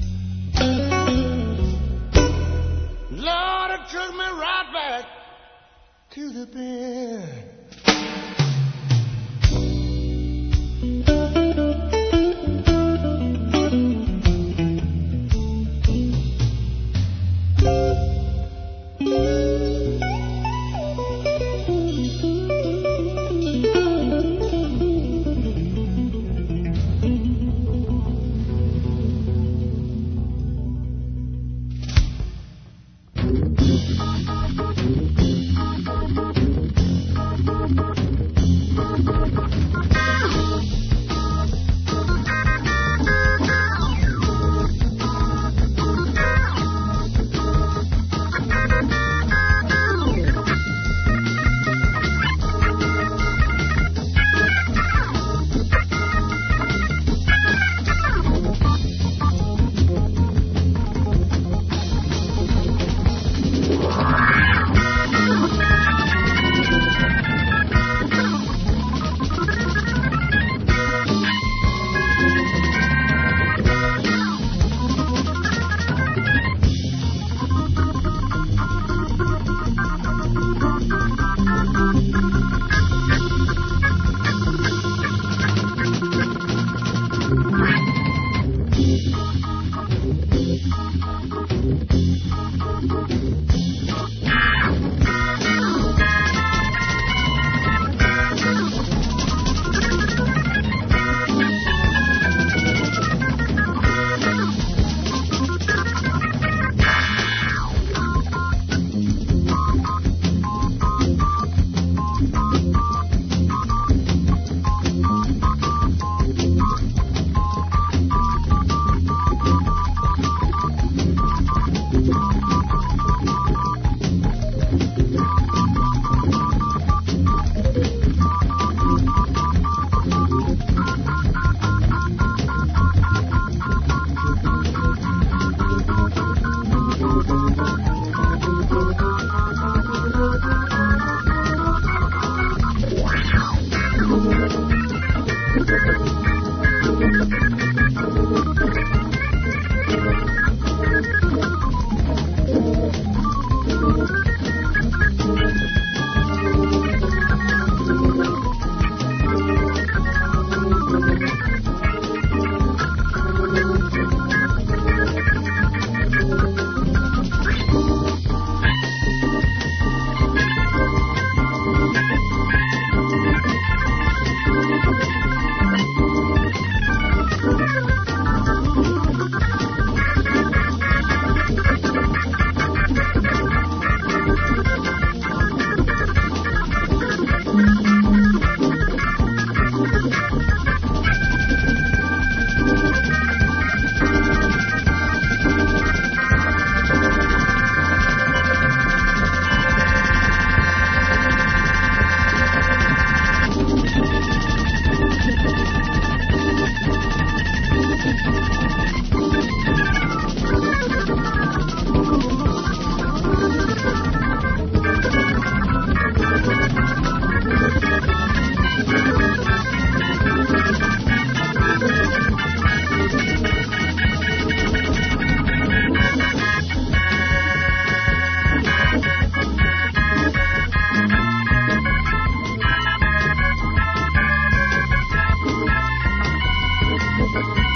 Lord, it took me right back to the bed.